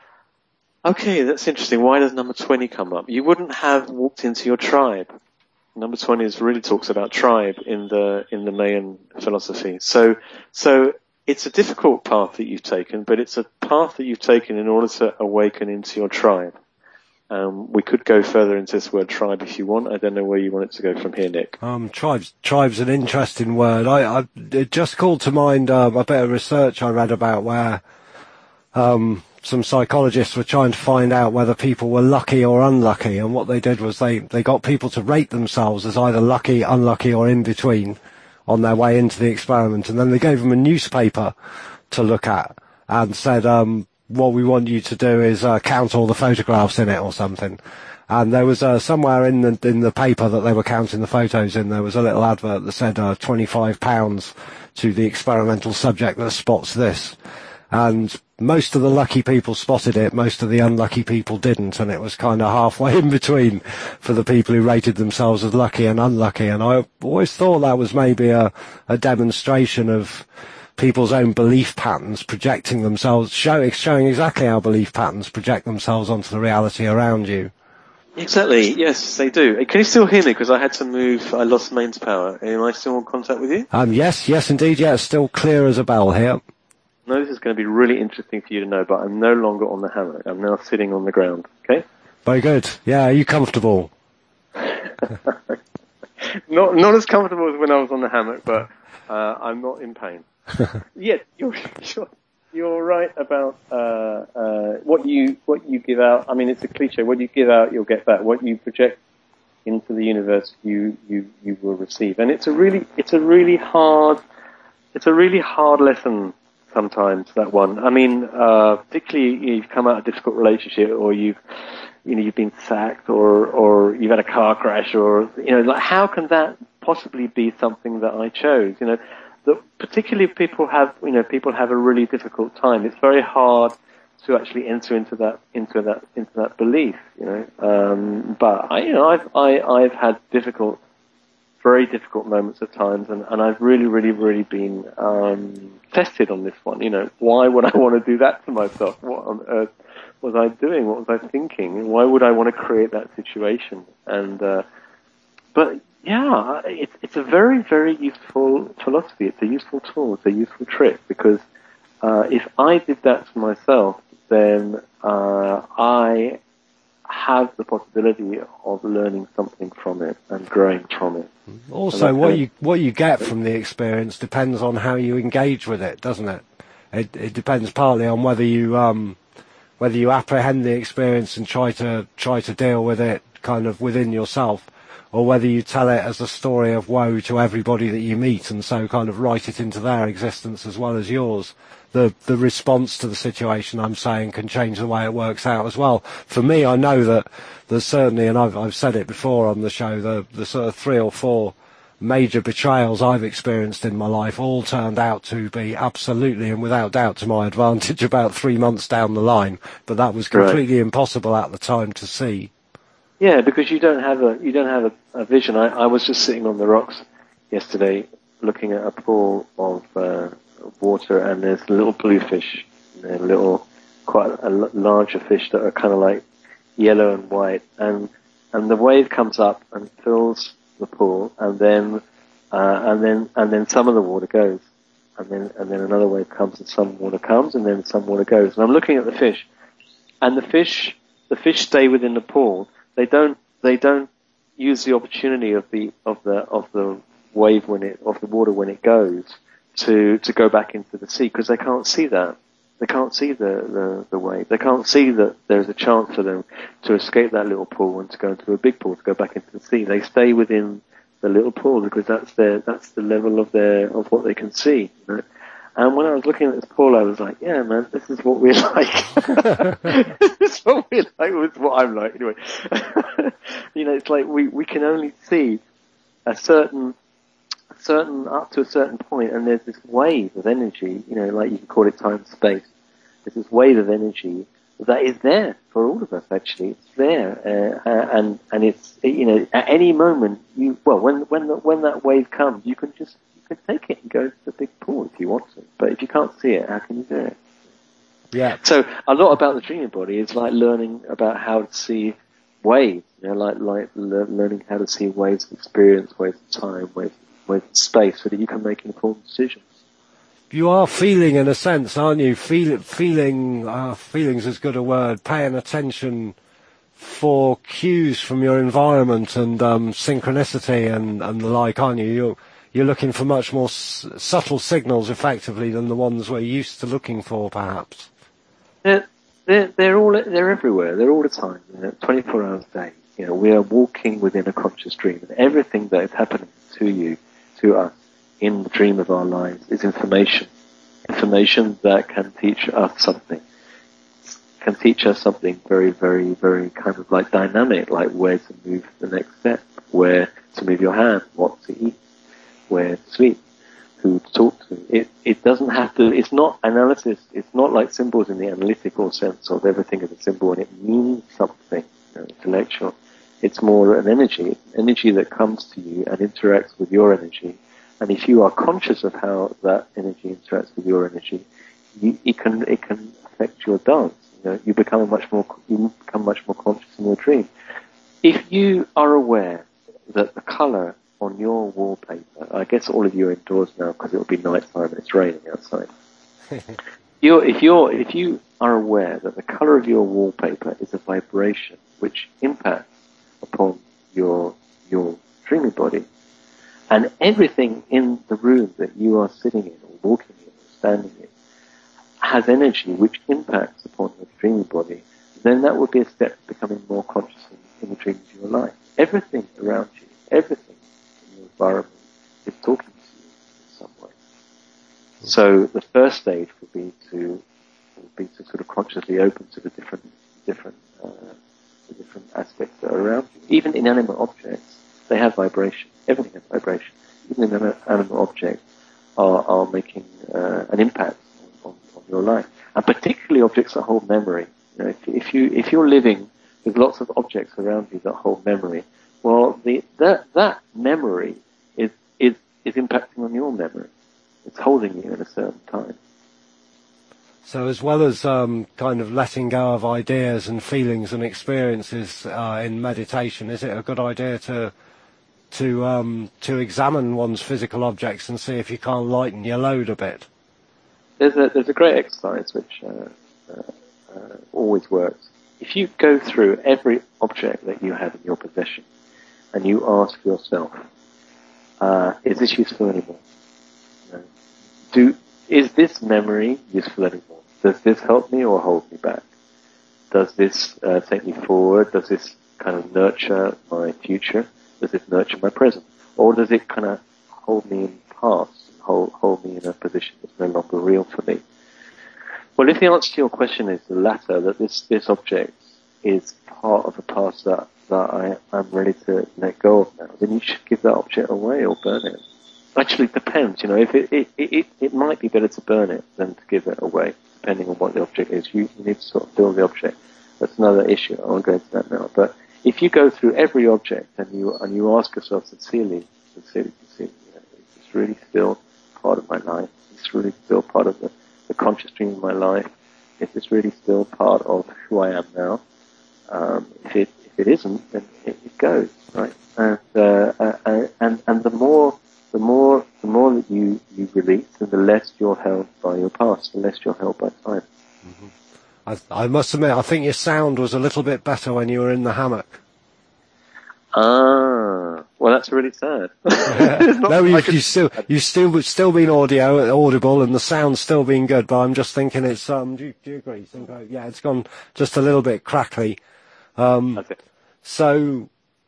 Okay, that's interesting. Why does number 20 come up? You wouldn't have walked into your tribe. Number 20 really talks about tribe in the Mayan philosophy. So it's a difficult path that you've taken, but it's a path that you've taken in order to awaken into your tribe. We could go further into this word tribe if you want. I don't know where you want it to go from here, Nick. Tribe's an interesting word. It just called to mind a bit of research I read about where some psychologists were trying to find out whether people were lucky or unlucky, and what they did was they got people to rate themselves as either lucky, unlucky, or in between on their way into the experiment, and then they gave them a newspaper to look at and said, what we want you to do is count all the photographs in it or something. And there was somewhere in the paper that they were counting the photos in, there was a little advert that said £25 to the experimental subject that spots this. And most of the lucky people spotted it, most of the unlucky people didn't, and it was kind of halfway in between for the people who rated themselves as lucky and unlucky. And I always thought that was maybe a demonstration of people's own belief patterns projecting themselves, showing exactly how belief patterns project themselves onto the reality around you. Exactly, yes, they do. Can you still hear me? Because I had to move, I lost mains power. Am I still in contact with you? Yes, indeed, yeah, it's still clear as a bell here. No, this is going to be really interesting for you to know, but I'm no longer on the hammock. I'm now sitting on the ground, okay? Very good. Yeah, are you comfortable? Not as comfortable as when I was on the hammock, but I'm not in pain. Yeah, you're right about what you give out. I mean, it's a cliche. What you give out, you'll get back. What you project into the universe, you will receive. And it's a really hard lesson sometimes, that one. I mean, particularly you've come out of a difficult relationship, or you've been sacked, or you've had a car crash, or like, how can that possibly be something that I chose? Particularly if people have a really difficult time. It's very hard to actually enter into that belief, But I've had very difficult moments at times, and I've really been tested on this one. Why would I want to do that to myself? What on earth was I doing? What was I thinking? Why would I want to create that situation? But yeah, it's a very, very useful philosophy. It's a useful tool. It's a useful trick, because if I did that to myself, then I have the possibility of learning something from it and growing from it. Also, what you get from the experience depends on how you engage with it, doesn't it? It depends partly on whether you apprehend the experience and try to deal with it kind of within yourself, or whether you tell it as a story of woe to everybody that you meet, and so kind of write it into their existence as well as yours. The response to the situation, I'm saying, can change the way it works out as well. For me, I know that there's certainly, and I've said it before on the show, the sort of 3 or 4 major betrayals I've experienced in my life all turned out to be absolutely and without doubt to my advantage about 3 months down the line. But that was completely impossible at the time to see. Yeah, because you don't have a vision. I was just sitting on the rocks yesterday, looking at a pool of water, and there's little bluefish, quite a larger fish that are kind of like yellow and white, and the wave comes up and fills the pool, and then some of the water goes, and then another wave comes, and some water comes, and then some water goes. And I'm looking at the fish, and the fish stay within the pool. They don't use the opportunity of the wave of the water when it goes to go back into the sea, because they can't see that. They can't see the wave. They can't see that there's a chance for them to escape that little pool and to go into a big pool, to go back into the sea. They stay within the little pool because that's the level of what they can see. And when I was looking at this pool, I was like, yeah, man, this is what we're like. This is what we're like. It's what I'm like, anyway. It's like we can only see a certain up to a certain point, and there's this wave of energy, like you can call it time and space. There's this wave of energy that is there for all of us, actually. It's there, and it's, at any moment, when that wave comes, you can take it and go to the big pool if you want to. But if you can't see it, how can you do it? Yeah. So a lot about the dreaming body is like learning about how to see waves, learning how to see waves of experience, waves of time, waves of space, so that you can make informed decisions. You are feeling, in a sense, aren't you? Feeling's as good a word. Paying attention for cues from your environment and synchronicity and the like, aren't you? You're looking for much more subtle signals, effectively, than the ones we're used to looking for, perhaps. They're everywhere. They're all the time. 24 hours a day. We are walking within a conscious dream, and everything that is happening to you, to us, in the dream of our lives is information that can teach us something. Can teach us something very, very, very kind of like dynamic, like where to move the next step, where to move your hand, what to eat, where to sleep, who to talk to. It doesn't have to, it's not analysis, it's not like symbols in the analytical sense of everything is a symbol and it means something, intellectual. It's more an energy that comes to you and interacts with your energy. And if you are conscious of how that energy interacts with your energy, it can affect your dance. You become much more conscious in your dream. If you are aware that the color on your wallpaper, I guess all of you are indoors now because it will be nighttime and it's raining outside. If you are aware that the color of your wallpaper is a vibration which impacts upon your dreaming body, and everything in the room that you are sitting in or walking in or standing in has energy which impacts upon your dreaming body, then that would be a step to becoming more conscious in the dreams of your life. Everything around you, everything in your environment is talking to you in some way. So the first stage would be to sort of consciously open to the different aspects that are around you. Even inanimate objects, they have vibration. Everything has vibration. Even inanimate objects are making an impact on your life, and particularly objects that hold memory. If you're living with lots of objects around you that hold memory, well, that memory is impacting on your memory. It's holding you in a certain time. So as well as kind of letting go of ideas and feelings and experiences in meditation, is it a good idea to examine one's physical objects and see if you can't lighten your load a bit? There's a great exercise which always works. If you go through every object that you have in your possession and you ask yourself, is this useful anymore? Is this memory useful anymore? Does this help me or hold me back? Does this take me forward? Does this kind of nurture my future? Does it nurture my present? Or does it kind of hold me in the past, hold me in a position that's no longer real for me? Well, if the answer to your question is the latter, that this object is part of a past that I'm ready to let go of now, then you should give that object away or burn it. Actually, it depends. If it might be better to burn it than to give it away, depending on what the object is. You need to sort of build the object. That's another issue. I won't go into that now. But if you go through every object and you ask yourself sincerely, is this really still part of my life? Is this really still part of the conscious dream of my life? Is this really still part of who I am now? If it isn't, then it goes, right? And the more that you release, and the less you're held by your past, the less you're held by time. Mm-hmm. I must admit, I think your sound was a little bit better when you were in the hammock. Well, that's really sad. No, you've still been audible, and the sound's still been good. But I'm just thinking, it's do you agree? Yeah, it's gone just a little bit crackly. Okay. So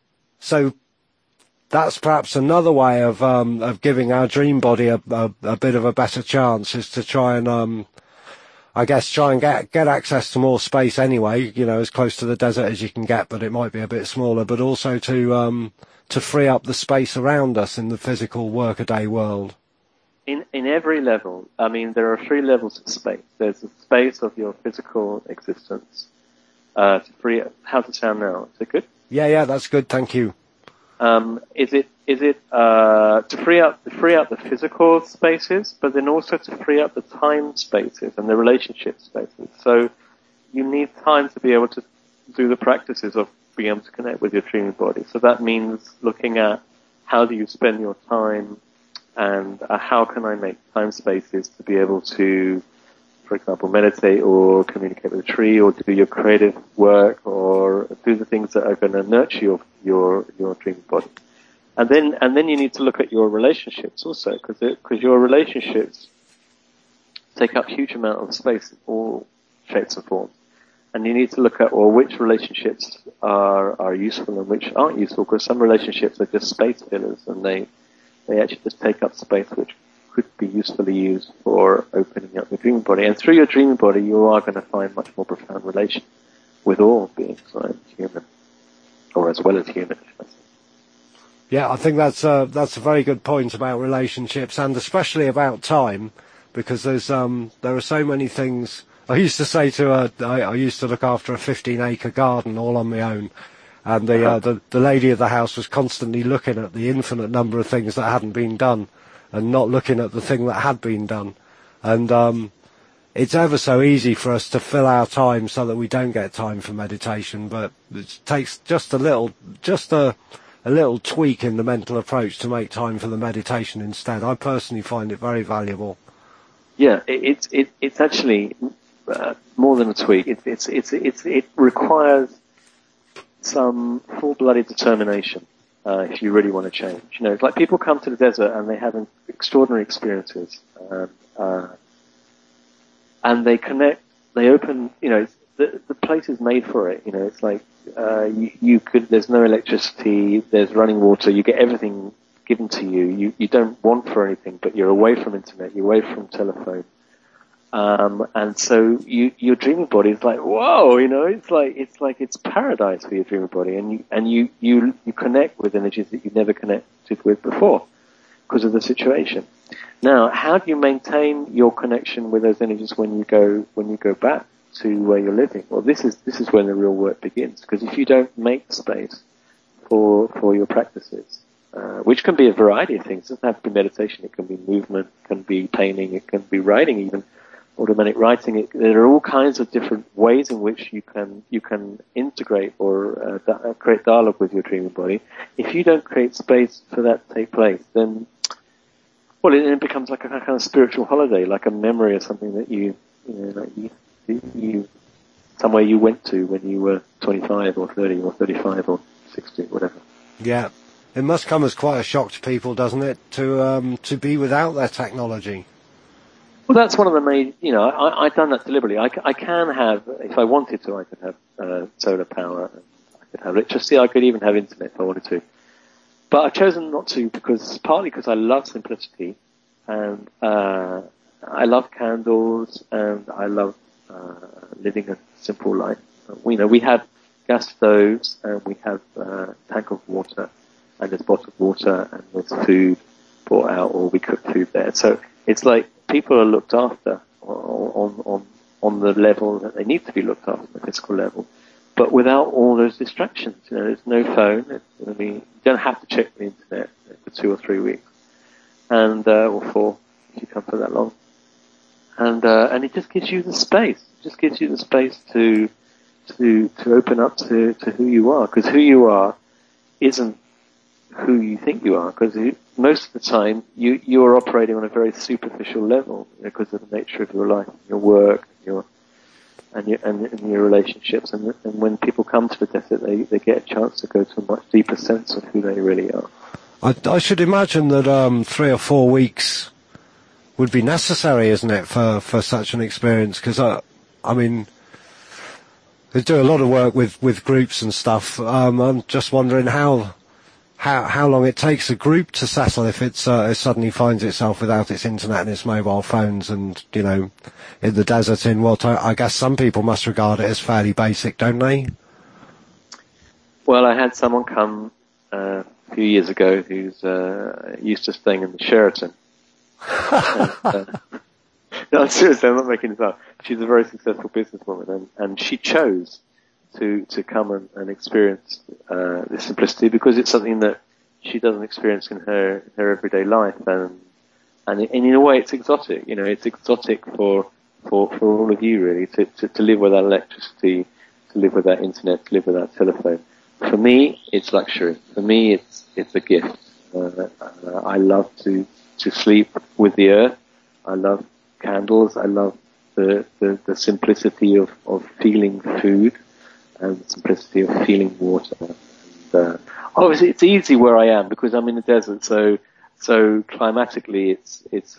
that's perhaps another way of giving our dream body a bit of a better chance, is to try and get access to more space anyway, as close to the desert as you can get, but it might be a bit smaller, but also to free up the space around us in the physical workaday world. In every level, I mean, there are 3 levels of space. There's the space of your physical existence, to free up. How's it sound now? Is it good? Yeah, that's good, thank you. Is it to free up the physical spaces, but then also to free up the time spaces and the relationship spaces? So you need time to be able to do the practices of being able to connect with your dreaming body. So that means looking at how do you spend your time, and how can I make time spaces to be able to, for example, meditate or communicate with a tree, or do your creative work, or do the things that are going to nurture your dreaming body. And then you need to look at your relationships also, because your relationships take up huge amount of space in all shapes and forms. And you need to look at, well, which relationships are useful and which aren't useful, because some relationships are just space fillers, and they actually just take up space which could be usefully used for opening up your dreaming body. And through your dreaming body, you are going to find much more profound relation with all beings, right? Human, or as well as human. Yeah, I think that's a very good point about relationships, and especially about time, because there are so many things. I used to say I used to look after a 15-acre garden all on my own, and the lady of the house was constantly looking at the infinite number of things that hadn't been done, and not looking at the thing that had been done. And it's ever so easy for us to fill our time so that we don't get time for meditation, but it takes just a little tweak in the mental approach to make time for the meditation instead. I personally find it very valuable. Yeah, it's actually more than a tweak. It requires some full-blooded determination if you really want to change. You know, it's like people come to the desert and they have extraordinary experiences, and they connect. They open. You know, the place is made for it. You know, it's like there's no electricity, there's running water, you get everything given to you. You don't want for anything, but you're away from internet, you're away from telephone. And so your dreaming body is like, whoa, you know, it's like it's paradise for your dreaming body, and you connect with energies that you never connected with before because of the situation. Now, how do you maintain your connection with those energies when you go back to where you're living? Well, this is when the real work begins, because if you don't make space for your practices, which can be a variety of things, it doesn't have to be meditation, it can be movement, it can be painting, it can be writing, even automatic writing. There are all kinds of different ways in which you can integrate or create dialogue with your dreaming body. If you don't create space for that to take place, then it becomes like a kind of spiritual holiday, like a memory of something that you somewhere you went to when you were 25 or 30 or 35 or 60, whatever. Yeah, it must come as quite a shock to people, doesn't it, to be without their technology? Well, that's one of the main. You know, I've done that deliberately. I can have, if I wanted to, I could have solar power. I could have electricity. I could even have internet if I wanted to. But I've chosen not to, partly because I love simplicity, and I love candles, and I love living a simple life. We have gas stoves, and we have a tank of water, and there's bottled water, and there's food brought out, or we cook food there. So it's like people are looked after on the level that they need to be looked after, the physical level, but without all those distractions. You know, there's no phone. You don't have to check the internet for 2 or 3 weeks, and or 4 if you come for that long. And it just gives you the space. It just gives you the space to open up to who you are, because who you are isn't who you think you are, because most of the time you are operating on a very superficial level because of the nature of your life, your work, and your relationships. And when people come to the desert, they get a chance to go to a much deeper sense of who they really are. I should imagine that 3 or 4 weeks would be necessary, isn't it, for such an experience? Because I mean, they do a lot of work with groups and stuff. I'm just wondering how long it takes a group to settle if it suddenly finds itself without its internet and its mobile phones, and, you know, in the desert in what I guess some people must regard it as fairly basic, don't they? Well, I had someone come a few years ago who's used to staying in the Sheraton. No, seriously, I'm not making this up. She's a very successful businesswoman, and she chose to come and experience this simplicity because it's something that she doesn't experience in her everyday life, and in a way it's exotic. You know, it's exotic for all of you really to live without electricity, to live without internet, to live without telephone. for me, it's luxury. For me, it's a gift. I love to sleep with the earth. I love candles. I love the simplicity of feeling food and the simplicity of feeling water. And, obviously, it's easy where I am because I'm in the desert. So climatically, it's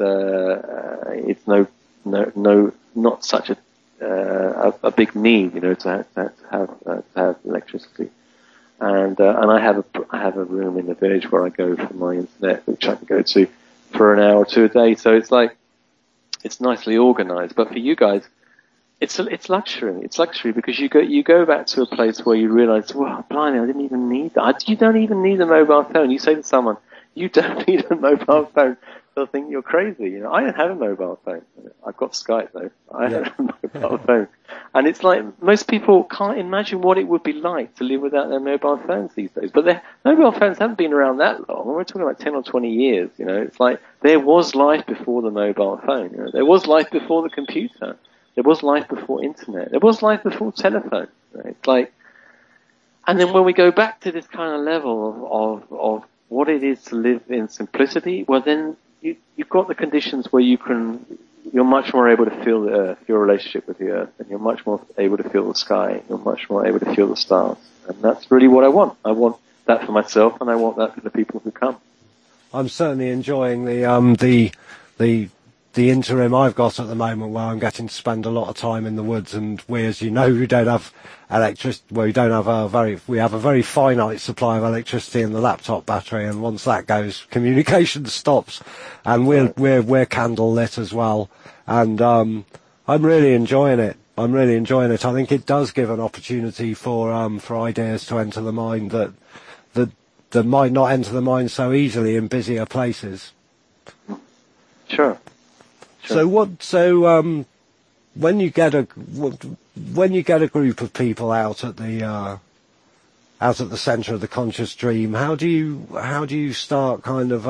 not such a big need, to have electricity. And I have a room in the village where I go for my internet, which I can go to for an hour or two a day. So it's nicely organized. But for you guys, it's luxury. It's luxury because you go back to a place where you realize, well, blimey, I didn't even need that. You don't even need a mobile phone. You say to someone, you don't need a mobile phone. They'll think you're crazy. I don't have a mobile phone. I've got Skype though. I don't have a mobile phone. And it's like most people can't imagine what it would be like to live without their mobile phones these days. But their mobile phones haven't been around that long. We're talking about 10 or 20 years. It's like there was life before the mobile phone. There was life before the computer. There was life before internet. There was life before telephone. It's like, and then when we go back to this kind of level of what it is to live in simplicity, well then you've got the conditions where you're much more able to feel the earth, your relationship with the earth, and you're much more able to feel the sky, you're much more able to feel the stars. And that's really what I want. I want that for myself, and I want that for the people who come. I'm certainly enjoying the interim I've got at the moment, where I'm getting to spend a lot of time in the woods, and we, as you know, we don't have electricity. Well, we have a very finite supply of electricity in the laptop battery, and once that goes, communication stops, and we're candle lit as well, and I'm really enjoying it. I think it does give an opportunity for ideas to enter the mind that might not enter the mind so easily in busier places. Sure. So when you get a group of people out at the centre of the conscious dream, how do you start kind of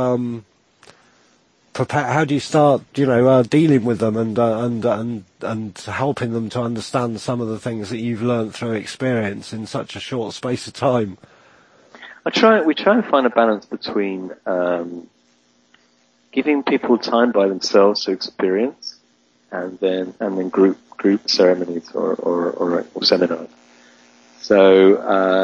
how do you start dealing with them and helping them to understand some of the things that you've learned through experience in such a short space of time? We try and find a balance between giving people time by themselves to experience, and then group ceremonies or seminars. So,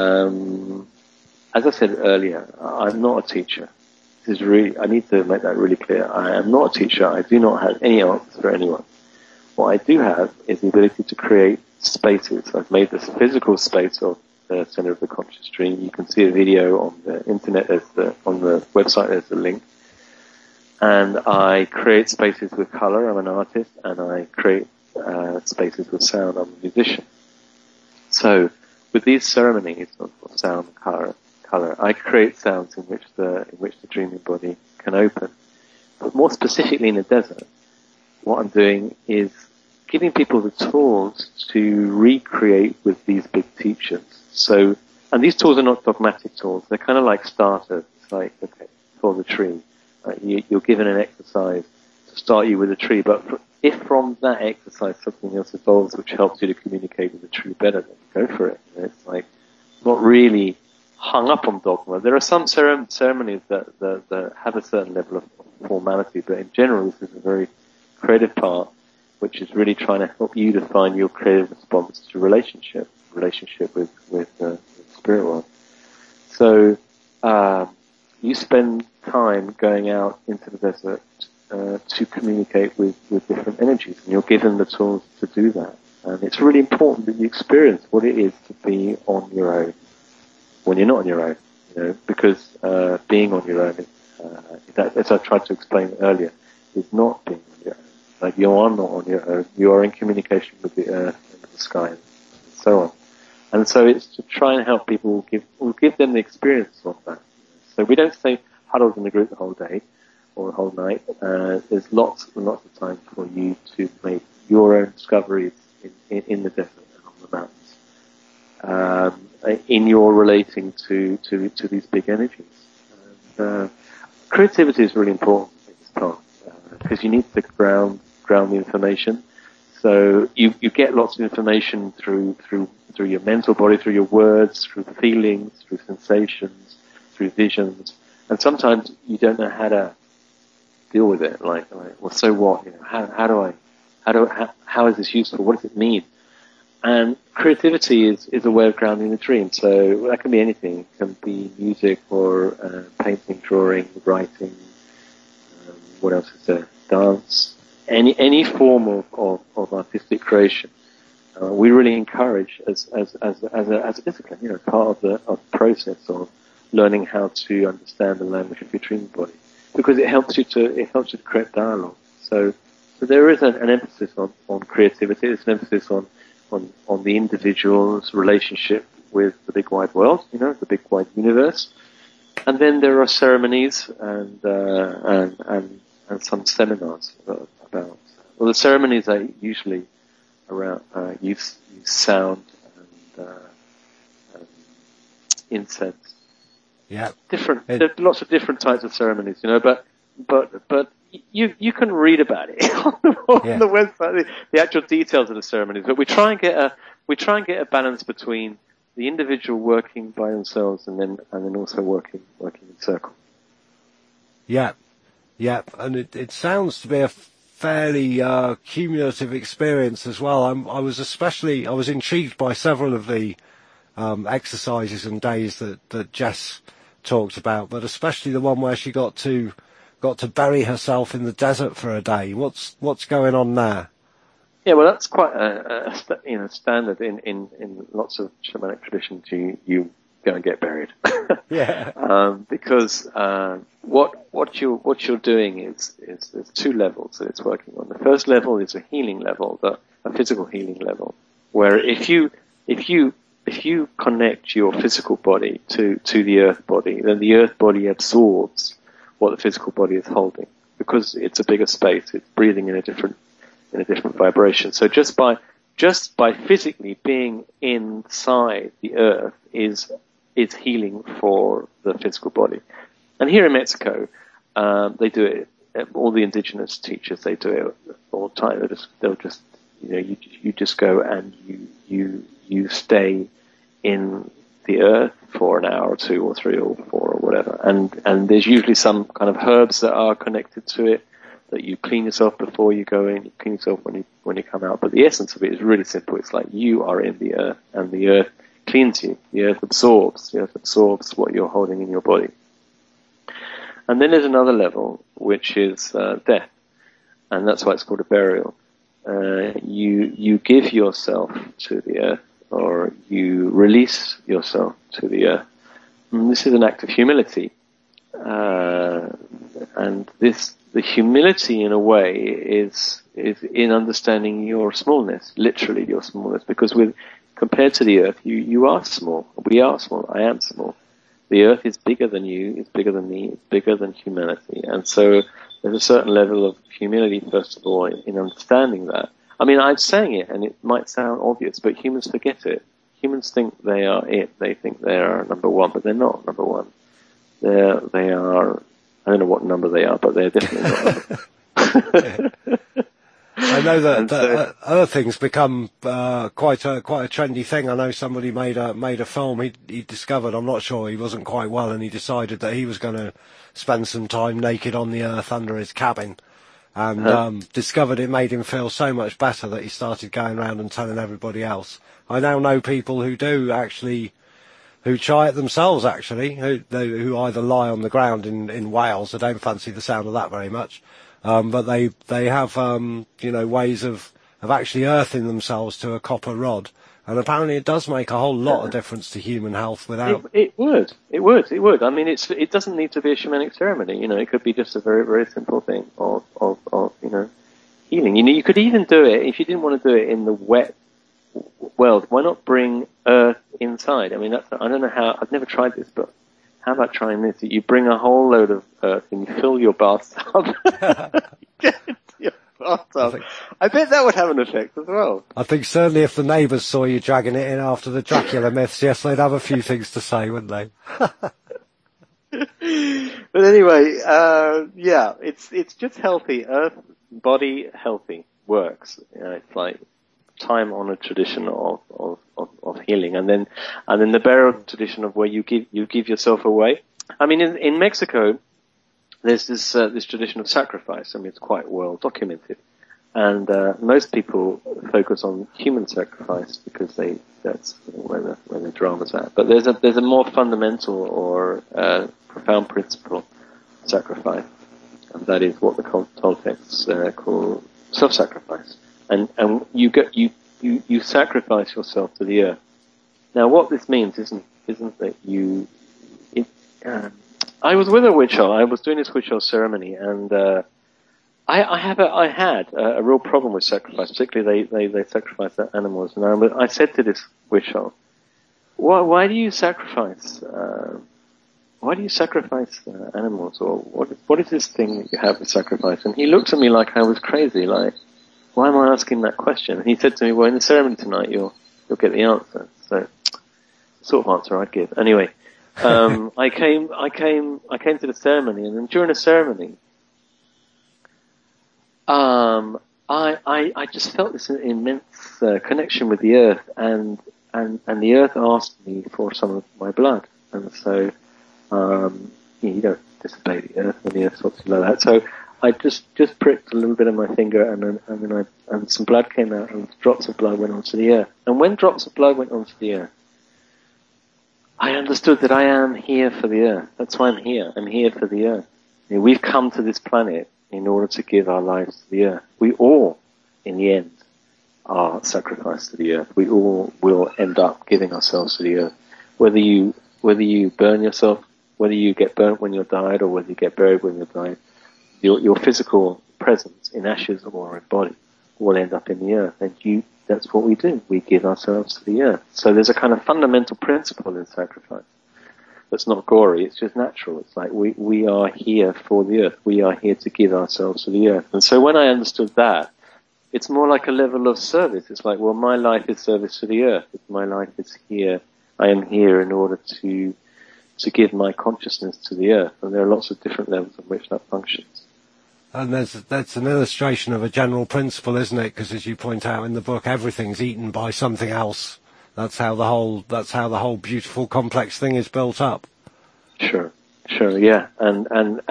as I said earlier, I'm not a teacher. I need to make that really clear. I am not a teacher. I do not have any answers for anyone. What I do have is the ability to create spaces. I've made this physical space of the center of the conscious dream. You can see a video on the internet. On the website, there's a link. And I create spaces with color. I'm an artist, and I create spaces with sound. I'm a musician. So, with these ceremonies of sound and color, I create sounds in which the dreaming body can open. But more specifically in the desert, what I'm doing is giving people the tools to recreate with these big teachers. So, and these tools are not dogmatic tools. They're kind of like starters. It's like, okay, for the tree. You're given an exercise to start you with a tree, but if from that exercise something else evolves which helps you to communicate with the tree better, then go for it. It's like not really hung up on dogma. There are some ceremonies that have a certain level of formality, but in general this is a very creative part, which is really trying to help you to find your creative response to relationship with the spirit world. So you spend time going out into the desert to communicate with different energies, and you're given the tools to do that. And it's really important that you experience what it is to be on your own when you're not on your own, because being on your own is, as I tried to explain earlier, is not being on your own. Like, you are not on your own. You are in communication with the earth and the sky and so on. And so it's to try and help people, give them the experience of that. So we don't say huddles in the group the whole day or the whole night. There's lots and lots of time for you to make your own discoveries in the desert and on the mountains, in your relating to these big energies. And, creativity is really important in this part, because you need to ground the information. So you get lots of information through through your mental body, through your words, through feelings, through sensations, through visions. And sometimes you don't know how to deal with it. Like well, so what? You know, how is this useful? What does it mean? And creativity is a way of grounding the dream. So that can be anything. It can be music or painting, drawing, writing. What else is there? Dance. Any form of artistic creation. We really encourage as a discipline. You know, part of the process of learning how to understand the language of your dream body, because it helps you to create dialogue. So there is an emphasis on creativity. There's an emphasis on the individual's relationship with the big wide world, you know, the big wide universe. And then there are ceremonies and some seminars about. Well, the ceremonies are usually around use sound and incense. Yeah. There's lots of different types of ceremonies, you know, but you can read about it on the website, the actual details of the ceremonies. But we try and get a balance between the individual working by themselves and then also working in circle. Yeah, and it sounds to be a fairly cumulative experience as well. I was intrigued by several of the exercises and days that Jess talked about, but especially the one where she got to bury herself in the desert for a day. What's going on there? Yeah, well, that's quite a standard in lots of shamanic traditions. You go and get buried. Yeah. Because what you're doing is there's two levels that it's working on. The first level is a healing level, a physical healing level, where if you connect your physical body to the earth body, then the earth body absorbs what the physical body is holding, because it's a bigger space. It's breathing in a different vibration. So just by physically being inside the earth is healing for the physical body. And here in Mexico, they do it. All the indigenous teachers, they do it all the time. They'll just you just go and you stay in the earth for an hour or two or three or four or whatever. And there's usually some kind of herbs that are connected to it, that you clean yourself before you go in, you clean yourself when you come out. But the essence of it is really simple. It's like you are in the earth, and the earth cleans you. The earth absorbs what you're holding in your body. And then there's another level, which is death. And that's why it's called a burial. You give yourself to the earth, or you release yourself to the earth. And this is an act of humility. And the humility, in a way, is in understanding your smallness, literally your smallness, because compared to the earth, you are small. We are small. I am small. The earth is bigger than you. It's bigger than me. It's bigger than humanity. And so there's a certain level of humility, first of all, in understanding that. I mean, I'm saying it, and it might sound obvious, but humans forget it. Humans think they are it. They think they are number one, but they're not number one. They are. I don't know what number they are, but they're definitely not number one. I know that earthing's become quite a trendy thing. I know somebody made a film. He discovered, I'm not sure, he wasn't quite well, and he decided that he was going to spend some time naked on the earth under his cabin, and discovered it made him feel so much better that he started going around and telling everybody else. I now know people who try it themselves, actually, who either lie on the ground in Wales. I don't fancy the sound of that very much. But they have, ways of actually earthing themselves to a copper rod. And apparently it does make a whole lot of difference to human health without... It would. I mean, it doesn't need to be a shamanic ceremony, it could be just a very, very simple thing of healing. You could even do it, if you didn't want to do it in the wet world, why not bring earth inside? I mean, I don't know how, I've never tried this, but how about trying this? You bring a whole load of earth and you fill your bathtub. I bet that would have an effect as well. I think certainly if the neighbours saw you dragging it in after the Dracula myths, yes, they'd have a few things to say, wouldn't they? But anyway, it's just healthy. Earth, body, healthy works. It's like time-honored tradition of healing, and then the burial tradition of where you give yourself away. I mean, in Mexico, there's this tradition of sacrifice. I mean, it's quite well documented, and most people focus on human sacrifice because that's where the drama's at. But there's a more fundamental or profound principle of sacrifice, and that is what the Toltecs call self-sacrifice. And you sacrifice yourself to the earth. Now, what this means isn't that you. I was with a witch owl. I was doing this witch owl ceremony, and I had a real problem with sacrifice. Particularly, they sacrifice their animals, and I said to this witch owl, "Why do you sacrifice? Why do you sacrifice animals? Or what is this thing that you have with sacrifice?" And he looked at me like I was crazy. Like, why am I asking that question? And he said to me, "Well, in the ceremony tonight, you'll get the answer." So, the sort of answer I'd give. Anyway. I came to the ceremony, and then during the ceremony, I just felt this immense connection with the earth, and the earth asked me for some of my blood, and so you don't disobey the earth when the earth talks to you like that. So I just pricked a little bit of my finger, and some blood came out, and drops of blood went onto the earth. And when drops of blood went onto the earth, I understood that I am here for the earth. That's why I'm here. I'm here for the earth. You know, we've come to this planet in order to give our lives to the earth. We all, in the end, are sacrificed to the earth. We all will end up giving ourselves to the earth. Whether you burn yourself, whether you get burnt when you're died, or whether you get buried when you're died, your physical presence in ashes or in body will end up in the earth. And that's what we do. We give ourselves to the earth. So there's a kind of fundamental principle in sacrifice that's not gory. It's just natural. It's like we are here for the earth. We are here to give ourselves to the earth. And so when I understood that, it's more like a level of service. It's like, well, my life is service to the earth. My life is here. I am here in order to give my consciousness to the earth. And there are lots of different levels in which that functions. And that's an illustration of a general principle, isn't it? Because as you point out in the book, everything's eaten by something else. That's how the whole beautiful, complex thing is built up. Sure, yeah. And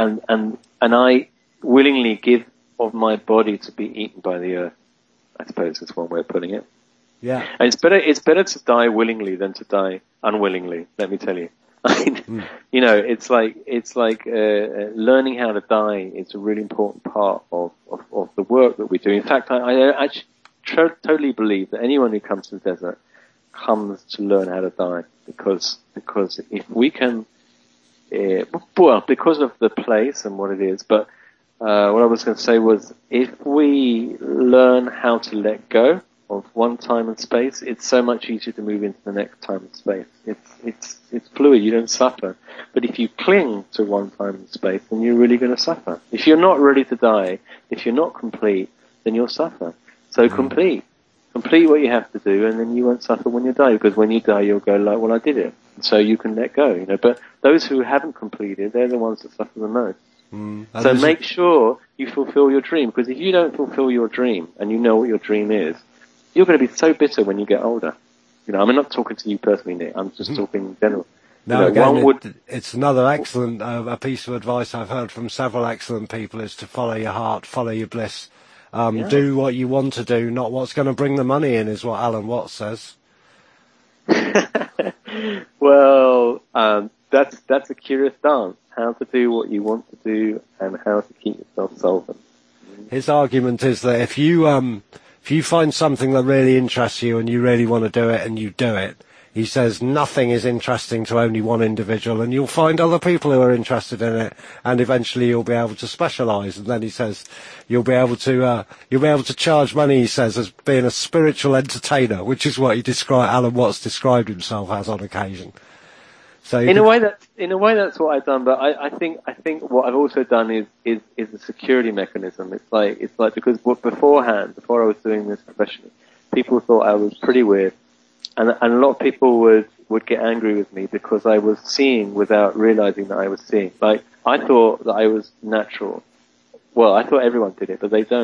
I willingly give of my body to be eaten by the earth. I suppose is one way of putting it. Yeah. And it's better to die willingly than to die unwillingly. Let me tell you. I mean, you know, it's like learning how to die is a really important part of the work that we do. In fact, I actually totally believe that anyone who comes to the desert comes to learn how to die, because if we can, because of the place and what it is. But what I was going to say was, if we learn how to let go of one time and space, it's so much easier to move into the next time and space. It's fluid, you don't suffer. But if you cling to one time and space, then you're really going to suffer. If you're not ready to die, if you're not complete, then you'll suffer. So complete what you have to do, and then you won't suffer when you die, because when you die, you'll go like, well, I did it. So you can let go, you know. But those who haven't completed, they're the ones that suffer the most. So make sure you fulfill your dream, because if you don't fulfill your dream, and you know what your dream is, you're going to be so bitter when you get older. You know, I'm not talking to you personally, Nick. I'm just talking in general. No, you know, again, it's another excellent a piece of advice I've heard from several excellent people, is to follow your heart, follow your bliss. Do what you want to do, not what's going to bring the money in, is what Alan Watts says. Well, that's a curious dance. How to do what you want to do and how to keep yourself solvent. His argument is that if you find something that really interests you and you really want to do it and you do it, he says nothing is interesting to only one individual, and you'll find other people who are interested in it, and eventually you'll be able to specialise. And then he says you'll be able to charge money, he says, as being a spiritual entertainer, which is what Alan Watts described himself as on occasion. So in a way that's what I've done, but I think what I've also done is a security mechanism. It's like because before I was doing this professionally, people thought I was pretty weird, and a lot of people would get angry with me because I was seeing without realizing that I was seeing. Like, I thought that I was natural. Well, I thought everyone did it, but they don't.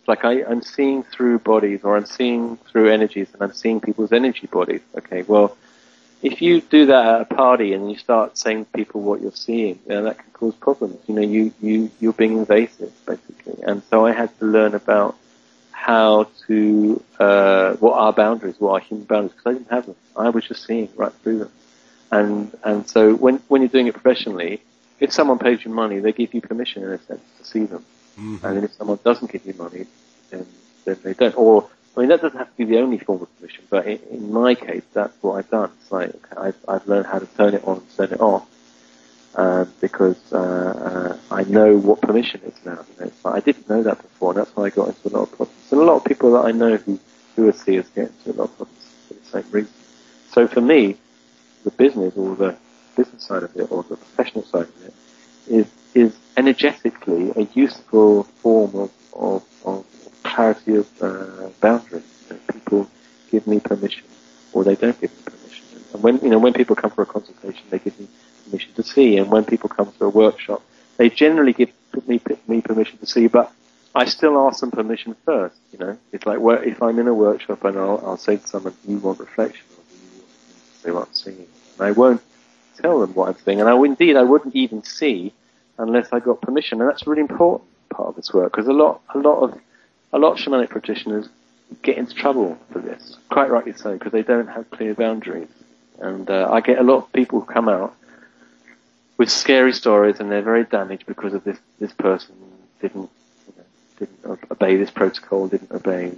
like I'm seeing through bodies, or I'm seeing through energies, and I'm seeing people's energy bodies. Okay, well, if you do that at a party and you start saying to people what you're seeing, that can cause problems. You're being invasive, basically. And so I had to learn about how to, what our boundaries, what our human boundaries, because I didn't have them. I was just seeing right through them. And so when you're doing it professionally, if someone pays you money, they give you permission, in a sense, to see them. Mm-hmm. And then if someone doesn't give you money, then they don't. Or, I mean, that doesn't have to be the only form of permission, but in my case, that's what I've done. It's like, okay, I've learned how to turn it on and turn it off, because I know what permission is now. It's like, I didn't know that before, and that's why I got into a lot of problems. And a lot of people that I know who are seers get into a lot of problems for the same reason. So for me, the business, or the business side of it, or the professional side of it, is energetically a useful form of clarity of boundaries. People give me permission, or they don't give me permission. And when people come for a consultation, they give me permission to see. And when people come to a workshop, they generally give me permission to see. But I still ask them permission first. It's like, if I'm in a workshop and I'll say to someone, "Do you want reflection, or do you want to see what I'm seeing?" And I won't tell them what I'm seeing, and I wouldn't even see unless I got permission. And that's a really important part of this work, because a lot of shamanic practitioners get into trouble for this, quite rightly so, because they don't have clear boundaries. And I get a lot of people who come out with scary stories, and they're very damaged because of this person didn't obey this protocol, didn't obey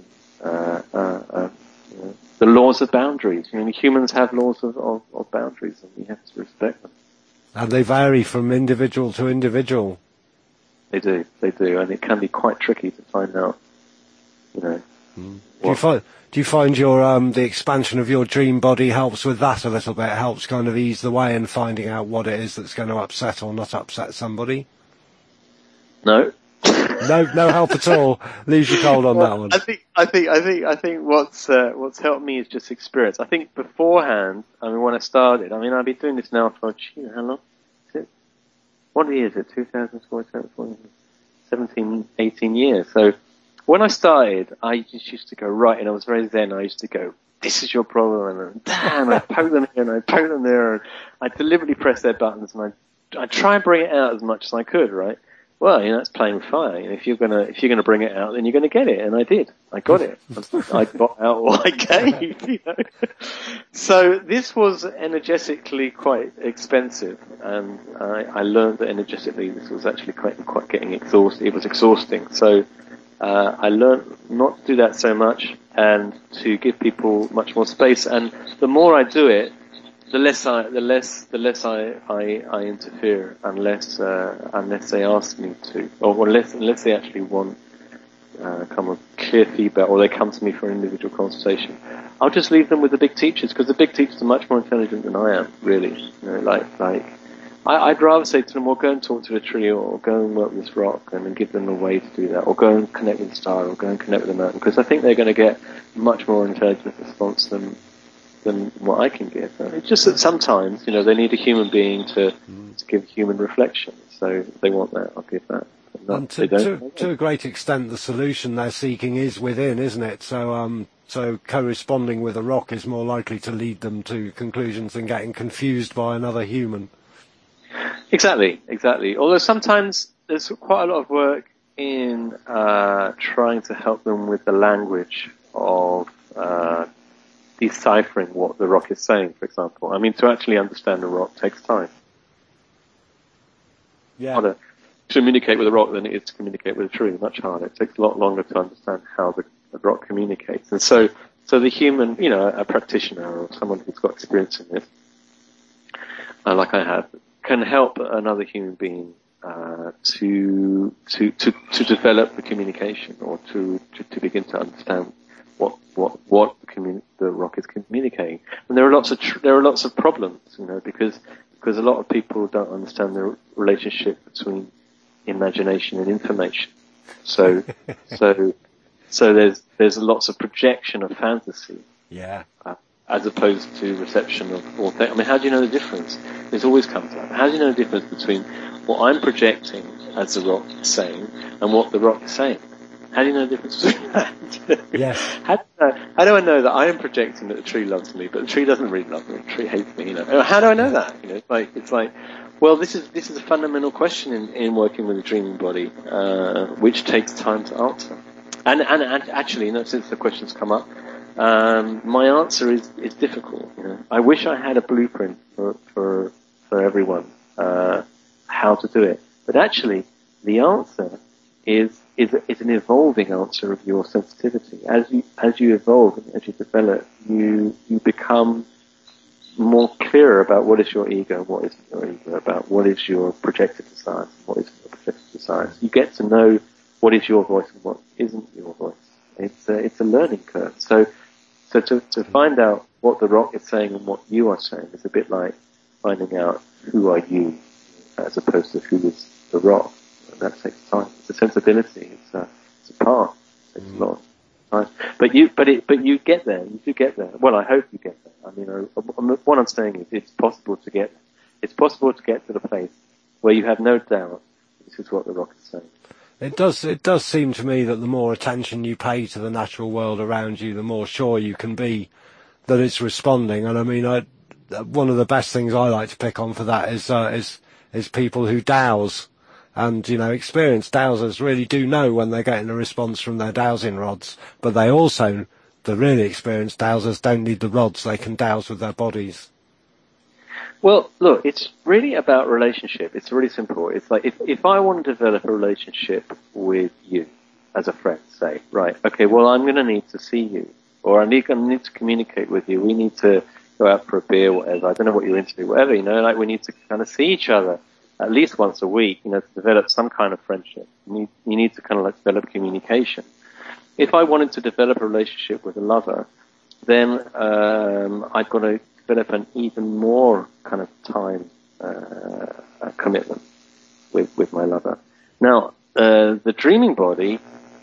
the laws of boundaries. Humans have laws of boundaries, and we have to respect them. And they vary from individual to individual. They do, and it can be quite tricky to find out. Do you find your the expansion of your dream body helps with that a little bit? Helps kind of ease the way in finding out what it is that's going to upset or not upset somebody? No. No help at all. Leaves you cold on that one. I think what's helped me is just experience. I think beforehand, when I started, I've been doing this now for how long? Is it? What year is it? 2004, 17, 18 years. So when I started, I just used to go right, and I was very zen. I used to go, "This is your problem," and damn, I poke them here and I poke them there, and I deliberately press their buttons, and I try and bring it out as much as I could, right? Well, that's playing with fire. If you're gonna bring it out, then you're gonna get it, and I did. I got it. I got out what I gave. So this was energetically quite expensive, and I learned that energetically this was actually quite getting exhausted. It was exhausting. So I learned not to do that so much, and to give people much more space. And the more I do it, the less I interfere, unless they ask me to, or unless they actually want kind of clear feedback, or they come to me for an individual consultation. I'll just leave them with the big teachers, because the big teachers are much more intelligent than I am, really. I'd rather say to them, well, go and talk to the tree, or go and work with this rock, and then give them a way to do that, or go and connect with the star, or go and connect with the mountain, because I think they're going to get much more intelligent response than what I can give. It's just that sometimes, they need a human being to give human reflection. So if they want that, I'll give that. And to a great extent, the solution they're seeking is within, isn't it? So corresponding with a rock is more likely to lead them to conclusions than getting confused by another human. Exactly. Although sometimes there's quite a lot of work in trying to help them with the language of deciphering what the rock is saying, for example. To actually understand the rock takes time. Yeah. Harder to communicate with a rock than it is to communicate with a tree. Much harder. It takes a lot longer to understand how the rock communicates. And so the human, a practitioner or someone who's got experience in this, like I have, can help another human being to develop the communication, or to begin to understand what the rock is communicating. And there are lots of problems, because a lot of people don't understand the relationship between imagination and information. So there's lots of projection of fantasy. Yeah. As opposed to reception of authentic. How do you know the difference? This always comes up. How do you know the difference between what I'm projecting as the rock is saying and what the rock is saying? How do you know the difference between that? Yes. How do I know that I am projecting that the tree loves me, but the tree doesn't really love me? The tree hates me. How do I know that? It's like, well, this is a fundamental question in working with a dreaming body, which takes time to answer. And actually, since the questions come up, my answer is difficult. I wish I had a blueprint for everyone how to do it, but actually, the answer is an evolving answer of your sensitivity. As you evolve and as you develop, you become more clear about what is your ego and what isn't your ego, about what is your projected desires and what isn't your projected desires. You get to know what is your voice and what isn't your voice. It's a learning curve. So to find out what the rock is saying and what you are saying is a bit like finding out who are you as opposed to who is the rock. And that takes time. It's a sensibility. It's a path. It takes a lot of time. But you get there. You do get there. Well, I hope you get there. I mean, what I'm saying is it's possible to get to the place where you have no doubt this is what the rock is saying. It does seem to me that the more attention you pay to the natural world around you, the more sure you can be that it's responding. And I mean, one of the best things I like to pick on for that is people who dowse. And, experienced dowsers really do know when they're getting a response from their dowsing rods. But they also, the really experienced dowsers, don't need the rods. They can dowse with their bodies. Well, look, it's really about relationship. It's really simple. It's like if I want to develop a relationship with you as a friend, say, right, okay, well, I'm going to need to see you, or I'm going to need to communicate with you. We need to go out for a beer, whatever. I don't know what you're into, whatever, like we need to kind of see each other at least once a week, to develop some kind of friendship. You need to kind of develop communication. If I wanted to develop a relationship with a lover, then I've got to develop an even more kind of time commitment with my lover. Now, the dreaming body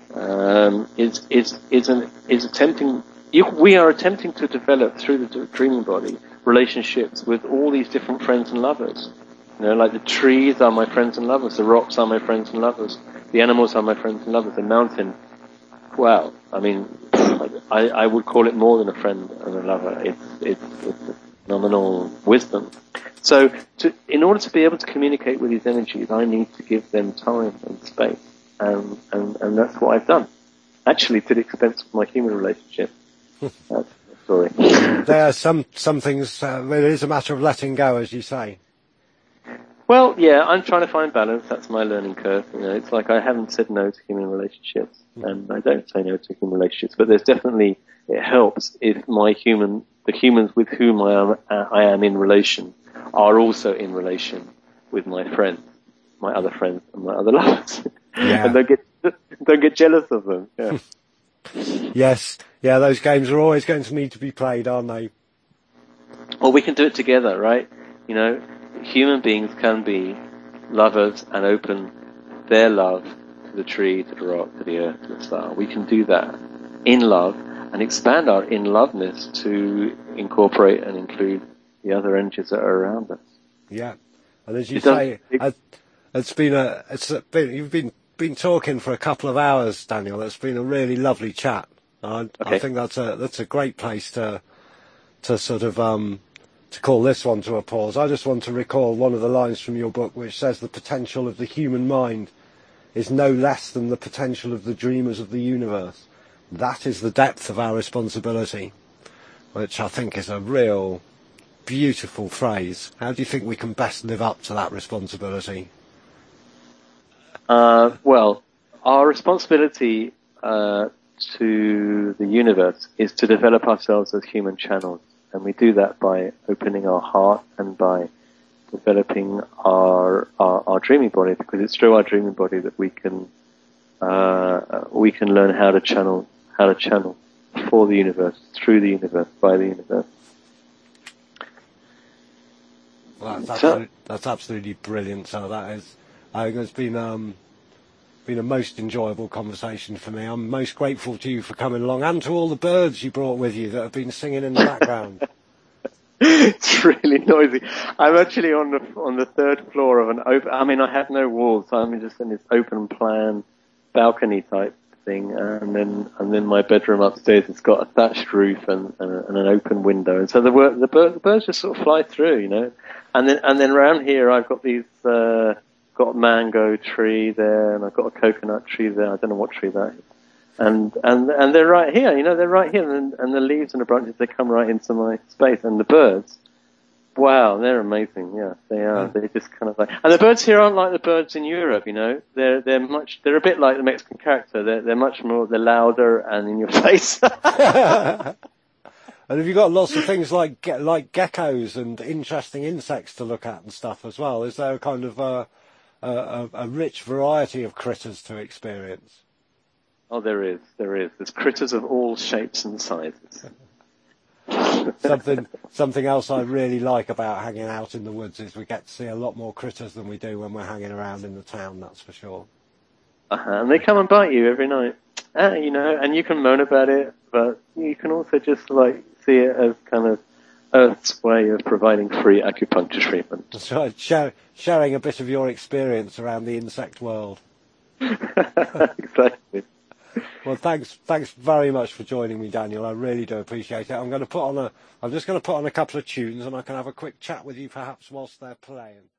is attempting. We are attempting to develop through the dreaming body relationships with all these different friends and lovers. Like the trees are my friends and lovers, the rocks are my friends and lovers, the animals are my friends and lovers, the mountain. Well, I mean, I would call it more than a friend and a lover. It's a phenomenal wisdom. So, in order to be able to communicate with these energies, I need to give them time and space, and that's what I've done. Actually, to the expense of my human relationship. That's the story. There are some things. It is a matter of letting go, as you say. Well, yeah, I'm trying to find balance. That's my learning curve. It's like I haven't said no to human relationships, and I don't say no to human relationships. But there's definitely, it helps if the humans with whom I am in relation are also in relation with my friends, my other friends, and my other lovers, Yeah. and don't get jealous of them. Yeah. Yes, yeah, those games are always going to need to be played, aren't they? Or we can do it together, right? Human beings can be lovers and open their love to the tree, to the rock, to the earth, to the star. We can do that in love and expand our in-loveness to incorporate and include the other energies that are around us. Yeah, and as you say, you've been talking for a couple of hours, Daniel. It's been a really lovely chat. I think that's a great place to sort of to call this one to a pause. I just want to recall one of the lines from your book which says the potential of the human mind is no less than the potential of the dreamers of the universe. That is the depth of our responsibility, which I think is a real beautiful phrase. How do you think we can best live up to that responsibility? Well, our responsibility to the universe is to develop ourselves as human channels. And we do that by opening our heart and by developing our dreaming body, because it's through our dreaming body that we can learn how to channel for the universe, through the universe, by the universe. Well, that's absolutely brilliant. So that is, I think it's been a most enjoyable conversation for me. I'm most grateful to you for coming along, and to all the birds you brought with you that have been singing in the background. It's really noisy. I'm actually on the third floor of an open. I mean, I have no walls, so I'm just in this open plan balcony type everything, and then my bedroom upstairs has got a thatched roof and an open window, and so the birds just sort of fly through, you know. And then around here I've got these got a mango tree there, and I've got a coconut tree there. I don't know what tree that is. And they're right here, you know, they're right here, and the leaves and the branches, they come right into my space, and the birds, wow, they're amazing, yeah, they are, they're just kind of like, and the birds here aren't like the birds in Europe, you know, they're a bit like the Mexican character, they're much more, they're louder and in your face. And have you got lots of things like geckos and interesting insects to look at and stuff as well? Is there a kind of a rich variety of critters to experience? Oh, there is. There's critters of all shapes and sizes. Something else I really like about hanging out in the woods is we get to see a lot more critters than we do when we're hanging around in the town, that's for sure. And they come and bite you every night. You know, and you can moan about it, but you can also just like see it as kind of Earth's way of providing free acupuncture treatment. That's right, sharing a bit of your experience around the insect world. Exactly. Well, thanks very much for joining me, Daniel. I really do appreciate it. I'm just going to put on a couple of tunes, and I can have a quick chat with you perhaps whilst they're playing.